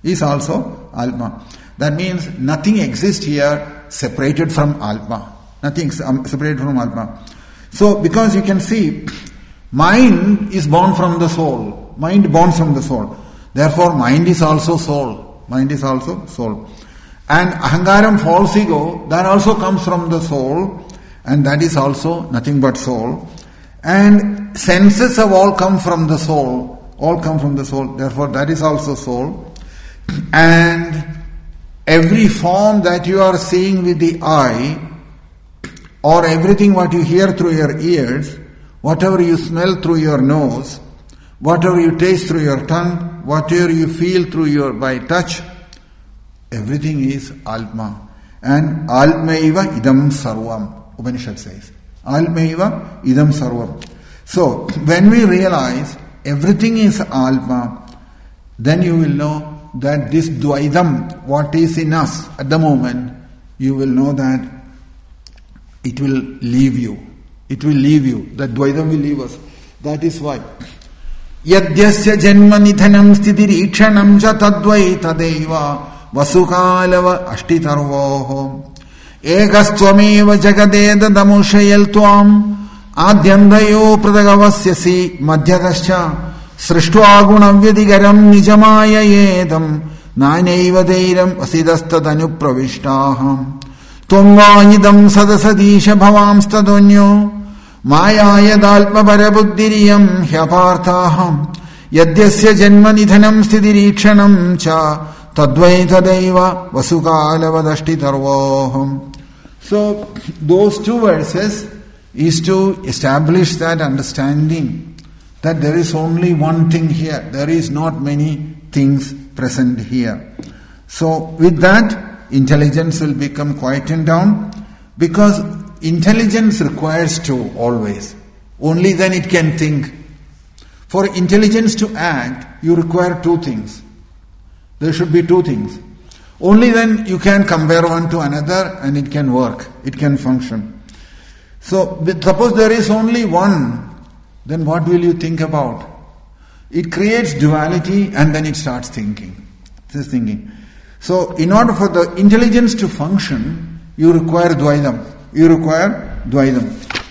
That means nothing exists here separated from Atma. Nothing separated from Atma. So, because you can see, mind is born from the soul. Mind born from the soul. Therefore, mind is also soul. And ahangaram, false ego, that also comes from the soul, and that is also nothing but soul. And senses have all come from the soul. Therefore, that is also soul. And every form that you are seeing with the eye, or everything what you hear through your ears, whatever you smell through your nose, whatever you taste through your tongue, whatever you feel by touch, everything is Atma. And Atmaiva idam sarvam, Upanishad says. Atmaiva idam sarvam. So, when we realize everything is Atma, then you will know that this Dvaidam, what is in us at the moment, you will know that it will leave you. It will leave you. That Dvaidam will leave us. That is why. Yadyasya janma nidhanam sthitirikshanam cha tadvaitadeva vasukalava ashtitarvoho ekastvameva jagadeda damushayal tvam adyandayo pradagavasyasi madhyatascha srishtvagunavvyadigaram nijamaya nanaiva dhairam asidastadanu pravishtaha tvam sadasadisha bhavamstadonyo Mayayadalpa parabuddhiriyam hyaparthaham yadyasya janma nidhanam sthitirikshanam cha tadvaitadaiva vasukalavadashtitarvoham. So, those two verses is to establish that understanding that there is only one thing here. There is not many things present here. So, with that, intelligence will become quietened down because intelligence requires two always. Only then it can think. For intelligence to act, you require two things. There should be two things. Only then you can compare one to another and it can work. It can function. So, suppose there is only one, then what will you think about? It creates duality and then it starts thinking. This is thinking. So, in order for the intelligence to function, you require Dvaidam. You require Dvaidam.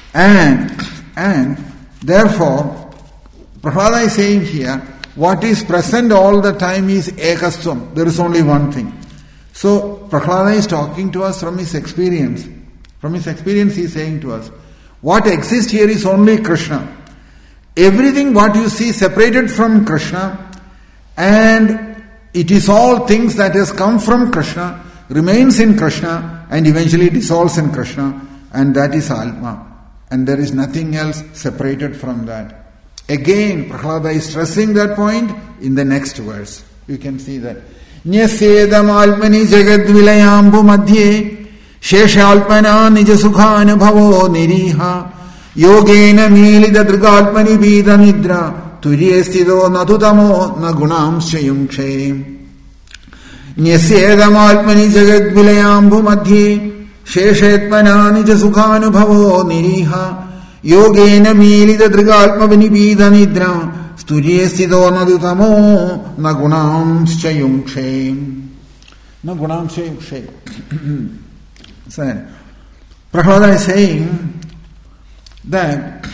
And therefore, Prahlada is saying here, what is present all the time is Ekastvam. There is only one thing. So, Prahlada is talking to us from his experience. From his experience he is saying to us, what exists here is only Krishna. Everything what you see separated from Krishna, and it is all things that has come from Krishna, remains in Krishna, and eventually dissolves in Krishna, and that is Atma. And there is nothing else separated from that. Again, Prahlada is stressing that point in the next verse. You can see that. Nyasedam alpani jagadvilayambu madhye sheshalpana nijasukhan bhavo niriha yogena milida drigalpani vida nidra turyestido natutamo nagunam shayumkshe. Nyasedamaatmani jagadvilayambu madhye sheshetmana nijasukhanubhavo niriha yogena milida drigalpa vinibida nidra sturyestido nadutamo nagunam shayumkshe. Nagunam shayumkshe. So, Prahlada is saying that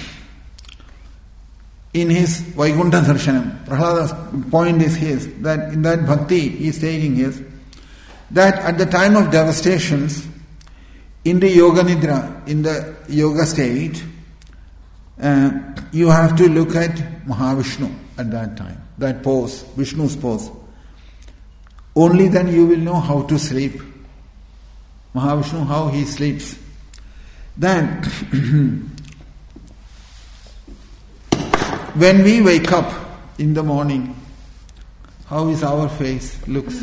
in his Vaikuntha Darshanam, Prahlada's point is his, that in that bhakti he is saying is that at the time of devastations, in the yoga nidra, in the yoga state, you have to look at Mahavishnu at that time, that pose, Vishnu's pose. Only then you will know how to sleep. Mahavishnu, how he sleeps. Then, when we wake up in the morning, how is our face looks?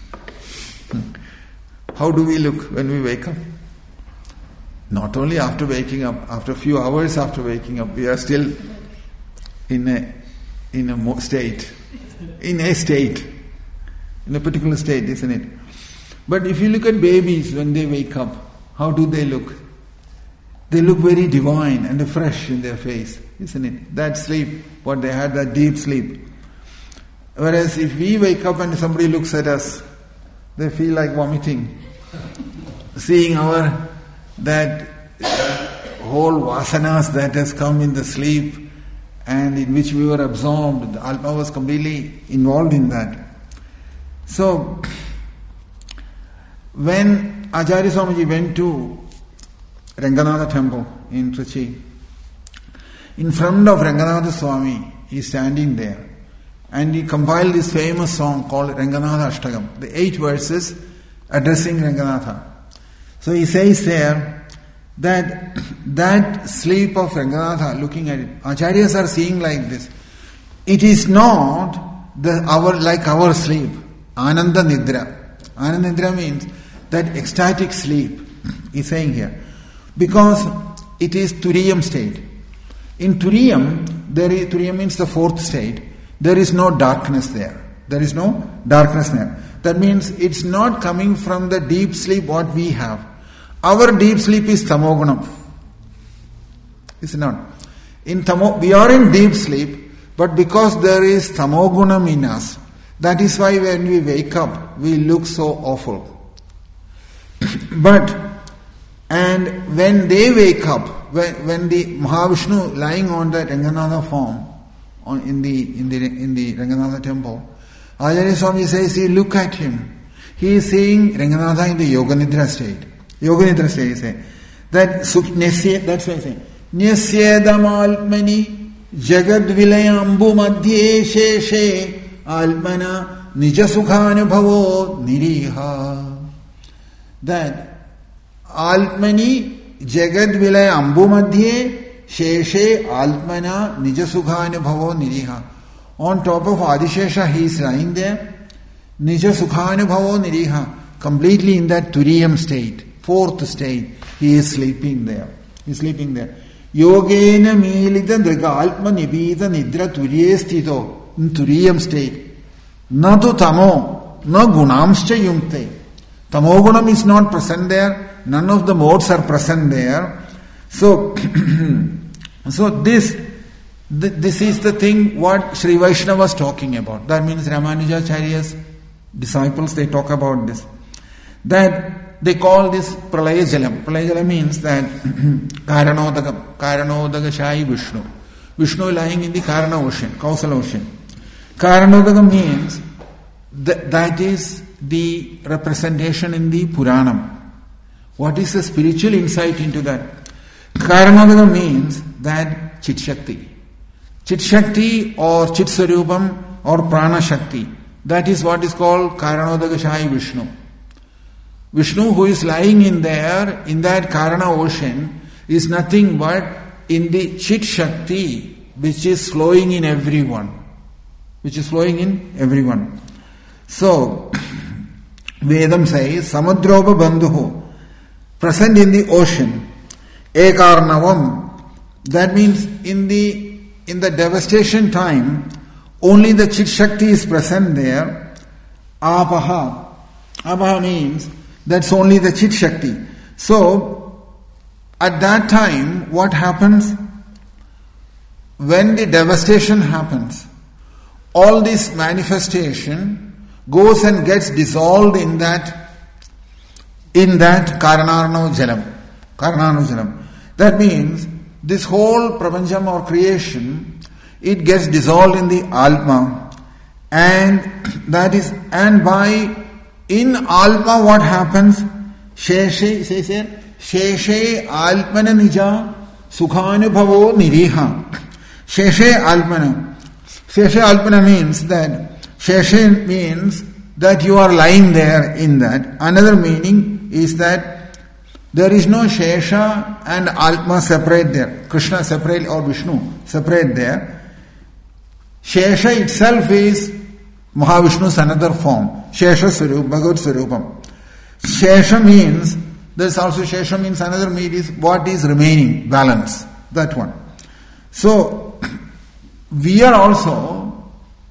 How do we look when we wake up? Not only after waking up, after a few hours after waking up, we are still in a state, in a particular state, isn't it? But if you look at babies when they wake up, how do they look? They look very divine and fresh in their face, isn't it? That sleep, what they had, that deep sleep. Whereas if we wake up and somebody looks at us, they feel like vomiting. Seeing that whole vasanas that has come in the sleep and in which we were absorbed, the Atma was completely involved in that. So, when Acharya Swamiji went to Ranganatha temple in Trichy, in front of Ranganatha Swami, he is standing there, and he compiled this famous song called Ranganatha Ashtagam, the 8 verses addressing Ranganatha. So he says there that sleep of Ranganatha, looking at it, Acharyas are seeing like this. It is not like our sleep, Ananda Nidra. Ananda Nidra means that ecstatic sleep, he's saying here. Because it is Turiyam state. In Turiyam, Turiyam means the 4th state, there is no darkness there. There is no darkness there. That means it's not coming from the deep sleep what we have. Our deep sleep is tamogunam. Is it not? We are in deep sleep, but because there is tamogunam in us, that is why when we wake up, we look so awful. And when they wake up, when the Mahavishnu lying on the Ranganatha form, in the Ranganatha temple, Acharya Swami says, look at him. He is seeing Ranganatha in the Yoga Nidra state. Yoga Nidra state, he says. That's why I say, Nyashyedam almani jagad vilayambu madhye sheshe almana nijasukhanubhavo niriha. That almani jagad vilayambu madhye sheshe almana nijasukhanubhavo niriha. On top of Adishesha he is lying there. Nijasukhanubhavo niriha. Completely in that Turiyam state, fourth state, he is sleeping there. He is sleeping there. Yogena milita driga altma nibita nidra turiye sthito, in Turiyam state. Na tu tamo, na gunamscha yumte. Tamogunam is not present there. None of the modes are present there. So this is the thing what Sri Vaishnava was talking about. That means Ramanujacharya's disciples, they talk about this. That they call this Pralaya Jalam. Pralaya Jalam means that Karanodaka Shai Vishnu. Vishnu lying in the Karana ocean, Kausala ocean. Karanodaka means that is the representation in the Puranam. What is the spiritual insight into that? Karanodaka means that Chit Shakti. Chit Shakti or Chit Swarupam or Prana Shakti. That is what is called Karanodaka Shai Vishnu. Vishnu who is lying in there, in that Karana ocean, is nothing but in the Chit Shakti which is flowing in everyone. So, Vedam says, Samadropa Bandhuho, present in the ocean, Ekarnavam, that means in the devastation time, only the Chit Shakti is present there. Apaha. Apaha means that's only the Chit Shakti. So, at that time, what happens? When the devastation happens, all this manifestation goes and gets dissolved in that Karanarno Jalam. That means this whole prapancham or creation, it gets dissolved in the Alma, and in Alma what happens? Sheshe Alpana Nija Sukhanubhavo Niriha. Sheshe Alpana means that you are lying there in that. Another meaning is that there is no Shesha and Alma separate there. Krishna separate or Vishnu separate there. Shesha itself is Mahavishnu's another form. Shesha Swarup, Bhagavad Swarupam. Shesha means, there's also Shesha means another meaning is what is remaining, balance. That one. So, we are also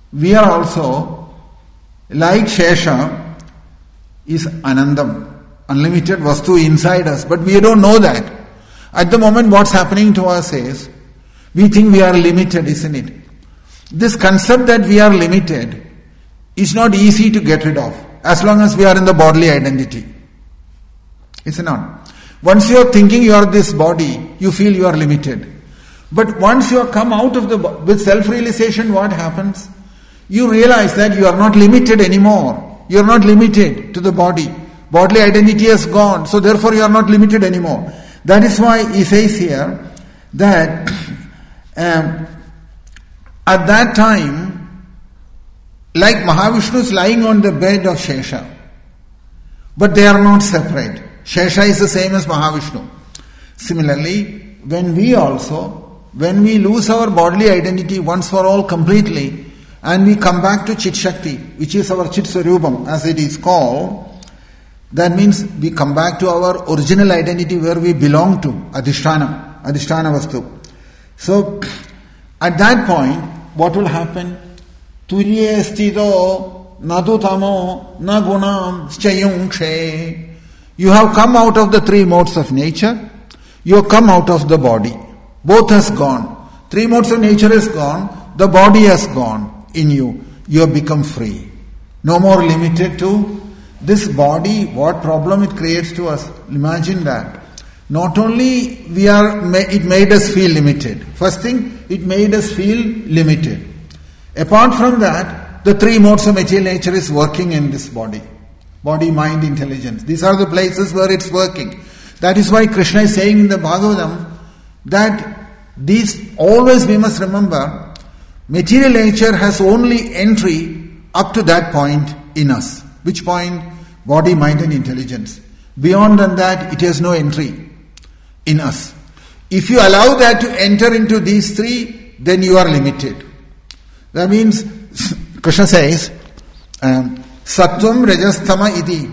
like Shesha is Anandam, unlimited Vastu inside us, but we don't know that. At the moment what's happening to us is, we think we are limited, isn't it? This concept that we are limited is not easy to get rid of as long as we are in the bodily identity. It's not. Once you are thinking you are this body, you feel you are limited. But once you have come out of with self-realization, what happens? You realize that you are not limited anymore. You are not limited to the body. Bodily identity has gone, so therefore you are not limited anymore. That is why he says here that at that time, like Mahavishnu is lying on the bed of Shesha, but they are not separate. Shesha is the same as Mahavishnu. Similarly, when we lose our bodily identity once for all completely, and we come back to Chit Shakti, which is our Chit Swarupam, as it is called, that means we come back to our original identity where we belong to, Adhisthana Vastu. So, at that point, what will happen? Turye sthido nadu tamo na gunam schayunkshe. You have come out of the three modes of nature. You have come out of the body. Both has gone. Three modes of nature is gone. The body has gone in you. You have become free. No more limited to this body. What problem it creates to us? Imagine that. Not only it made us feel limited. First thing, it made us feel limited. Apart from that, the three modes of material nature is working in this body. Body, mind, intelligence. These are the places where it's working. That is why Krishna is saying in the Bhagavatam that always we must remember, material nature has only entry up to that point in us. Which point? Body, mind and intelligence. Beyond than that, it has no entry in us. If you allow that to enter into these three, then you are limited. That means, Krishna says, Sattvam, Rajas, Tama, iti.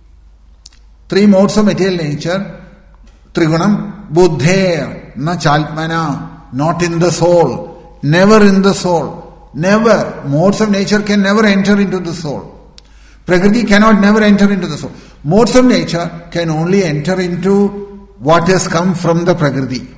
Three modes of material nature. Trigunam, Buddhe, na chalpmana, not in the soul, never in the soul. Never. Modes of nature can never enter into the soul. Prakriti cannot never enter into the soul. Modes of nature can only enter into what has come from the Prakriti.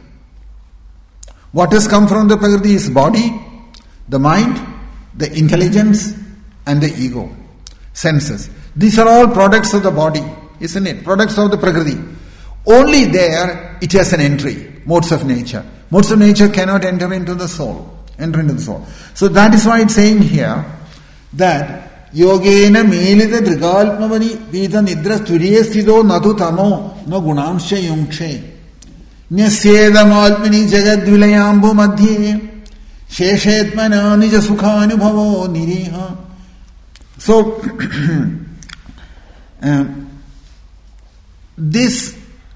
What has come from the Prakriti is body, the mind, the intelligence and the ego, senses. These are all products of the body, isn't it? Products of the Prakriti. Only there it has an entry, modes of nature. Modes of nature cannot enter into the soul. So that is why it's saying here that Yogena Melita Drigalpmavani Vida Nidra Turye Sthido Nadu Tamo No Gunamsha Yunkshe Nyasedam Alpini Jagadvilayambu Madhye Sheshetmana Nija Sukhanubhavo Niriha. So this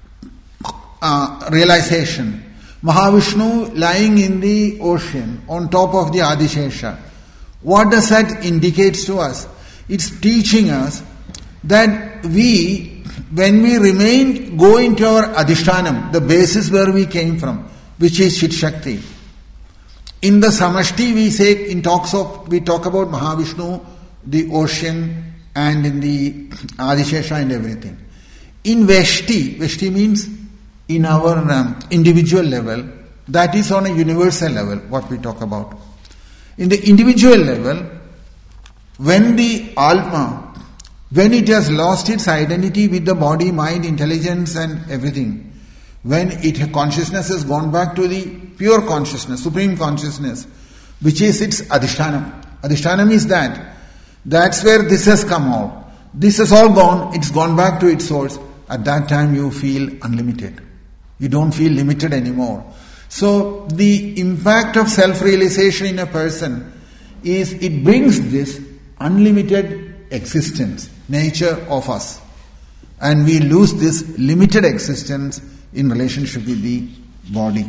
realization, Mahavishnu lying in the ocean on top of the Adishesha, what does that indicate to us? It's teaching us that when we go into our Adhishtanam, the basis where we came from, which is Chit Shakti. In the Samashti we talk about Mahavishnu, the ocean, and in the Adishesha and everything. In Veshti means in our individual level, that is on a universal level, what we talk about. In the individual level, when the Alma, when it has lost its identity with the body, mind, intelligence and everything, when consciousness has gone back to the pure consciousness, supreme consciousness, which is its Adhishtanam. Adhishtanam is that. That's where this has come out. This has all gone, it's gone back to its source. At that time you feel unlimited. You don't feel limited anymore. So the impact of self-realization in a person is it brings this unlimited existence, nature of us. And we lose this limited existence in relationship with the body.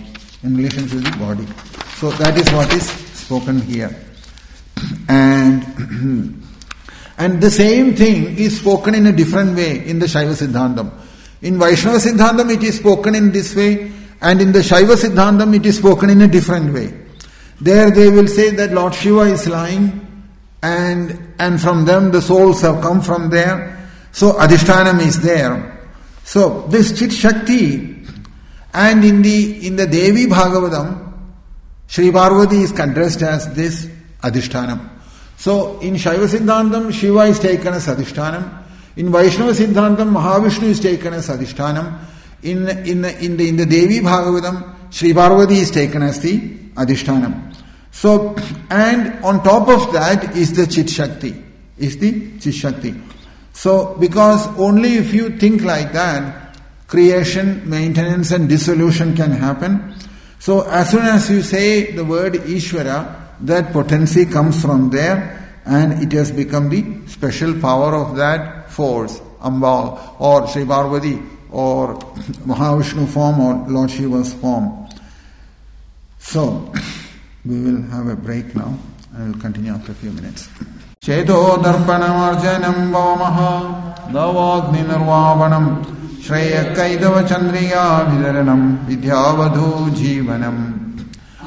So that is what is spoken here. And the same thing is spoken in a different way in the Shaiva Siddhantam. In Vaishnava Siddhantam it is spoken in this way, and in the Shaiva Siddhantam it is spoken in a different way. There they will say that Lord Shiva is lying, and from them the souls have come from there. So Adhishtanam is there. So this Chit Shakti, and in the Devi Bhagavatam, Sri Parvati is addressed as this Adhishtanam. So in Shaiva Siddhantam, Shiva is taken as Adhishtanam. In Vaishnava Siddhantam, Mahavishnu is taken as Adhishtanam. In the Devi Bhagavatam, Sri Parvati is taken as the Adhishtanam. So, and on top of that is the Chit Shakti. So, because only if you think like that, creation, maintenance and dissolution can happen. So, as soon as you say the word Ishvara, that potency comes from there, and it has become the special power of that force, Amba or Sri Parvati or Mahavishnu form or Lord Shiva's form. So, we will have a break now. I will continue after a few minutes. Cheto darpanam arjanam vamaha davagni nirvavanam shreya kaidava chandriya vidaranam vidyavadhu jivanam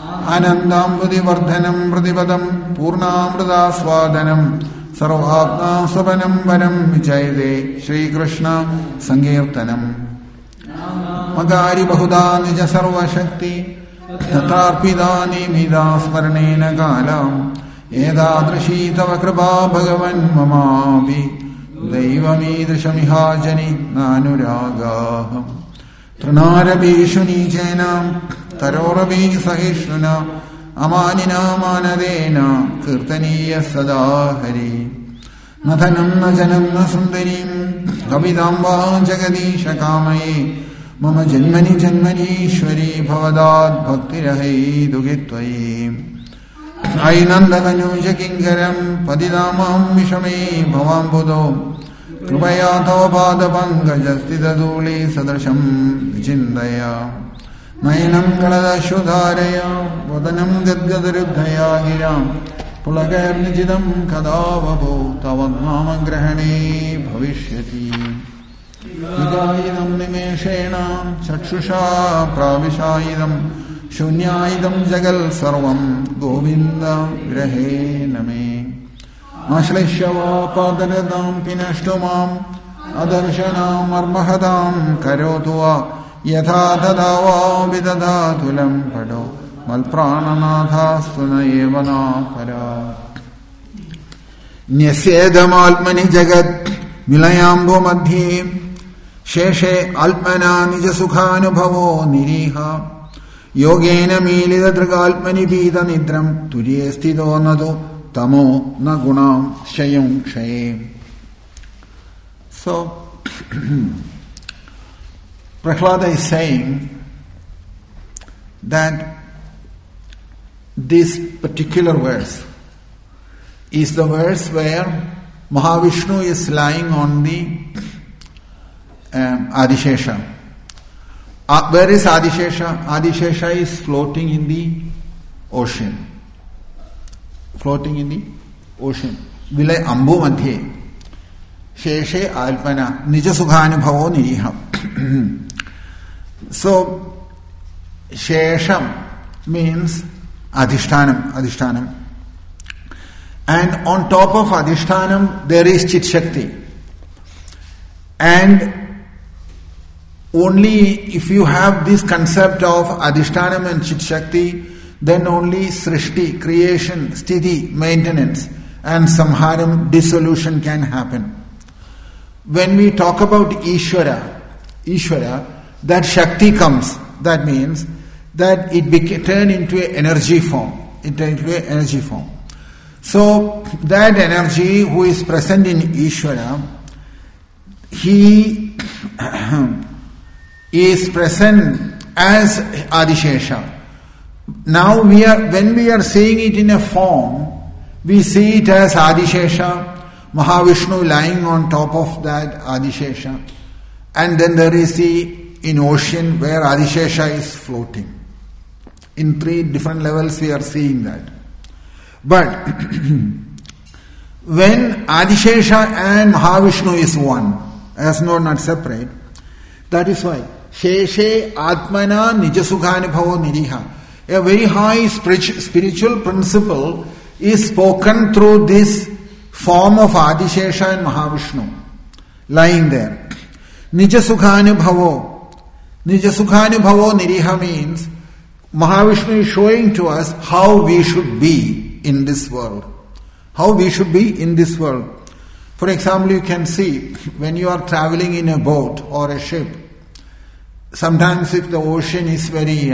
Anandambudivardhanam Pradipatam Purnamrudaswadanam Sarvatma Swapanam Varam Vichayde Shri Krishna Sankirtanam Magari Bahuda Nija Sarva Shakti Tatarpidani Mida Smarnena Kalam Edadrishi Tava Kripa Bhagavan Mamapi Daivamidrishamihajani Nanuragaham Tranarabhishu Nijena Tarorabhi Sahishuna Amanina Manadena Kirtaniya Sadahari Nathanam Najanam Nasundarim Kabidamba Jagadisha Kamayi Mama Janmani Janmani Ishwari Bhavadad Bhakti Rahi Dugitvayi Ainanda Kanuja Kingaram Padidamam Vishame Bhavam Buddho Krupaya Tava Pada Pankajastita Duli Sadrasham Vichindaya Nainam Kalada Shudharaya Vadanam Gadgadariddhaya Giram Pulakar Nijidam Kadavabo Tavadmama Grahane Bhavishyati Vidayidam Nimeshena Chakshusha Pravishayidam Shunyayidam Jagal Sarvam Govinda Grahe Name Ashleshava Padaradam Pinashtumam Adarshanam Armahadam Karotua Yatha Tadava Vidadatulam Pado Malprananatha Sunayevana Para Nyasedam Almani Jagat Vilayambo Madhi Sheshe Alpana Nijasukhanubhavo Niriha Yogena Milida Dragalpani Bida Nidram Turiestido Nado Tamo Nagunam Shayam Shaye. So Prahlada is saying that this particular verse is the verse where Mahavishnu is lying on the Adishesha. Where is Adishesha? Adishesha is floating in the ocean. Floating in the ocean. Vilay Ambu Madhye. Sheshe Alpana. Nijasukhanubhavo Niriham. So, Shesham means Adhishtanam. And on top of Adhishtanam, there is Chit Shakti. And only if you have this concept of Adhishtanam and Chit Shakti, then only Srishti, creation, Sthiti, maintenance, and Samharam, dissolution can happen. When we talk about Ishvara, that Shakti comes. That means that it turned into an energy form. So, that energy who is present in Ishvara, he is present as Adishesha. Now when we are seeing it in a form, we see it as Adishesha, Mahavishnu lying on top of that Adishesha, and then there is in ocean where Adishesha is floating. In 3 different levels we are seeing that. But when Adishesha and Mahavishnu is one, as not separate, that is why Sheshe Atmana Nijasukhanubhavo Niriha. A very high spiritual principle is spoken through this form of Adishesha and Mahavishnu lying there. Nijasukhanubhavo Niriha means Mahavishnu is showing to us how we should be in this world. How we should be in this world. For example, you can see when you are traveling in a boat or a ship, sometimes if the ocean is very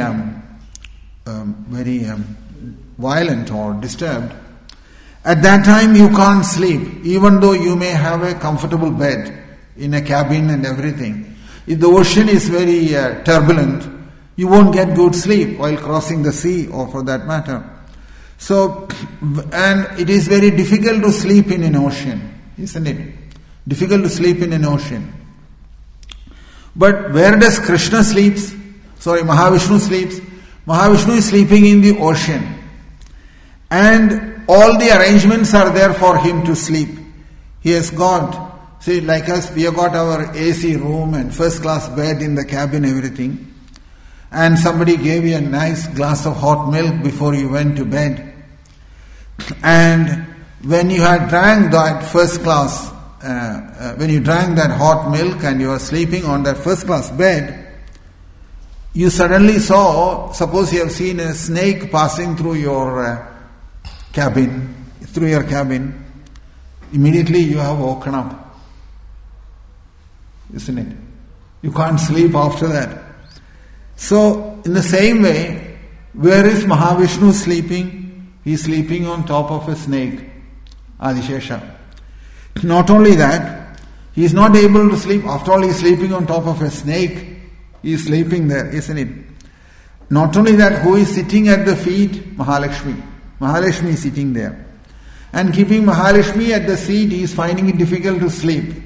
violent or disturbed, at that time you can't sleep, even though you may have a comfortable bed in a cabin and everything. If the ocean is very turbulent, you won't get good sleep while crossing the sea, or for that matter. So, and it is very difficult to sleep in an ocean, isn't it? Difficult to sleep in an ocean. But where does Mahavishnu sleeps? Mahavishnu is sleeping in the ocean. And all the arrangements are there for him to sleep. He has got, see, like us, we have got our AC room and first class bed in the cabin, everything. and somebody gave you a nice glass of hot milk before you went to bed. And when you had drank that first class, when you drank that hot milk and you were sleeping on that first class bed, you suddenly saw, suppose you have seen a snake passing through your cabin, immediately you have woken up. Isn't it? You can't sleep after that. So, in the same way, where is Mahavishnu sleeping? He is sleeping on top of a snake, Adishesha. Not only that, he is not able to sleep. After all, he is sleeping on top of a snake. He is sleeping there, isn't it? Not only that, who is sitting at the feet? Mahalakshmi. Mahalakshmi is sitting there. And keeping Mahalakshmi at the seat, he is finding it difficult to sleep.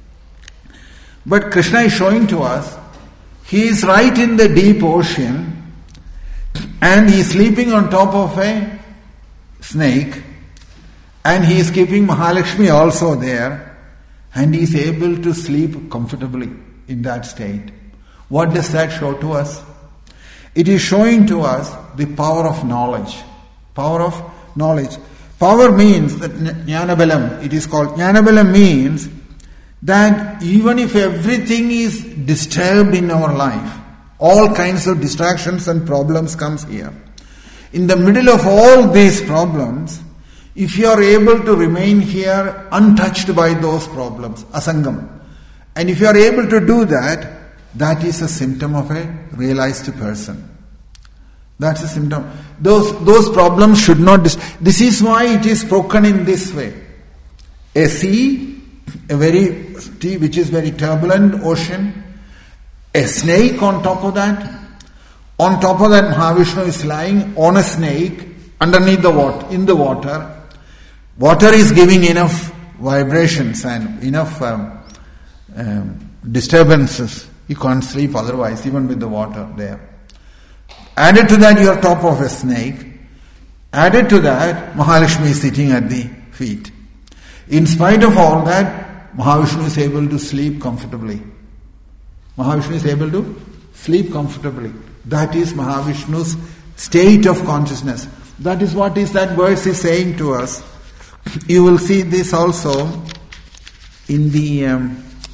But Krishna is showing to us, he is right in the deep ocean and he is sleeping on top of a snake, and he is keeping Mahalakshmi also there, and he is able to sleep comfortably in that state. What does that show to us? It is showing to us the power of knowledge. Power of knowledge. Power means that Jnanabalam, it is called Jnanabalam, means that even if everything is disturbed in our life, all kinds of distractions and problems comes here. In the middle of all these problems, if you are able to remain here untouched by those problems, asangam, and if you are able to do that, that is a symptom of a realized person. That's a symptom. Those problems should not... This is why it is spoken in this way. A sea, which is very turbulent ocean, a snake on top of that. On top of that, Mahavishnu is lying on a snake underneath the water, in the water. Water is giving enough vibrations and enough disturbances. You can't sleep otherwise, even with the water there. Added to that, you are top of a snake. Added to that, Mahalakshmi is sitting at the feet. In spite of all that, Mahavishnu is able to sleep comfortably. Mahavishnu is able to sleep comfortably. That is Mahavishnu's state of consciousness. That is what is that verse is saying to us. You will see this also in the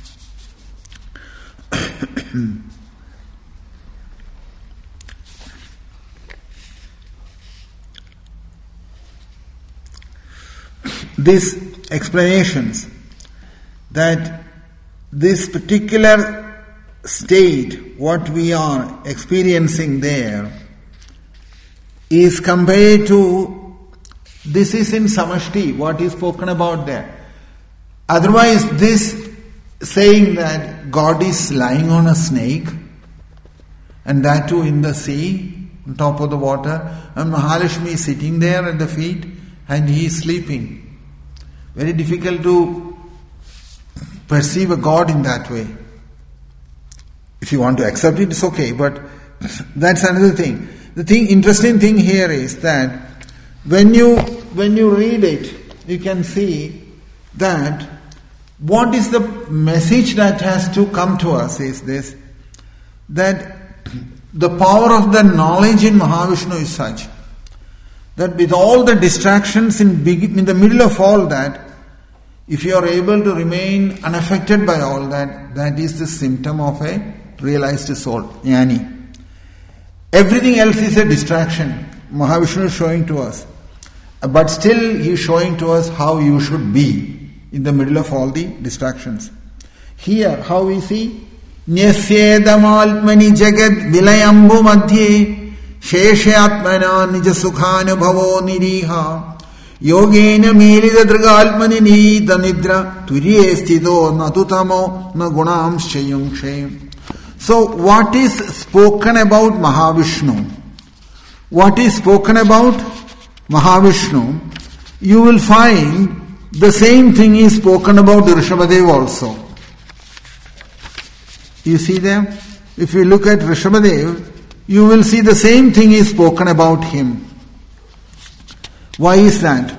these explanations, that this particular state, what we are experiencing there, is compared to, this is in Samashti, what is spoken about there. Otherwise, this saying that God is lying on a snake, and that too in the sea, on top of the water, and Mahalakshmi is sitting there at the feet, and he is sleeping. Very difficult to perceive a God in that way. If you want to accept it, it's okay, but that's another thing. The interesting thing here is that when you read it, you can see that what is the message that has to come to us is this, that the power of the knowledge in Mahavishnu is such that with all the distractions in the middle of all that, if you are able to remain unaffected by all that, that is the symptom of a realized soul, jnani. Everything else is a distraction. Mahavishnu is showing to us. But still he is showing to us how you should be in the middle of all the distractions. Here, how we see? Nyasyedamalmani jagad vilayambu madhye sheshyatmana nija sukhanubhavo niriha yogena milida dragalmani nida nidra turye sthido natutamo na gunamshayungshe. So what is spoken about Mahavishnu? What is spoken about Mahavishnu? You will find the same thing is spoken about Rishabhadev also. You see them? If you look at Rishabhadev, you will see the same thing is spoken about him. Why is that?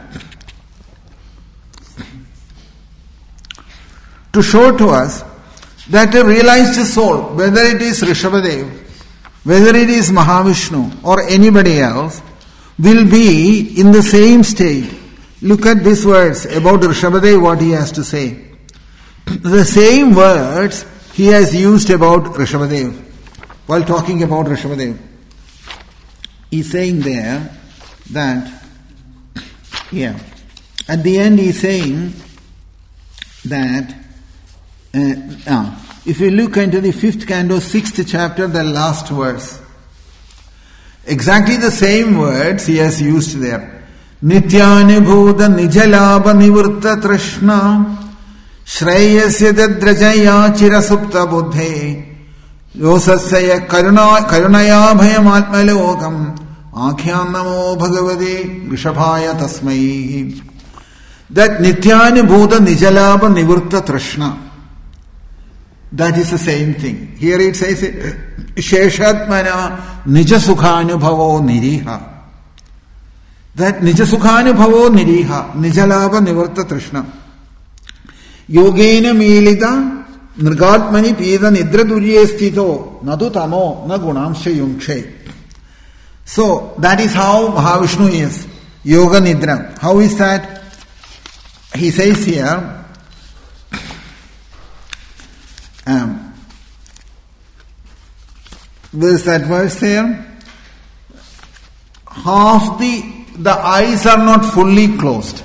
To show to us that a realized soul, whether it is Rishabhadev whether it is Mahavishnu or anybody else, will be in the same state. Look at these words about Rishabhadev, what he has to say. The same words he has used about Rishabhadev while talking about Rishabhadev. He's saying there that, at the end he's saying that, if you look into the 5th canto, 6th chapter, the last verse, exactly the same words he has used there. Nityanibhuta nijalabha nivurta trishna Shreyasya dadrajaya chirasupta buddhe Yosasya karunaya bhayam atmalokam Akhyam namo bhagavade Rishabhaya tasmai. That Nityanibhuta nijalabha nivurta trishna, that is the same thing. Here it says Sheshatmana nijasukhanubhavo niriha. That nijasukhanubhavo niriha, nijalabha nivurta trishna. Yogena milita nirgatmani pida nidra durye sthito nadu tamo na gunamsha yunkshe. So that is how Mahavishnu is. Yoga nidra. How is that? He says here, where is that verse there? Half the eyes are not fully closed.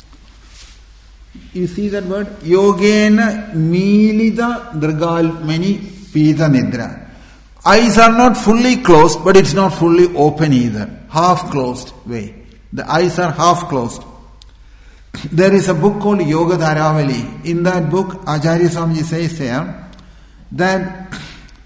You see that word? Yogena milita drgalmani pita nidra. Eyes are not fully closed, but it's not fully open either. Half closed way. The eyes are half closed. There is a book called Yoga Dharavali. In that book, Acharya Swamiji says there that,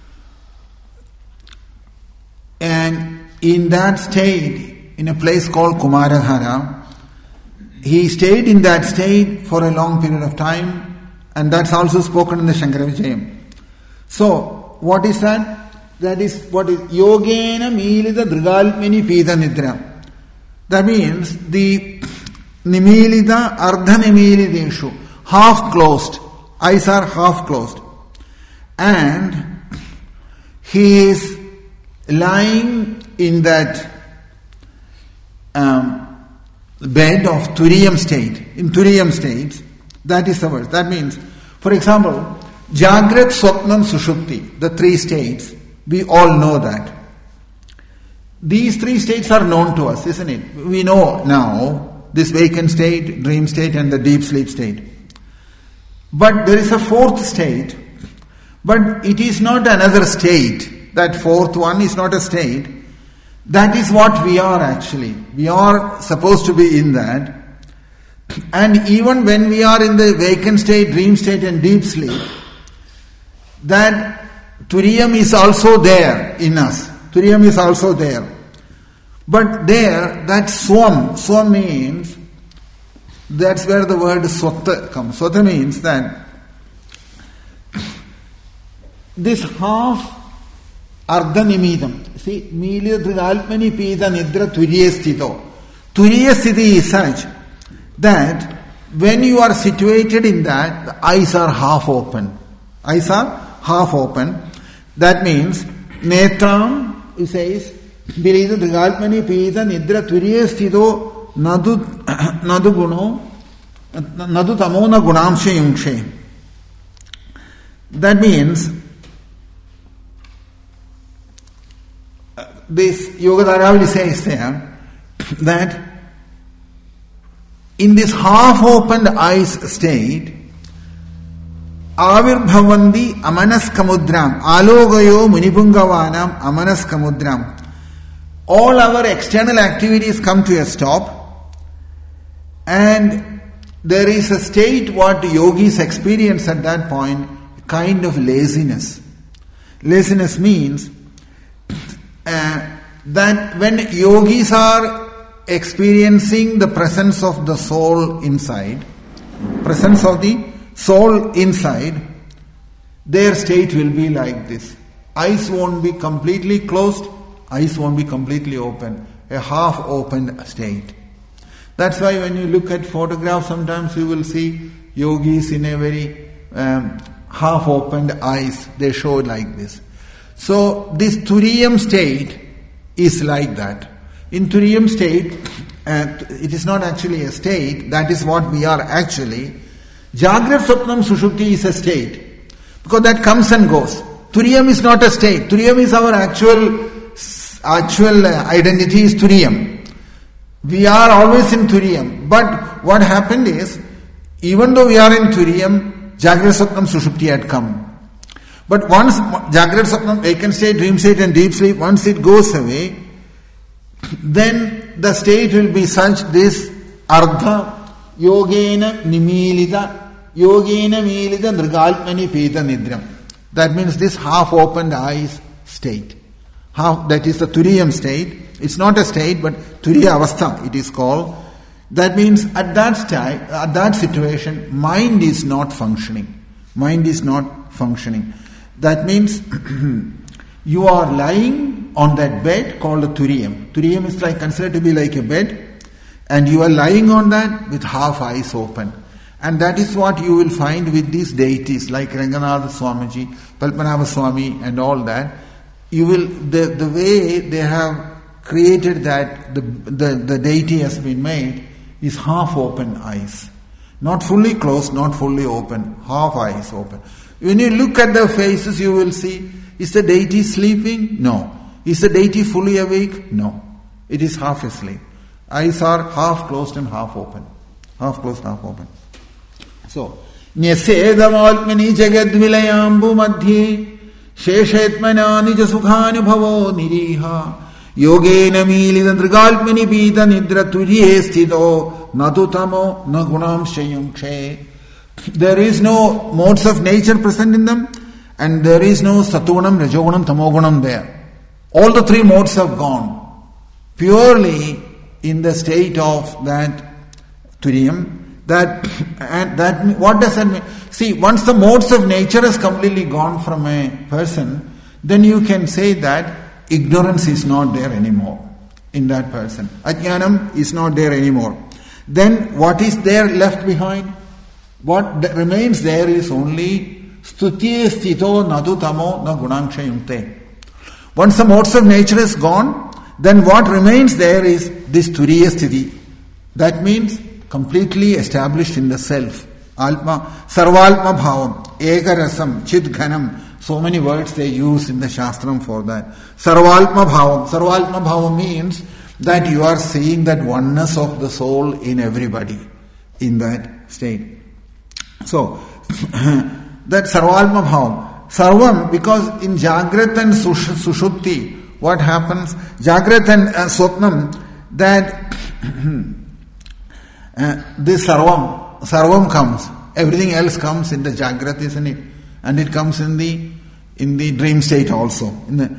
and in that state, in a place called Kumaradhara, he stayed in that state for a long period of time, and that's also spoken in the Shankaravijayam. So, what is that? That is what is Yogena Milita Drigalmini Pita Nidra. That means the Nimilita Ardha Nimilideshu, half closed, eyes are half closed, and he is lying in that bed of Turiyam state, in Turiyam states. That is the word. That means, for example, Jagrat, Swapnam, Sushupti, the 3 states, we all know that. These 3 states are known to us, isn't it? We know now this vacant state, dream state, and the deep sleep state. But there is a 4th state, but it is not another state. That 4th one is not a state. That is what we are actually. We are supposed to be in that. And even when we are in the vacant state, dream state, and deep sleep, that Turiyam is also there in us. Turiyam is also there. But there, that swam means, that's where the word swata comes. Swata means that this half ardhanimidam. See, Milita Drigalmani Pita Nidra Turiya Sthito. Turiya Sthiti is such that when you are situated in that, the eyes are half open. Eyes are half open. That means, Netram, he says, Milita Drigalmani Pita Nidra Turiya Sthito Nadu Guno Nadu Tamona Gunamshe Yungshe. That means, this Yoga Dharavali says there that in this half-opened eyes state, Avirbhavandi Amanaskamudraм, Alogayo Munipungavaanam Amanaskamudram. All our external activities come to a stop, and there is a state what yogis experience at that point, kind of laziness. Laziness means that when yogis are experiencing the presence of the soul inside, their state will be like this. Eyes won't be completely closed, eyes won't be completely open, a half-opened state. That's why when you look at photographs, sometimes you will see yogis in a very half-opened eyes. They show like this. So this Turiyam state is like that. In Turiyam state, it is not actually a state, that is what we are actually. Jagrat Swapnam Sushupti is a state, because that comes and goes. Turiyam is not a state. Turiyam is our actual identity is Turiyam. We are always in Turiyam. But what happened is, even though we are in Turiyam, Jagrat Swapnam Sushupti had come. But once Jagrat Swapnam, vacant state, dream state and deep sleep, once it goes away, then the state will be such, this Ardha Yogena Nimilita Nrigalpani Pita Nidram. That means this half-opened eyes state. That is the Turiyam state. It's not a state, but Turiya Avastha it is called. That means at that situation, mind is not functioning. Mind is not functioning. That means you are lying on that bed called a Turiyam. Turiyam is considered to be like a bed, and you are lying on that with half eyes open. And that is what you will find with these deities like Ranganatha Swamiji, Palpanabha Swami and all that. You will, the way they have created that, the deity has been made, is half open eyes. Not fully closed, not fully open, half eyes open. When you look at the faces, you will see, is the deity sleeping? No. Is the deity fully awake? No. It is half asleep. Eyes are half closed and half open. Half closed, half open. So, Nyasedamaalmani jagadvilayambu madhye Sheshetmana nija sukhanubhavo niriha Yogena milida drigalpani pita nidra turiye sthido natutamo nagunam shayumkshe. There is no modes of nature present in them, and there is no satunam, rajogunam, tamogunam there. All the three modes have gone. Purely in the state of that Turiyam. That what does that mean? See, once the modes of nature has completely gone from a person, then you can say that ignorance is not there anymore in that person. Ajnanam is not there anymore. Then what is there left behind? What remains there is only stutye sthito nadutamo na gunangsha yunte. Once the modes of nature is gone, then what remains there is this turiya sthiti. That means completely established in the self. Alma, Sarvalpa Bhavam, Ekarasam, Chidghanam. So many words they use in the Shastram for that. Sarvalpa Bhavam. Sarvalpa Bhavam means that you are seeing that oneness of the soul in everybody in that state. So, that Sarvalpa Bhavam. Sarvam, because in Jagrat and Sushupti, what happens? Jagrat and Swapnam, that this Sarvam comes. Everything else comes in the Jagrat, isn't it? And it comes in the dream state also.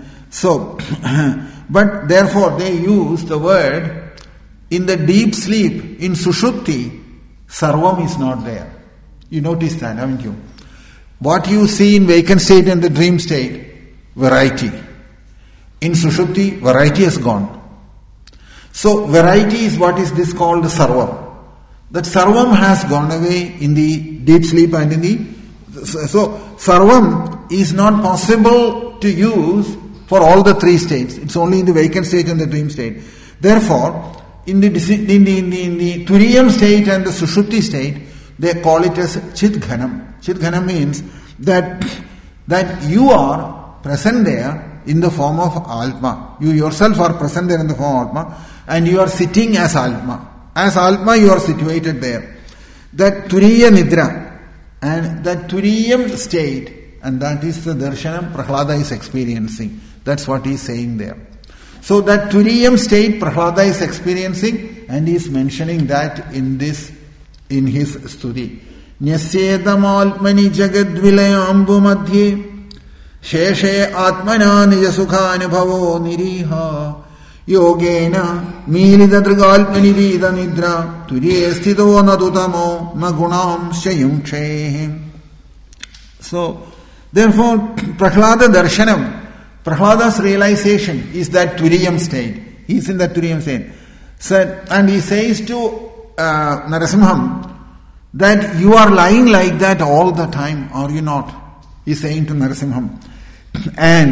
But therefore they use the word in the deep sleep, in Sushupti, Sarvam is not there. You notice that, haven't you? What you see in vacant state and the dream state, variety. In Sushupti, variety has gone. So variety is what is this called Sarvam. That Sarvam has gone away in the deep sleep and in the... So Sarvam is not possible to use for all the three states. It's only in the vacant state and the dream state. Therefore, in the Turiyam state and the Sushupti state, they call it as Chidghanam. Chidghanam means that you are present there in the form of Atma. You yourself are present there in the form of Atma, and you are sitting as Atma. As Atma you are situated there. That Turiya Nidra and that Turiyam state, and that is the darshanam Prahlada is experiencing. That's what he is saying there. So that Turiyam state Prahlada is experiencing, and he is mentioning that in his stuti. Nyasyedamalpani jagadvilayambu madhye Sheshe atmana nija sukhanubhavo niriha Yogena milida drigalpani vida nidra Turiye sthido nadutamo nagunam shayumkshe. So, therefore, Prahlada darshanam, Prahlada's realization is that Turiyam state. He is in that Turiyam state. So, and he says to Narasimham that you are lying like that all the time, are you not? He is saying to Narasimham. And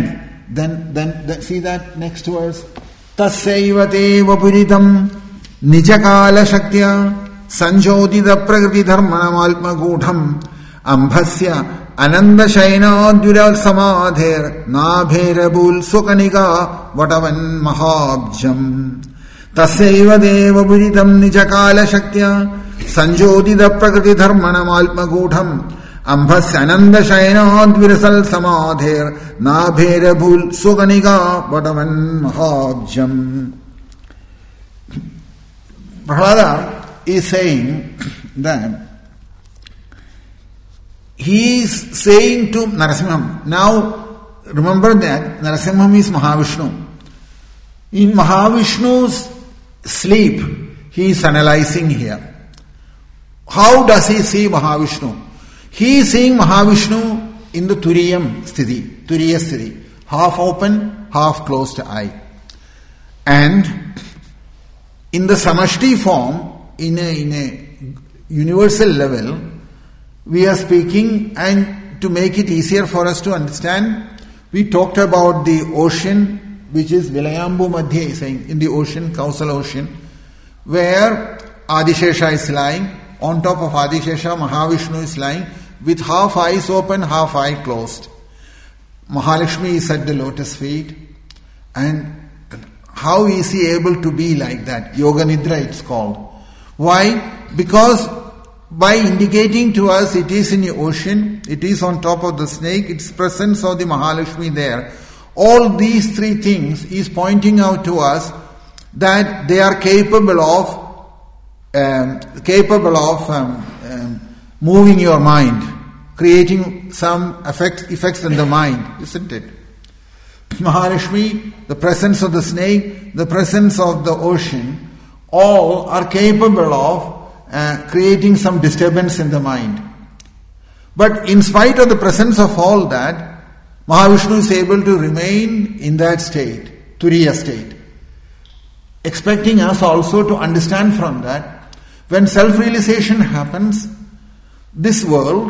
then see that next verse. Tasyaiva te vapuritam nijakala shaktya sanjodita prakriti dharmanam alpagudham ambhasya ananda shainadviral samadher nabherabul sukanika vatavan mahabjam. Tasyaiva deva puritam nijakala shaktya sanjodita prakriti dharmanam alpagudham ambhasya ananda shainadvirasal samadher nabherabul sukanika vatavan mahabjam. Prahlada is saying that he is saying to Narasimham. Now, remember that Narasimham is Mahavishnu. In Mahavishnu's sleep, he is analyzing here. How does he see Mahavishnu? He is seeing Mahavishnu in the Turiyam Sthiti, Turiya Sthiti, half open, half closed eye. And in the Samashti form, in a universal level, we are speaking, and to make it easier for us to understand, we talked about the ocean, which is Vilayambu Madhya, saying in the ocean, Kausal ocean, where Adishesha is lying. On top of Adishesha, Mahavishnu is lying with half eyes open, half eye closed. Mahalakshmi is at the lotus feet. And how is he able to be like that? Yoga Nidra it's called. Why? Because by indicating to us it is in the ocean, it is on top of the snake, its presence of the Mahalakshmi there. All these three things is pointing out to us that they are capable of moving your mind, creating some effects in the mind, isn't it? Mahalakshmi, the presence of the snake, the presence of the ocean, all are capable of creating some disturbance in the mind. But in spite of the presence of all that, Mahavishnu is able to remain in that state, Turiya state. Expecting us also to understand from that, when self-realization happens, this world,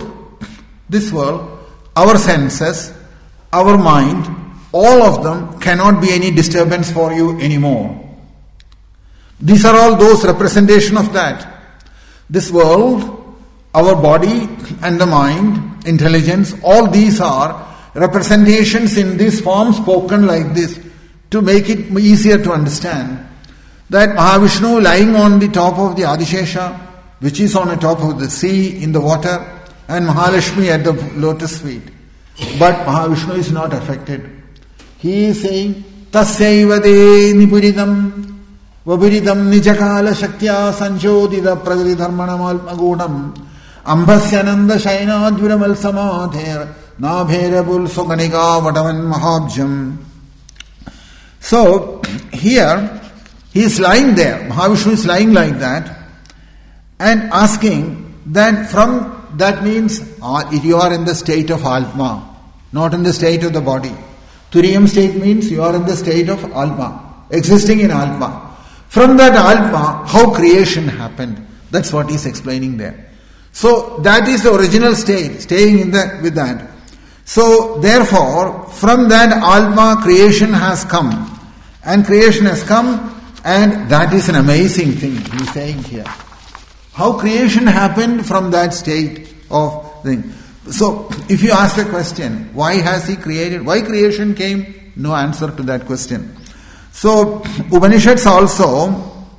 our senses, our mind, all of them cannot be any disturbance for you anymore. These are all those representation of that. This world, our body and the mind, intelligence, all these are representations in this form spoken like this to make it easier to understand. That Mahavishnu lying on the top of the Adishesha, which is on the top of the sea in the water, and Mahalakshmi at the lotus feet. But Mahavishnu is not affected. He is saying, Tasyaiva de nipuridam vapuridam nijakala shaktya sanjodita prakriti dharmanam alpagudam ambhasyananda shainadviramal samadher nabherabul sukanika vatavan mahabjam. So, here, he is lying there, Mahavishnu is lying like that, and asking that from, that means you are in the state of Atma, not in the state of the body. Turiyam state means you are in the state of Atma, existing in Atma. From that Atma, how creation happened, that's what he is explaining there. So that is the original state, staying in that with that. So therefore, from that Atma, creation has come. And creation has come, and that is an amazing thing he is saying here. How creation happened from that state of thing. So, if you ask the question, why has he created, why creation came? No answer to that question. So, Upanishads also,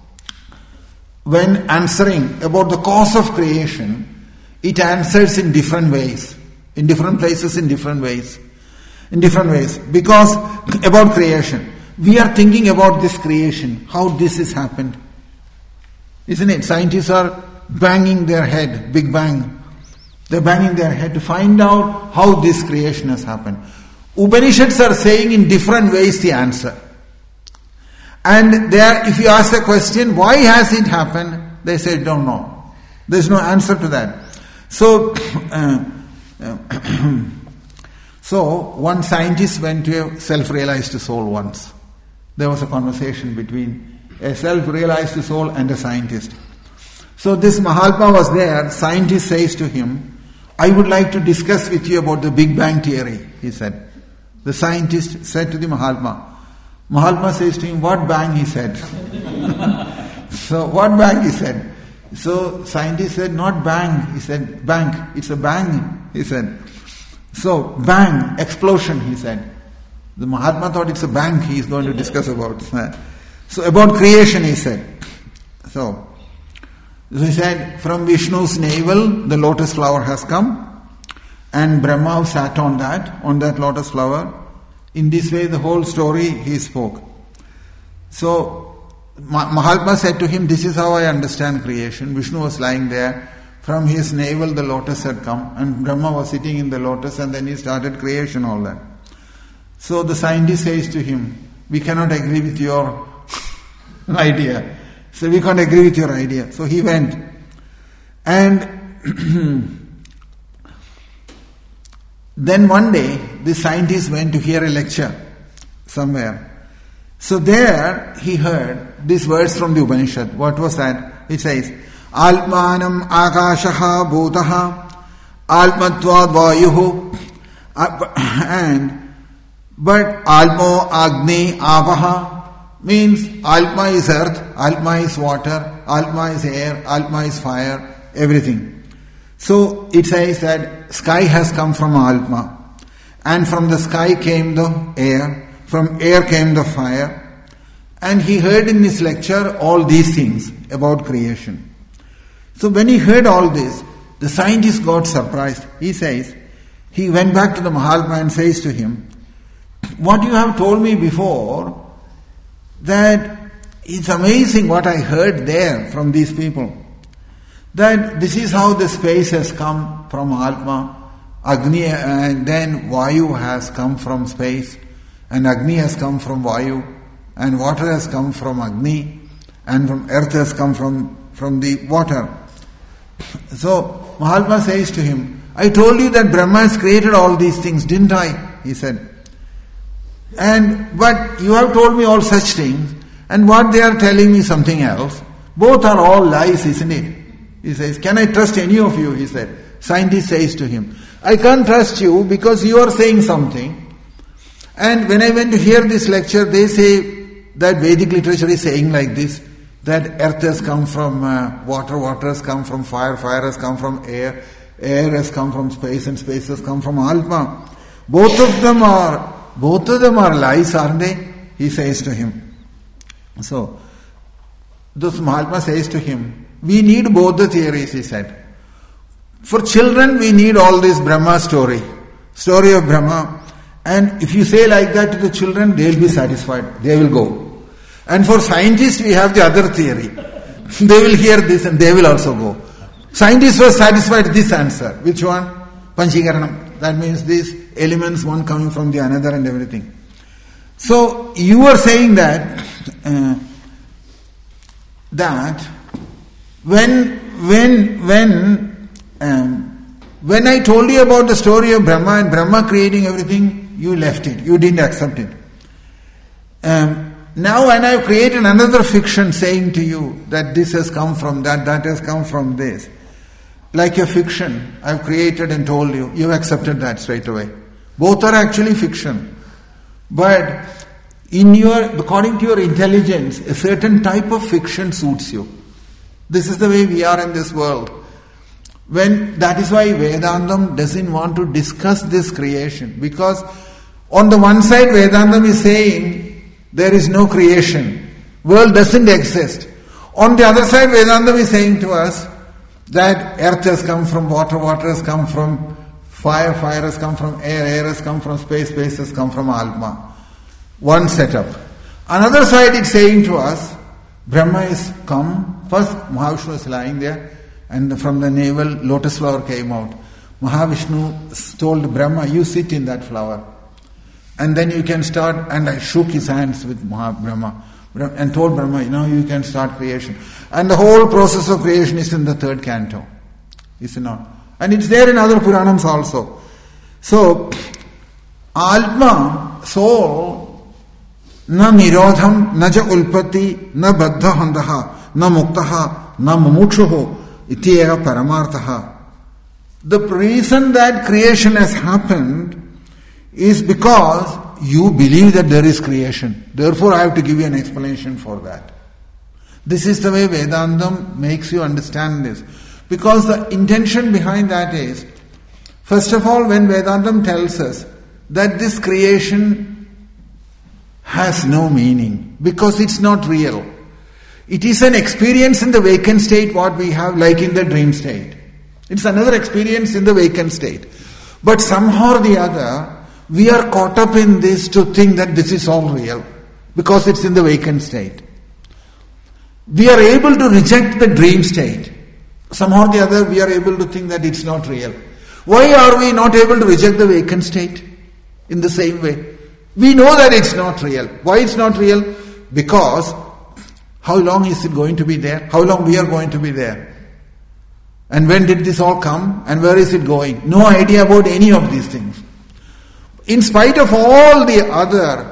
when answering about the cause of creation, it answers in different ways, in different places, in different ways. Because about creation, we are thinking about this creation, how this has happened. Isn't it? Scientists are banging their head, Big Bang. They're banging their head to find out how this creation has happened. Upanishads are saying in different ways the answer. And there, if you ask the question, why has it happened? They say, don't know. There's no answer to that. So, one scientist went to a self-realized soul once. There was a conversation between a self-realized soul and a scientist. So this Mahatma was there. Scientist says to him, I would like to discuss with you about the Big Bang theory, he said. The scientist said to the Mahatma. Mahatma says to him, what bang? He said. So, what bang? He said. So, scientist said, not bang. He said, bank. It's a bang, he said. So, bang, explosion, he said. The Mahatma thought it's a bang he is going to discuss about. So, about creation, he said. So he said, from Vishnu's navel, the lotus flower has come, and Brahma sat on that lotus flower. In this way, the whole story he spoke. So, Mahatma said to him, this is how I understand creation. Vishnu was lying there. From his navel, the lotus had come, and Brahma was sitting in the lotus, and then he started creation, all that. So the scientist says to him, we cannot agree with your idea. So we can't agree with your idea. So he went. And then one day, the scientist went to hear a lecture somewhere. So there he heard these words from the Upanishad. What was that? It says, Almanam akashaha bhutaha almatvad vayuhu, but almo agni avaha means Alma is earth, Alma is water, Alma is air, Alma is fire, everything. So it says that sky has come from Alma, and from the sky came the air, from air came the fire, and he heard in his lecture all these things about creation. So when he heard all this, the scientist got surprised. He says, he went back to the Mahatma and says to him, what you have told me before, that it's amazing what I heard there from these people. That this is how the space has come from Alma, Agni, and then Vayu has come from space, and Agni has come from Vayu, and water has come from Agni, and from earth has come from the water. So Mahatma says to him, I told you that Brahma has created all these things, didn't I? He said. But you have told me all such things, and what they are telling me something else. Both are all lies, isn't it? He says, can I trust any of you? He said. Scientist says to him, I can't trust you because you are saying something. And when I went to hear this lecture, they say that Vedic literature is saying like this, that earth has come from water, water has come from fire, fire has come from air, air has come from space, and space has come from Alma. Both of them are lies, aren't they? He says to him. So, this Mahatma says to him, we need both the theories, he said. For children, we need all this Brahma story of Brahma. And if you say like that to the children, they will be satisfied. They will go. And for scientists, we have the other theory. They will hear this and they will also go. Scientists were satisfied with this answer. Which one? Panchikaranam. That means these elements, one coming from the another and everything. So you are saying that when I told you about the story of Brahma and Brahma creating everything, you left it. You didn't accept it. Now when I have created another fiction saying to you that this has come from that has come from this, like a fiction I have created and told you, you have accepted that straight away. Both are actually fiction. But according to your intelligence, a certain type of fiction suits you. This is the way we are in this world. That is why Vedantam doesn't want to discuss this creation. Because on the one side, Vedantam is saying there is no creation. World doesn't exist. On the other side, Vedantam is saying to us that earth has come from water, water has come from fire, fire has come from air, air has come from space, space has come from Alma. One setup. Another side it's saying to us, Brahma is come. First Mahavishnu is lying there, and from the navel lotus flower came out. Mahavishnu told Brahma, you sit in that flower. And then you can start, and I shook his hands with Brahma and told Brahma, you can start creation. And the whole process of creation is in the 3rd canto. Is it not? And it's there in other Puranams also. So, Atma, soul, na nirodham, na ja ulpati, na baddha handaha, na muktaha, na mumukshuho, ityeva paramarthaha. The reason that creation has happened is because you believe that there is creation. Therefore, I have to give you an explanation for that. This is the way Vedantam makes you understand this. Because the intention behind that is, first of all, when Vedantam tells us that this creation has no meaning, because it's not real. It is an experience in the vacant state what we have, like in the dream state. It's another experience in the vacant state. But somehow or the other, we are caught up in this to think that this is all real, because it's in the vacant state. We are able to reject the dream state. Somehow or the other, we are able to think that it's not real. Why are we not able to reject the vacant state in the same way? We know that it's not real. Why it's not real? Because how long is it going to be there? How long we are going to be there? And when did this all come? And where is it going? No idea about any of these things. In spite of all the other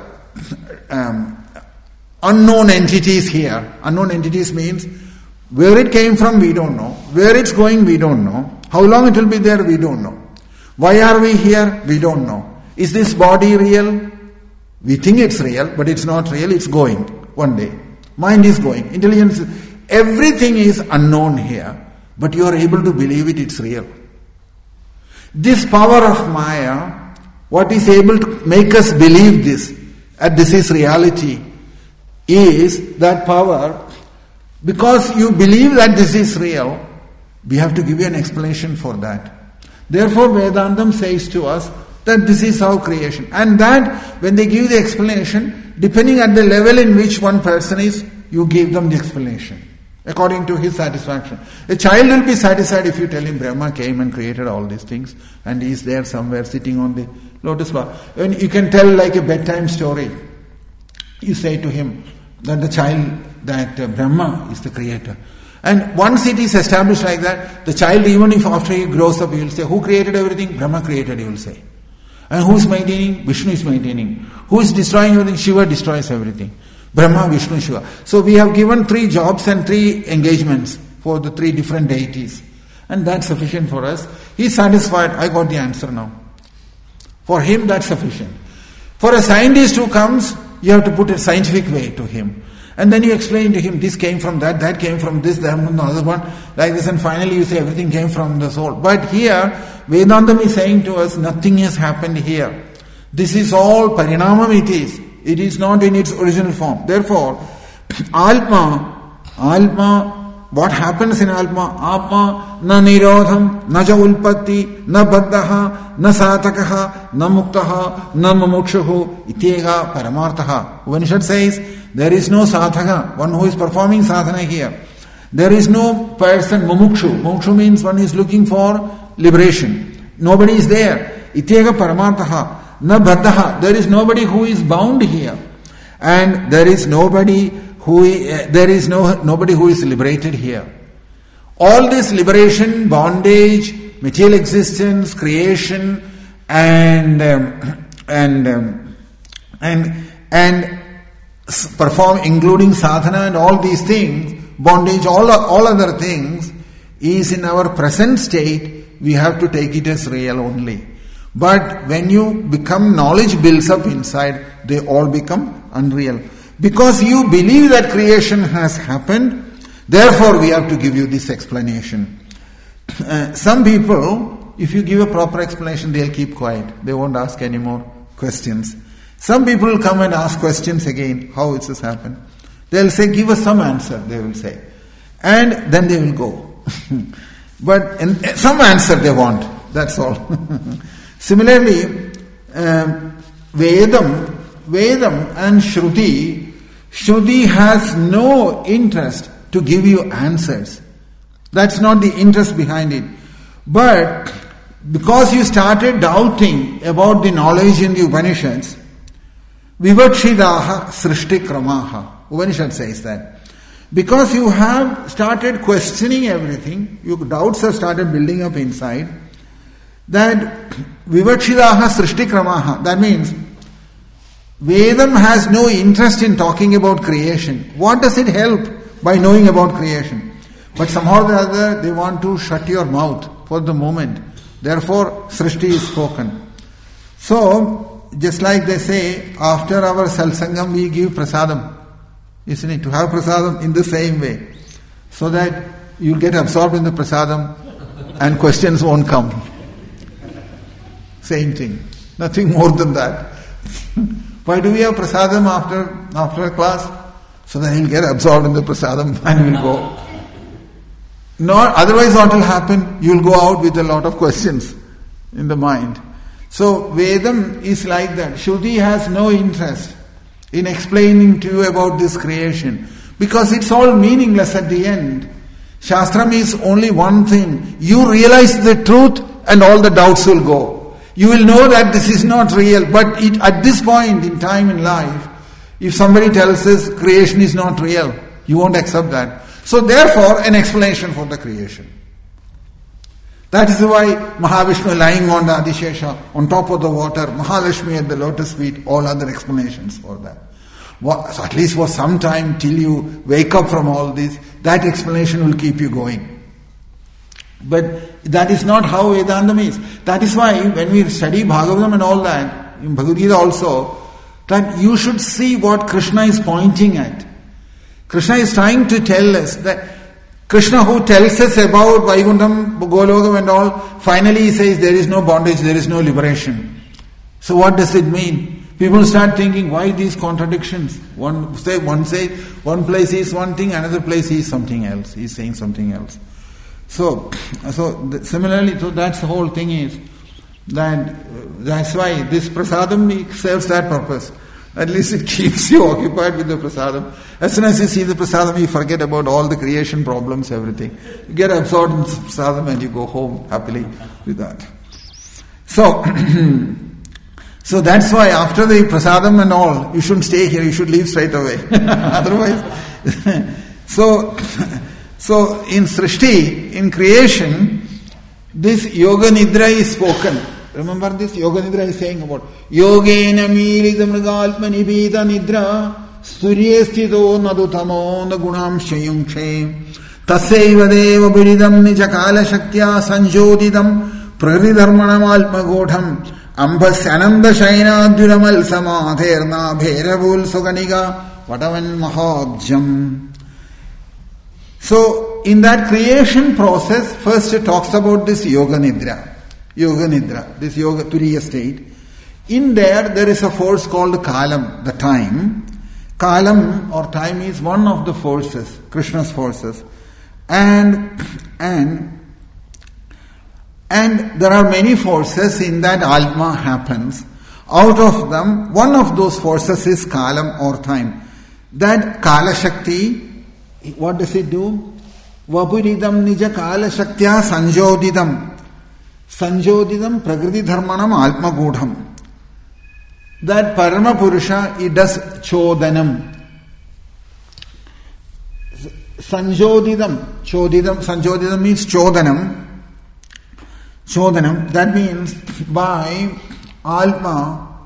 unknown entities here, unknown entities means where it came from we don't know, where it's going we don't know, how long it will be there we don't know. Why are we here? We don't know. Is this body real? We think it's real, but it's not real, it's going one day. Mind is going, intelligence, everything is unknown here, but you are able to believe it's real. This power of Maya, what is able to make us believe this, that this is reality, is that power. Because you believe that this is real, we have to give you an explanation for that. Therefore, Vedantam says to us that this is how creation. And that, when they give the explanation, depending on the level in which one person is, you give them the explanation according to his satisfaction. A child will be satisfied if you tell him Brahma came and created all these things and he is there somewhere sitting on the lotus flower. When you can tell like a bedtime story, you say to him that the child, that Brahma is the creator. And once it is established like that, the child, even if after he grows up, he will say, who created everything? Brahma created, he will say. And who is maintaining? Vishnu is maintaining. Who is destroying everything? Shiva destroys everything. Brahma, Vishnu, Shiva. So we have given 3 jobs and 3 engagements for the 3 different deities. And that's sufficient for us. He's satisfied, I got the answer now. For him, that's sufficient. For a scientist who comes, you have to put a scientific way to him. And then you explain to him, this came from that came from this, that from the other one, like this, and finally you say everything came from the soul. But here, Vedantam is saying to us, nothing has happened here. This is all Parinamam it is. It is not in its original form. Therefore, Atma, what happens in Atma? Atma, na nirodham, na ja ulpatti, na baddhaha, na satakaha, na muktaha, na mumukshuhu, ityega paramarthaha. Upanishad says, there is no sadhaka, one who is performing sadhana here. There is no person, mumukshu. Mumukshu means one is looking for liberation. Nobody is there. Ityega paramarthaha. Na baddhaha. There is nobody who is bound here. And there is nobody who is liberated here. All this liberation, bondage, material existence, creation, and perform, including sadhana and all these things, bondage, all other things, is in our present state. We have to take it as real only. But when you become, knowledge builds up inside, they all become unreal. Because you believe that creation has happened, therefore we have to give you this explanation. Some people, if you give a proper explanation, they'll keep quiet. They won't ask any more questions. Some people will come and ask questions again, how it has happened. They'll say, give us some answer, they will say. And then they will go. But some answer they want, that's all. Similarly, Vedam and Shruti has no interest to give you answers. That's not the interest behind it. But because you started doubting about the knowledge in the Upanishads, Vivakshidaha Srishti Kramaha. Upanishad says that. Because you have started questioning everything, your doubts have started building up inside, that Vivakshidaha Srishti Kramaha. That means Vedam has no interest in talking about creation. What does it help by knowing about creation? But somehow or the other they want to shut your mouth for the moment. Therefore Srishti is spoken. So just like they say, after our Salsangam we give prasadam. Isn't it? To have prasadam in the same way. So that you'll get absorbed in the prasadam and questions won't come. Same thing. Nothing more than that. Why do we have prasadam after a class? So that he'll get absorbed in the prasadam and we'll go. Otherwise what will happen? You'll go out with a lot of questions in the mind. So Vedam is like that. Shruti has no interest in explaining to you about this creation because it's all meaningless at the end. Shastram is only one thing. You realize the truth and all the doubts will go. You will know that this is not real, but at this point in time in life, if somebody tells us creation is not real, you won't accept that. So therefore, an explanation for the creation. That is why Mahavishnu lying on the Adishesha, on top of the water, Mahalakshmi at the lotus feet, all other explanations for that. So at least for some time till you wake up from all this, that explanation will keep you going. But that is not how Vedantam is. That is why when we study Bhagavatam and all that, in Bhagavad Gita also, that you should see what Krishna is pointing at. Krishna is trying to tell us that Krishna who tells us about Vaikuntham, Golokam and all, finally he says there is no bondage, there is no liberation. So what does it mean? People start thinking, why these contradictions? One says one place is one thing, another place is something else. He is saying something else. So similarly, so that's the whole thing is that's why this prasadam serves that purpose. At least it keeps you occupied with the prasadam. As soon as you see the prasadam, you forget about all the creation problems, everything. You get absorbed in prasadam and you go home happily with that. So that's why after the prasadam and all, you shouldn't stay here, you should leave straight away. Otherwise, so in Srishti, in creation, this Yoga Nidra is spoken. Remember this? Yoga Nidra is saying about Yogena Milita Mrigalpa Nibita Nidra Sturyestito Nadutamo Nagunam Shayungshe Taseva Deva Buridam Nijakala Shaktya Sanjodidam Praridharmanam Alpagodham Ambas Ananda Shaina Duramal Samadherna Bheravul Suganiga Vatavan Mahabjam. So in that creation process, first it talks about this Yoga Nidra. Yoga Nidra, this Yoga Turiya state. In there is a force called Kalam, the time. Kalam or time is one of the forces, Krishna's forces. And there are many forces in that Atma happens. Out of them, one of those forces is Kalam or time. That Kala Shakti, what does it do? Vapuridam Nija Kala Shaktya Sanjodidam. Sanjodidam Prakriti Dharmanam Atma Godham. That Parama Purusha, it does Chodanam. Sanjodidam means Chodanam. Chodanam, that means by Atma,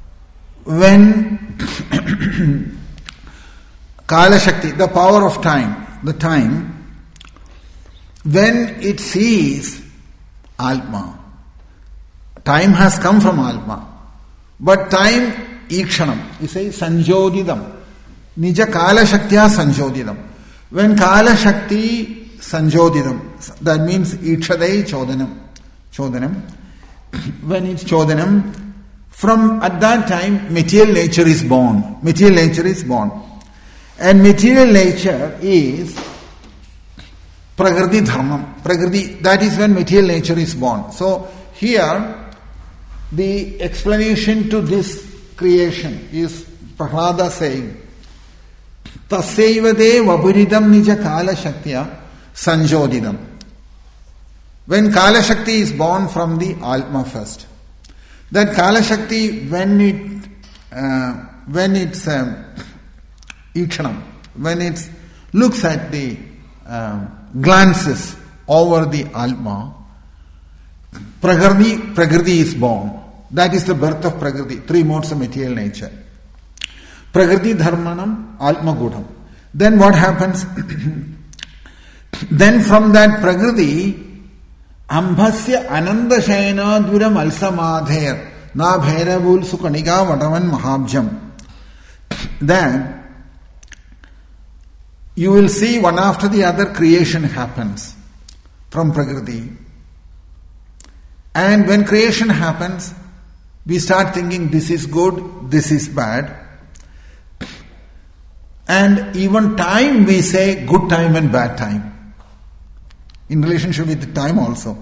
when Kala Shakti, the power of time, the time, when it sees Atma. Time has come from Atma. But time, Ikshanam. You say Sanjodidam. Nija Kala Shaktya Sanjodidam. When Kala Shakti Sanjodidam, that means Ikshadai Chodanam. When it's Chodanam, from at that time, material nature is born. And material nature is Prakriti Dharmam. Prakriti, that is when material nature is born. So here, the explanation to this creation is Prahlada saying, Tasyevade vapuridam nija kala shaktya sanjodidam. When Kala Shakti is born from the Atma first. That Kala Shakti, when it's Ikshanam, when it looks at the glances over the Atma, Prakriti is born. That is the birth of Prakriti, three modes of material nature. Prakriti Dharmanam Atma Godham. Then what happens? Then from that Prakriti, Ambhasya Ananda Shaina Dviram Alsamadher. na bhairabul sukanika vatavan mahabjam. Then you will see one after the other creation happens from Prakriti. And when creation happens, we start thinking this is good, this is bad. And even time we say good time and bad time. In relationship with the time also.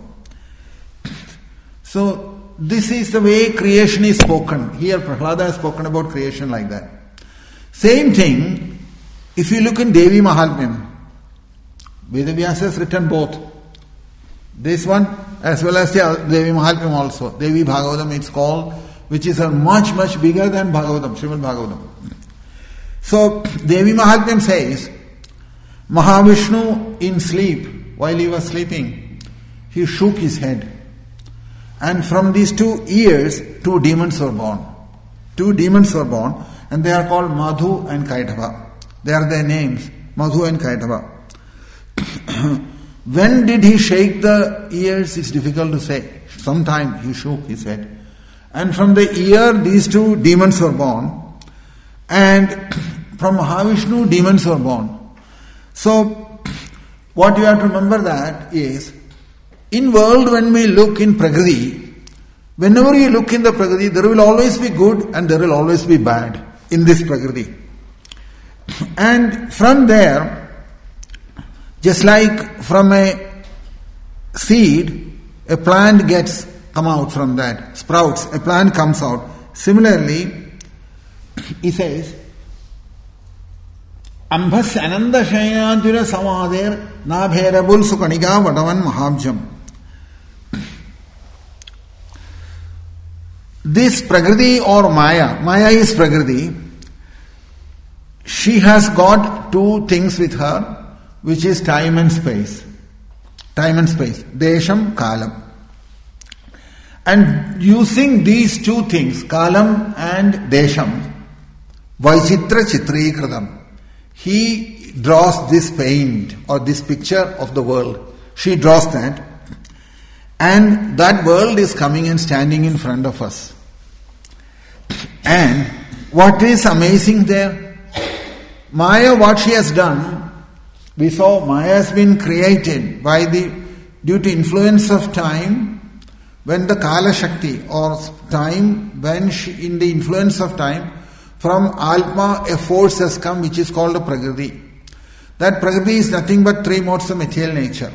So this is the way creation is spoken. Here Prahlada has spoken about creation like that. Same thing, if you look in Devi Mahatmyam, Vedavyasa has written both. This one as well as the Devi Mahatmyam also. Devi Bhagavatam it's called, which is much, much bigger than Bhagavatam, Srimad Bhagavatam. So Devi Mahatmyam says, Mahavishnu in sleep, while he was sleeping, he shook his head. And from these 2 ears, 2 demons were born. 2 demons were born, and they are called Madhu and Kaitava. They are their names, Madhu and Kaitava. When did he shake the ears? It's difficult to say. Sometime he shook his head. And from the ear, these 2 demons were born. And from Mahavishnu, demons were born. So, what you have to remember that is, in world when we look in Prakriti, whenever you look in the Prakriti, there will always be good and there will always be bad in this Prakriti. And from there, just like from a seed, a plant gets come out from that, sprouts, a plant comes out. Similarly, he says, Ambhas Ananda Shayanatira Samader Nabherabul Sukanika Vatavan Mahabjam. This Prakriti or Maya is Prakriti. She has got 2 things with her, which is time and space. Time and space. Desham, Kalam. And using these 2 things, Kalam and Desham, Vaichitra Chitrikritam, he draws this paint or this picture of the world. She draws that. And that world is coming and standing in front of us. And what is amazing there? Maya, what she has done, we saw Maya has been created due to influence of time, when the Kala Shakti or time, when in the influence of time, from Alma a force has come which is called a Prakriti. That Prakriti is nothing but 3 modes of material nature.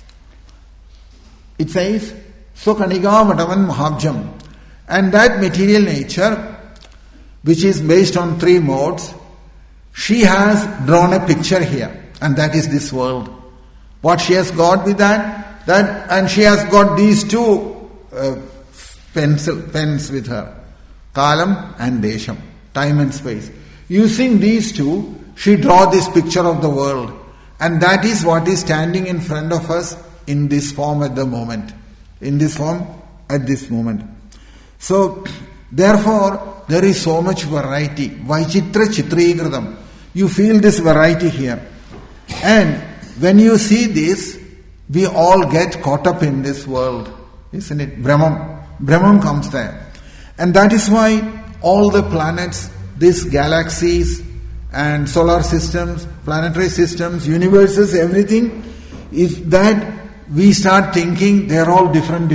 It says, So Kanika Vatavan Mahabjam. And that material nature, which is based on 3 modes, she has drawn a picture here, and that is this world. What she has got with that, and she has got these 2 pens with her, Kalam and Desham, time and space. Using these 2, she draws this picture of the world, and that is what is standing in front of us in this form at the moment. In this form at this moment. So, therefore, there is so much variety. Vaichitra Chitrikritam. You feel this variety here. And when you see this, we all get caught up in this world. Isn't it? Brahman comes there. And that is why all the planets, these galaxies and solar systems, planetary systems, universes, everything, is that we start thinking they are all different.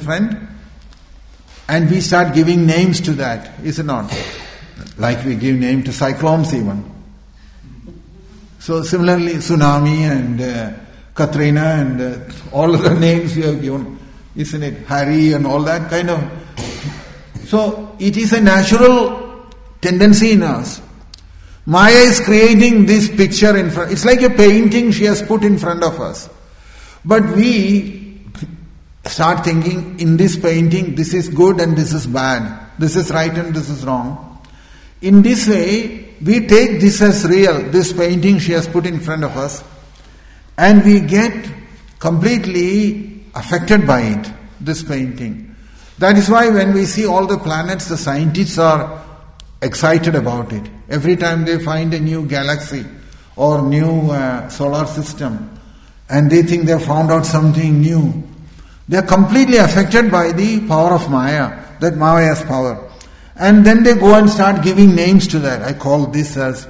And we start giving names to that, is it not? Like we give name to cyclones even. So similarly, tsunami and Katrina and all other names we have given, isn't it? Harry and all that kind of. So it is a natural tendency in us. Maya is creating this picture in front. It's like a painting she has put in front of us. But we start thinking, in this painting, this is good and this is bad. This is right and this is wrong. In this way, we take this as real, this painting she has put in front of us, and we get completely affected by it, this painting. That is why when we see all the planets, the scientists are excited about it. Every time they find a new galaxy or new solar system, and they think they have found out something new, they are completely affected by the power of Maya. that Mavaya's power. And then they go and start giving names to that. I call this as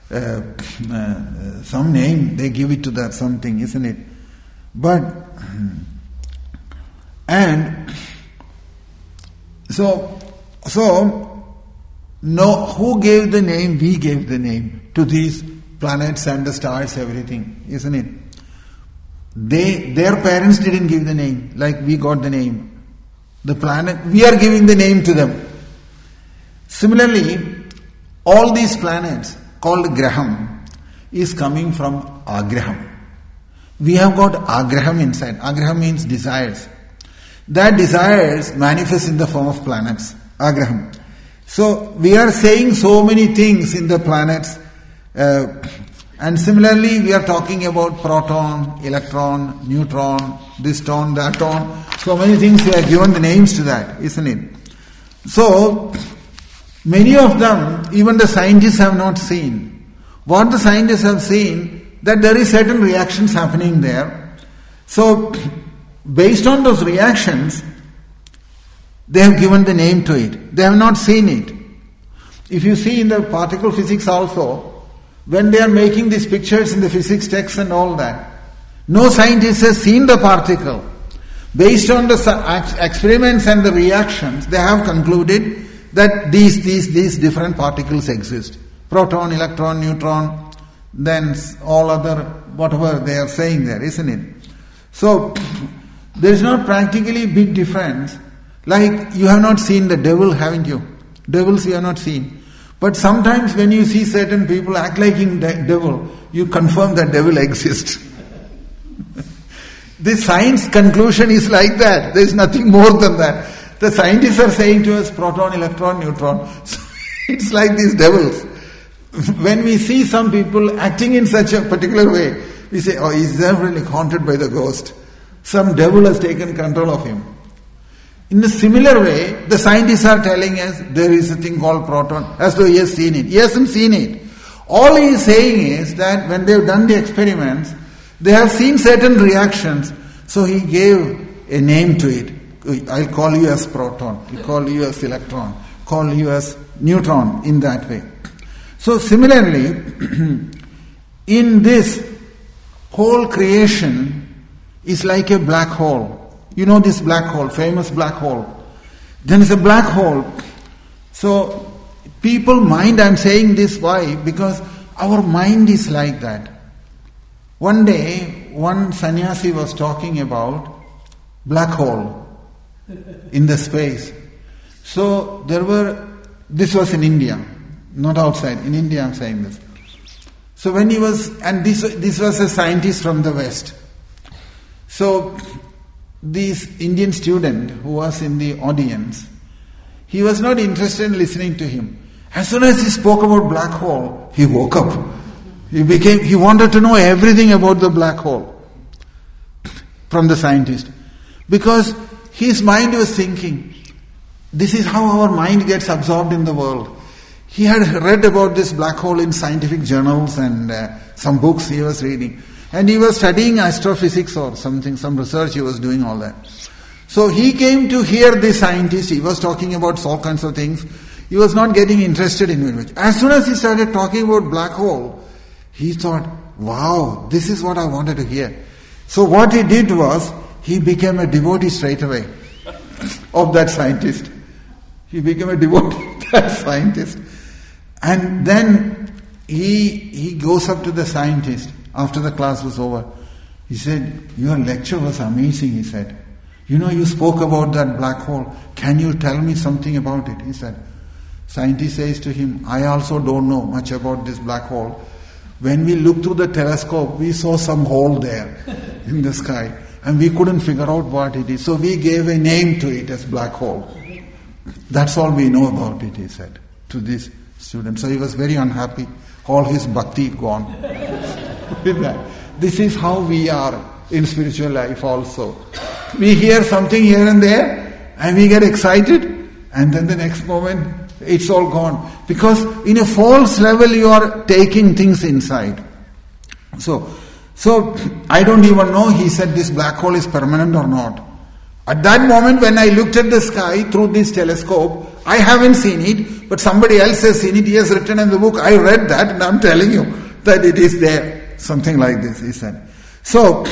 some name, they give it to that something, isn't it? But, and so no, who gave the name? We gave the name to these planets and the stars, everything, isn't it? Their parents didn't give the name, like we got the name. The planet, we are giving the name to them. Similarly, all these planets called Graham is coming from Agraham. We have got Agraham inside. Agraham means desires. That desires manifest in the form of planets. Agraham. So we are saying so many things in the planets. And similarly, we are talking about proton, electron, neutron, this ton, that ton. So many things we have given the names to that, isn't it? So, many of them, even the scientists have not seen. What the scientists have seen, that there is certain reactions happening there. So, based on those reactions, they have given the name to it. They have not seen it. If you see in the particle physics also, when they are making these pictures in the physics text and all that, no scientist has seen the particle. Based on the experiments and the reactions, they have concluded that these different particles exist. Proton, electron, neutron, then all other, whatever they are saying there, isn't it? So, there is not practically big difference. Like, you have not seen the devil, haven't you? Devils you have not seen. But sometimes when you see certain people act like in the devil, you confirm that devil exists. The science conclusion is like that. There is nothing more than that. The scientists are saying to us proton, electron, neutron. So it's like these devils. When we see some people acting in such a particular way, we say, oh, he's definitely haunted by the ghost. Some devil has taken control of him. In a similar way, the scientists are telling us there is a thing called proton, as though he has seen it. He hasn't seen it. All he is saying is that when they have done the experiments, they have seen certain reactions, so he gave a name to it. I'll call you as proton, I'll call you as electron, call you as neutron, in that way. So similarly, in this whole creation is like a black hole. You know this black hole, famous black hole. Then it's a black hole. So people mind, I'm saying this why? Because our mind is like that. One day, one sannyasi was talking about black hole in the space. So this was in India, not outside. In India I'm saying this. So when he was, and this was a scientist from the West. So this Indian student who was in the audience, he was not interested in listening to him. As soon as he spoke about black hole, he woke up. He wanted to know everything about the black hole from the scientist. Because his mind was thinking, this is how our mind gets absorbed in the world. He had read about this black hole in scientific journals and some books he was reading. And he was studying astrophysics or something, some research he was doing, all that. So he came to hear this scientist, he was talking about all kinds of things. He was not getting interested in it. As soon as he started talking about black hole, he thought, wow, this is what I wanted to hear. So what he did was, he became a devotee straight away of that scientist. He became a devotee of that scientist. And then he goes up to the scientist after the class was over. He said, your lecture was amazing, he said. You know, you spoke about that black hole. Can you tell me something about it? He said. Scientist says to him, I also don't know much about this black hole. When we looked through the telescope, we saw some hole there in the sky. And we couldn't figure out what it is. So we gave a name to it as black hole. That's all we know about it, he said, to this student. So he was very unhappy. All his bhakti gone. This is how we are in spiritual life also. We hear something here and there, and we get excited, and then the next moment, it's all gone. Because in a false level, you are taking things inside. So I don't even know, he said, this black hole is permanent or not. At that moment when I looked at the sky through this telescope, I haven't seen it, but somebody else has seen it. He has written in the book. I read that and I'm telling you that it is there. Something like this, he said. So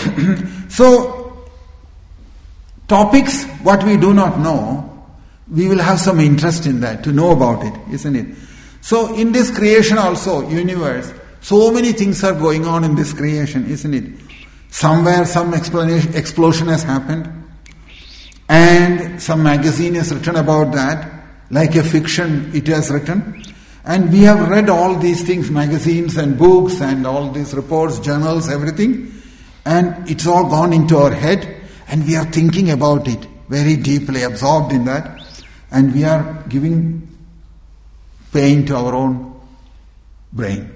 topics, what we do not know, we will have some interest in that, to know about it, isn't it? So in this creation also, universe, so many things are going on in this creation, isn't it? Somewhere some explosion has happened, and some magazine has written about that, like a fiction it has written. And we have read all these things, magazines and books and all these reports, journals, everything. And it's all gone into our head, and we are thinking about it very deeply, absorbed in that. And we are giving pain to our own brain.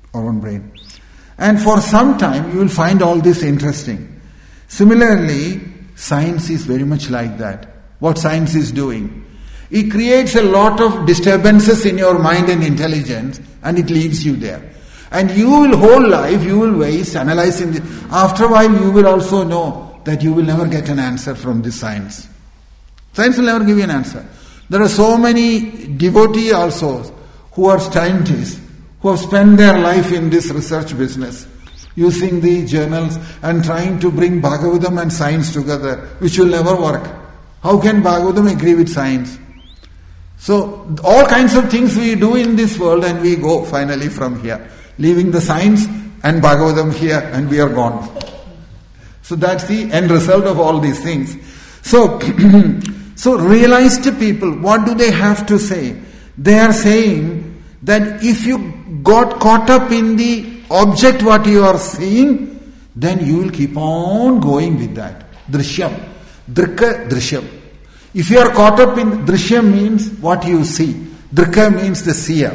And for some time you will find all this interesting. Similarly, science is very much like that. What science is doing, it creates a lot of disturbances in your mind and intelligence, and it leaves you there. And you will, whole life, you will waste analyzing it. After a while, you will also know that you will never get an answer from this science. Science will never give you an answer. There are so many devotees also who are scientists, who have spent their life in this research business, using the journals and trying to bring Bhagavatam and science together, which will never work. How can Bhagavatam agree with science? So, all kinds of things we do in this world, and we go finally from here, leaving the science and Bhagavatam here, and we are gone. So that's the end result of all these things. So realized people, what do they have to say? They are saying that if you got caught up in the object what you are seeing, then you will keep on going with that. Drishyam. Drikka, drishyam. If you are caught up in, drishyam means what you see. Drikka means the seer.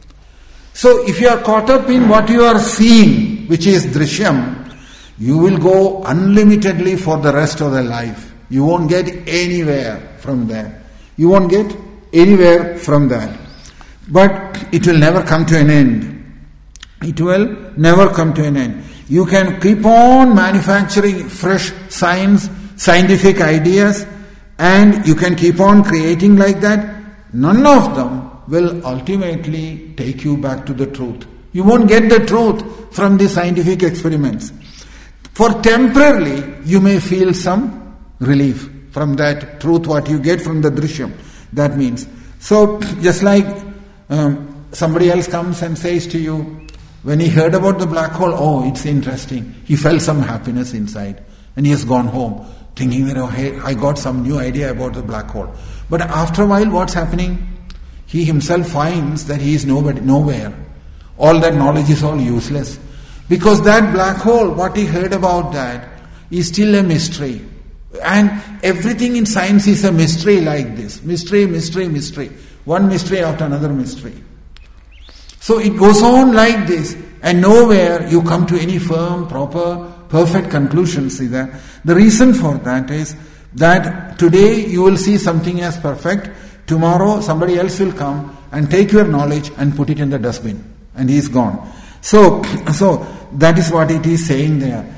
So if you are caught up in what you are seeing, which is drishyam, you will go unlimitedly for the rest of the life. You won't get anywhere from there. You won't get anywhere from that. But it will never come to an end. It will never come to an end. You can keep on manufacturing fresh science, scientific ideas, and you can keep on creating like that. None of them will ultimately take you back to the truth. You won't get the truth from the scientific experiments. For temporarily, you may feel some relief from that truth what you get from the drishyam. That means, so just like somebody else comes and says to you, when he heard about the black hole, oh, it's interesting. He felt some happiness inside, and he has gone home thinking that, oh, hey, I got some new idea about the black hole. But after a while, what's happening? He himself finds that he is nowhere. All that knowledge is all useless. Because that black hole, what he heard about that, is still a mystery. And everything in science is a mystery like this. Mystery. One mystery after another mystery. So it goes on like this, and nowhere you come to any firm, proper, perfect conclusion. See that? The reason for that is that today you will see something as perfect, tomorrow somebody else will come and take your knowledge and put it in the dustbin, and he is gone. So that is what it is saying there.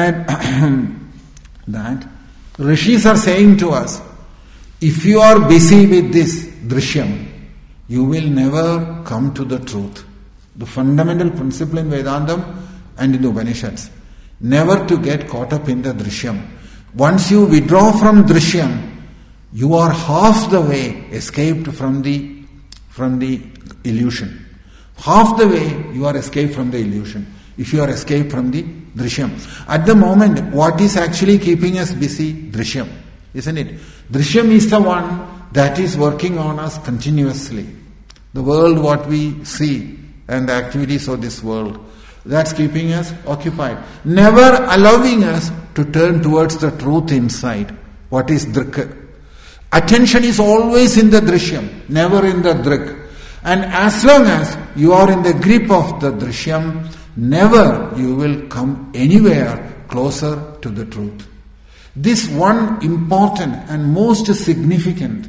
That Rishis are saying to us, if you are busy with this drishyam, you will never come to the truth. The fundamental principle in Vedantam and in the Upanishads, never to get caught up in the drishyam. Once you withdraw from drishyam, you are half the way escaped from the illusion. Half the way you are escaped from the illusion. If you are escaped from the drishyam. At the moment, what is actually keeping us busy? Drishyam. Isn't it? Drishyam is the one that is working on us continuously. The world what we see and the activities of this world, that's keeping us occupied. Never allowing us to turn towards the truth inside. What is drik? Attention is always in the drishyam, never in the drik. And as long as you are in the grip of the drishyam, never you will come anywhere closer to the truth. This one important and most significant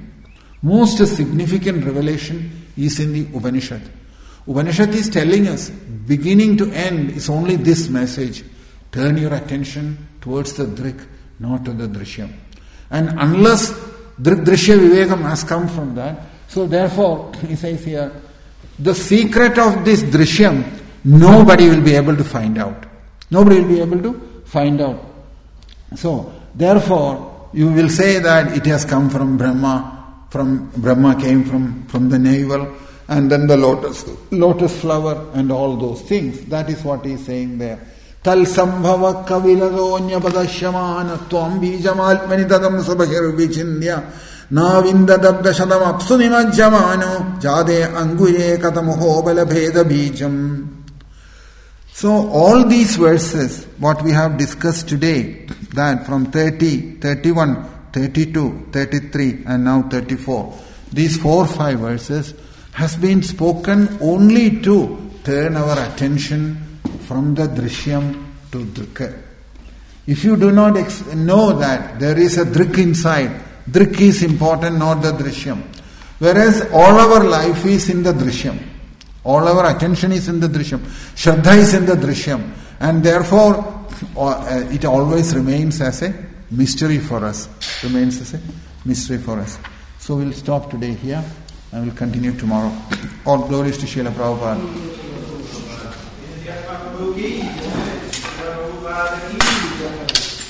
revelation is in the Upanishad. Upanishad is telling us, beginning to end, is only this message. Turn your attention towards the drik, not to the drishyam. And unless Drishya Vivekam has come from that, so therefore, he says here, the secret of this Drishyam, nobody will be able to find out. Nobody will be able to find out. So, therefore, you will say that it has come from Brahma. From Brahma came from the navel, and then the lotus flower and all those things. That is what he is saying there. Tal sambhava kaviladonya padashyamana tvam bijamalpani tadam sabhahiru vichindya navinda dabdashadam apsunimajyamano jade angure katamuho balabheda bijam. So all these verses, what we have discussed today, that from 30, 31, 32, 33 and now 34, these 4-5 verses has been spoken only to turn our attention from the Drishyam to Drika. If you do not know that there is a Drik inside, Drik is important, not the Drishyam. Whereas all our life is in the Drishyam. All our attention is in the Drishyam. Shraddha is in the Drishyam. And therefore, it always remains as a mystery for us. Remains as a mystery for us. So we'll stop today here and we'll continue tomorrow. All glories to Srila Prabhupada.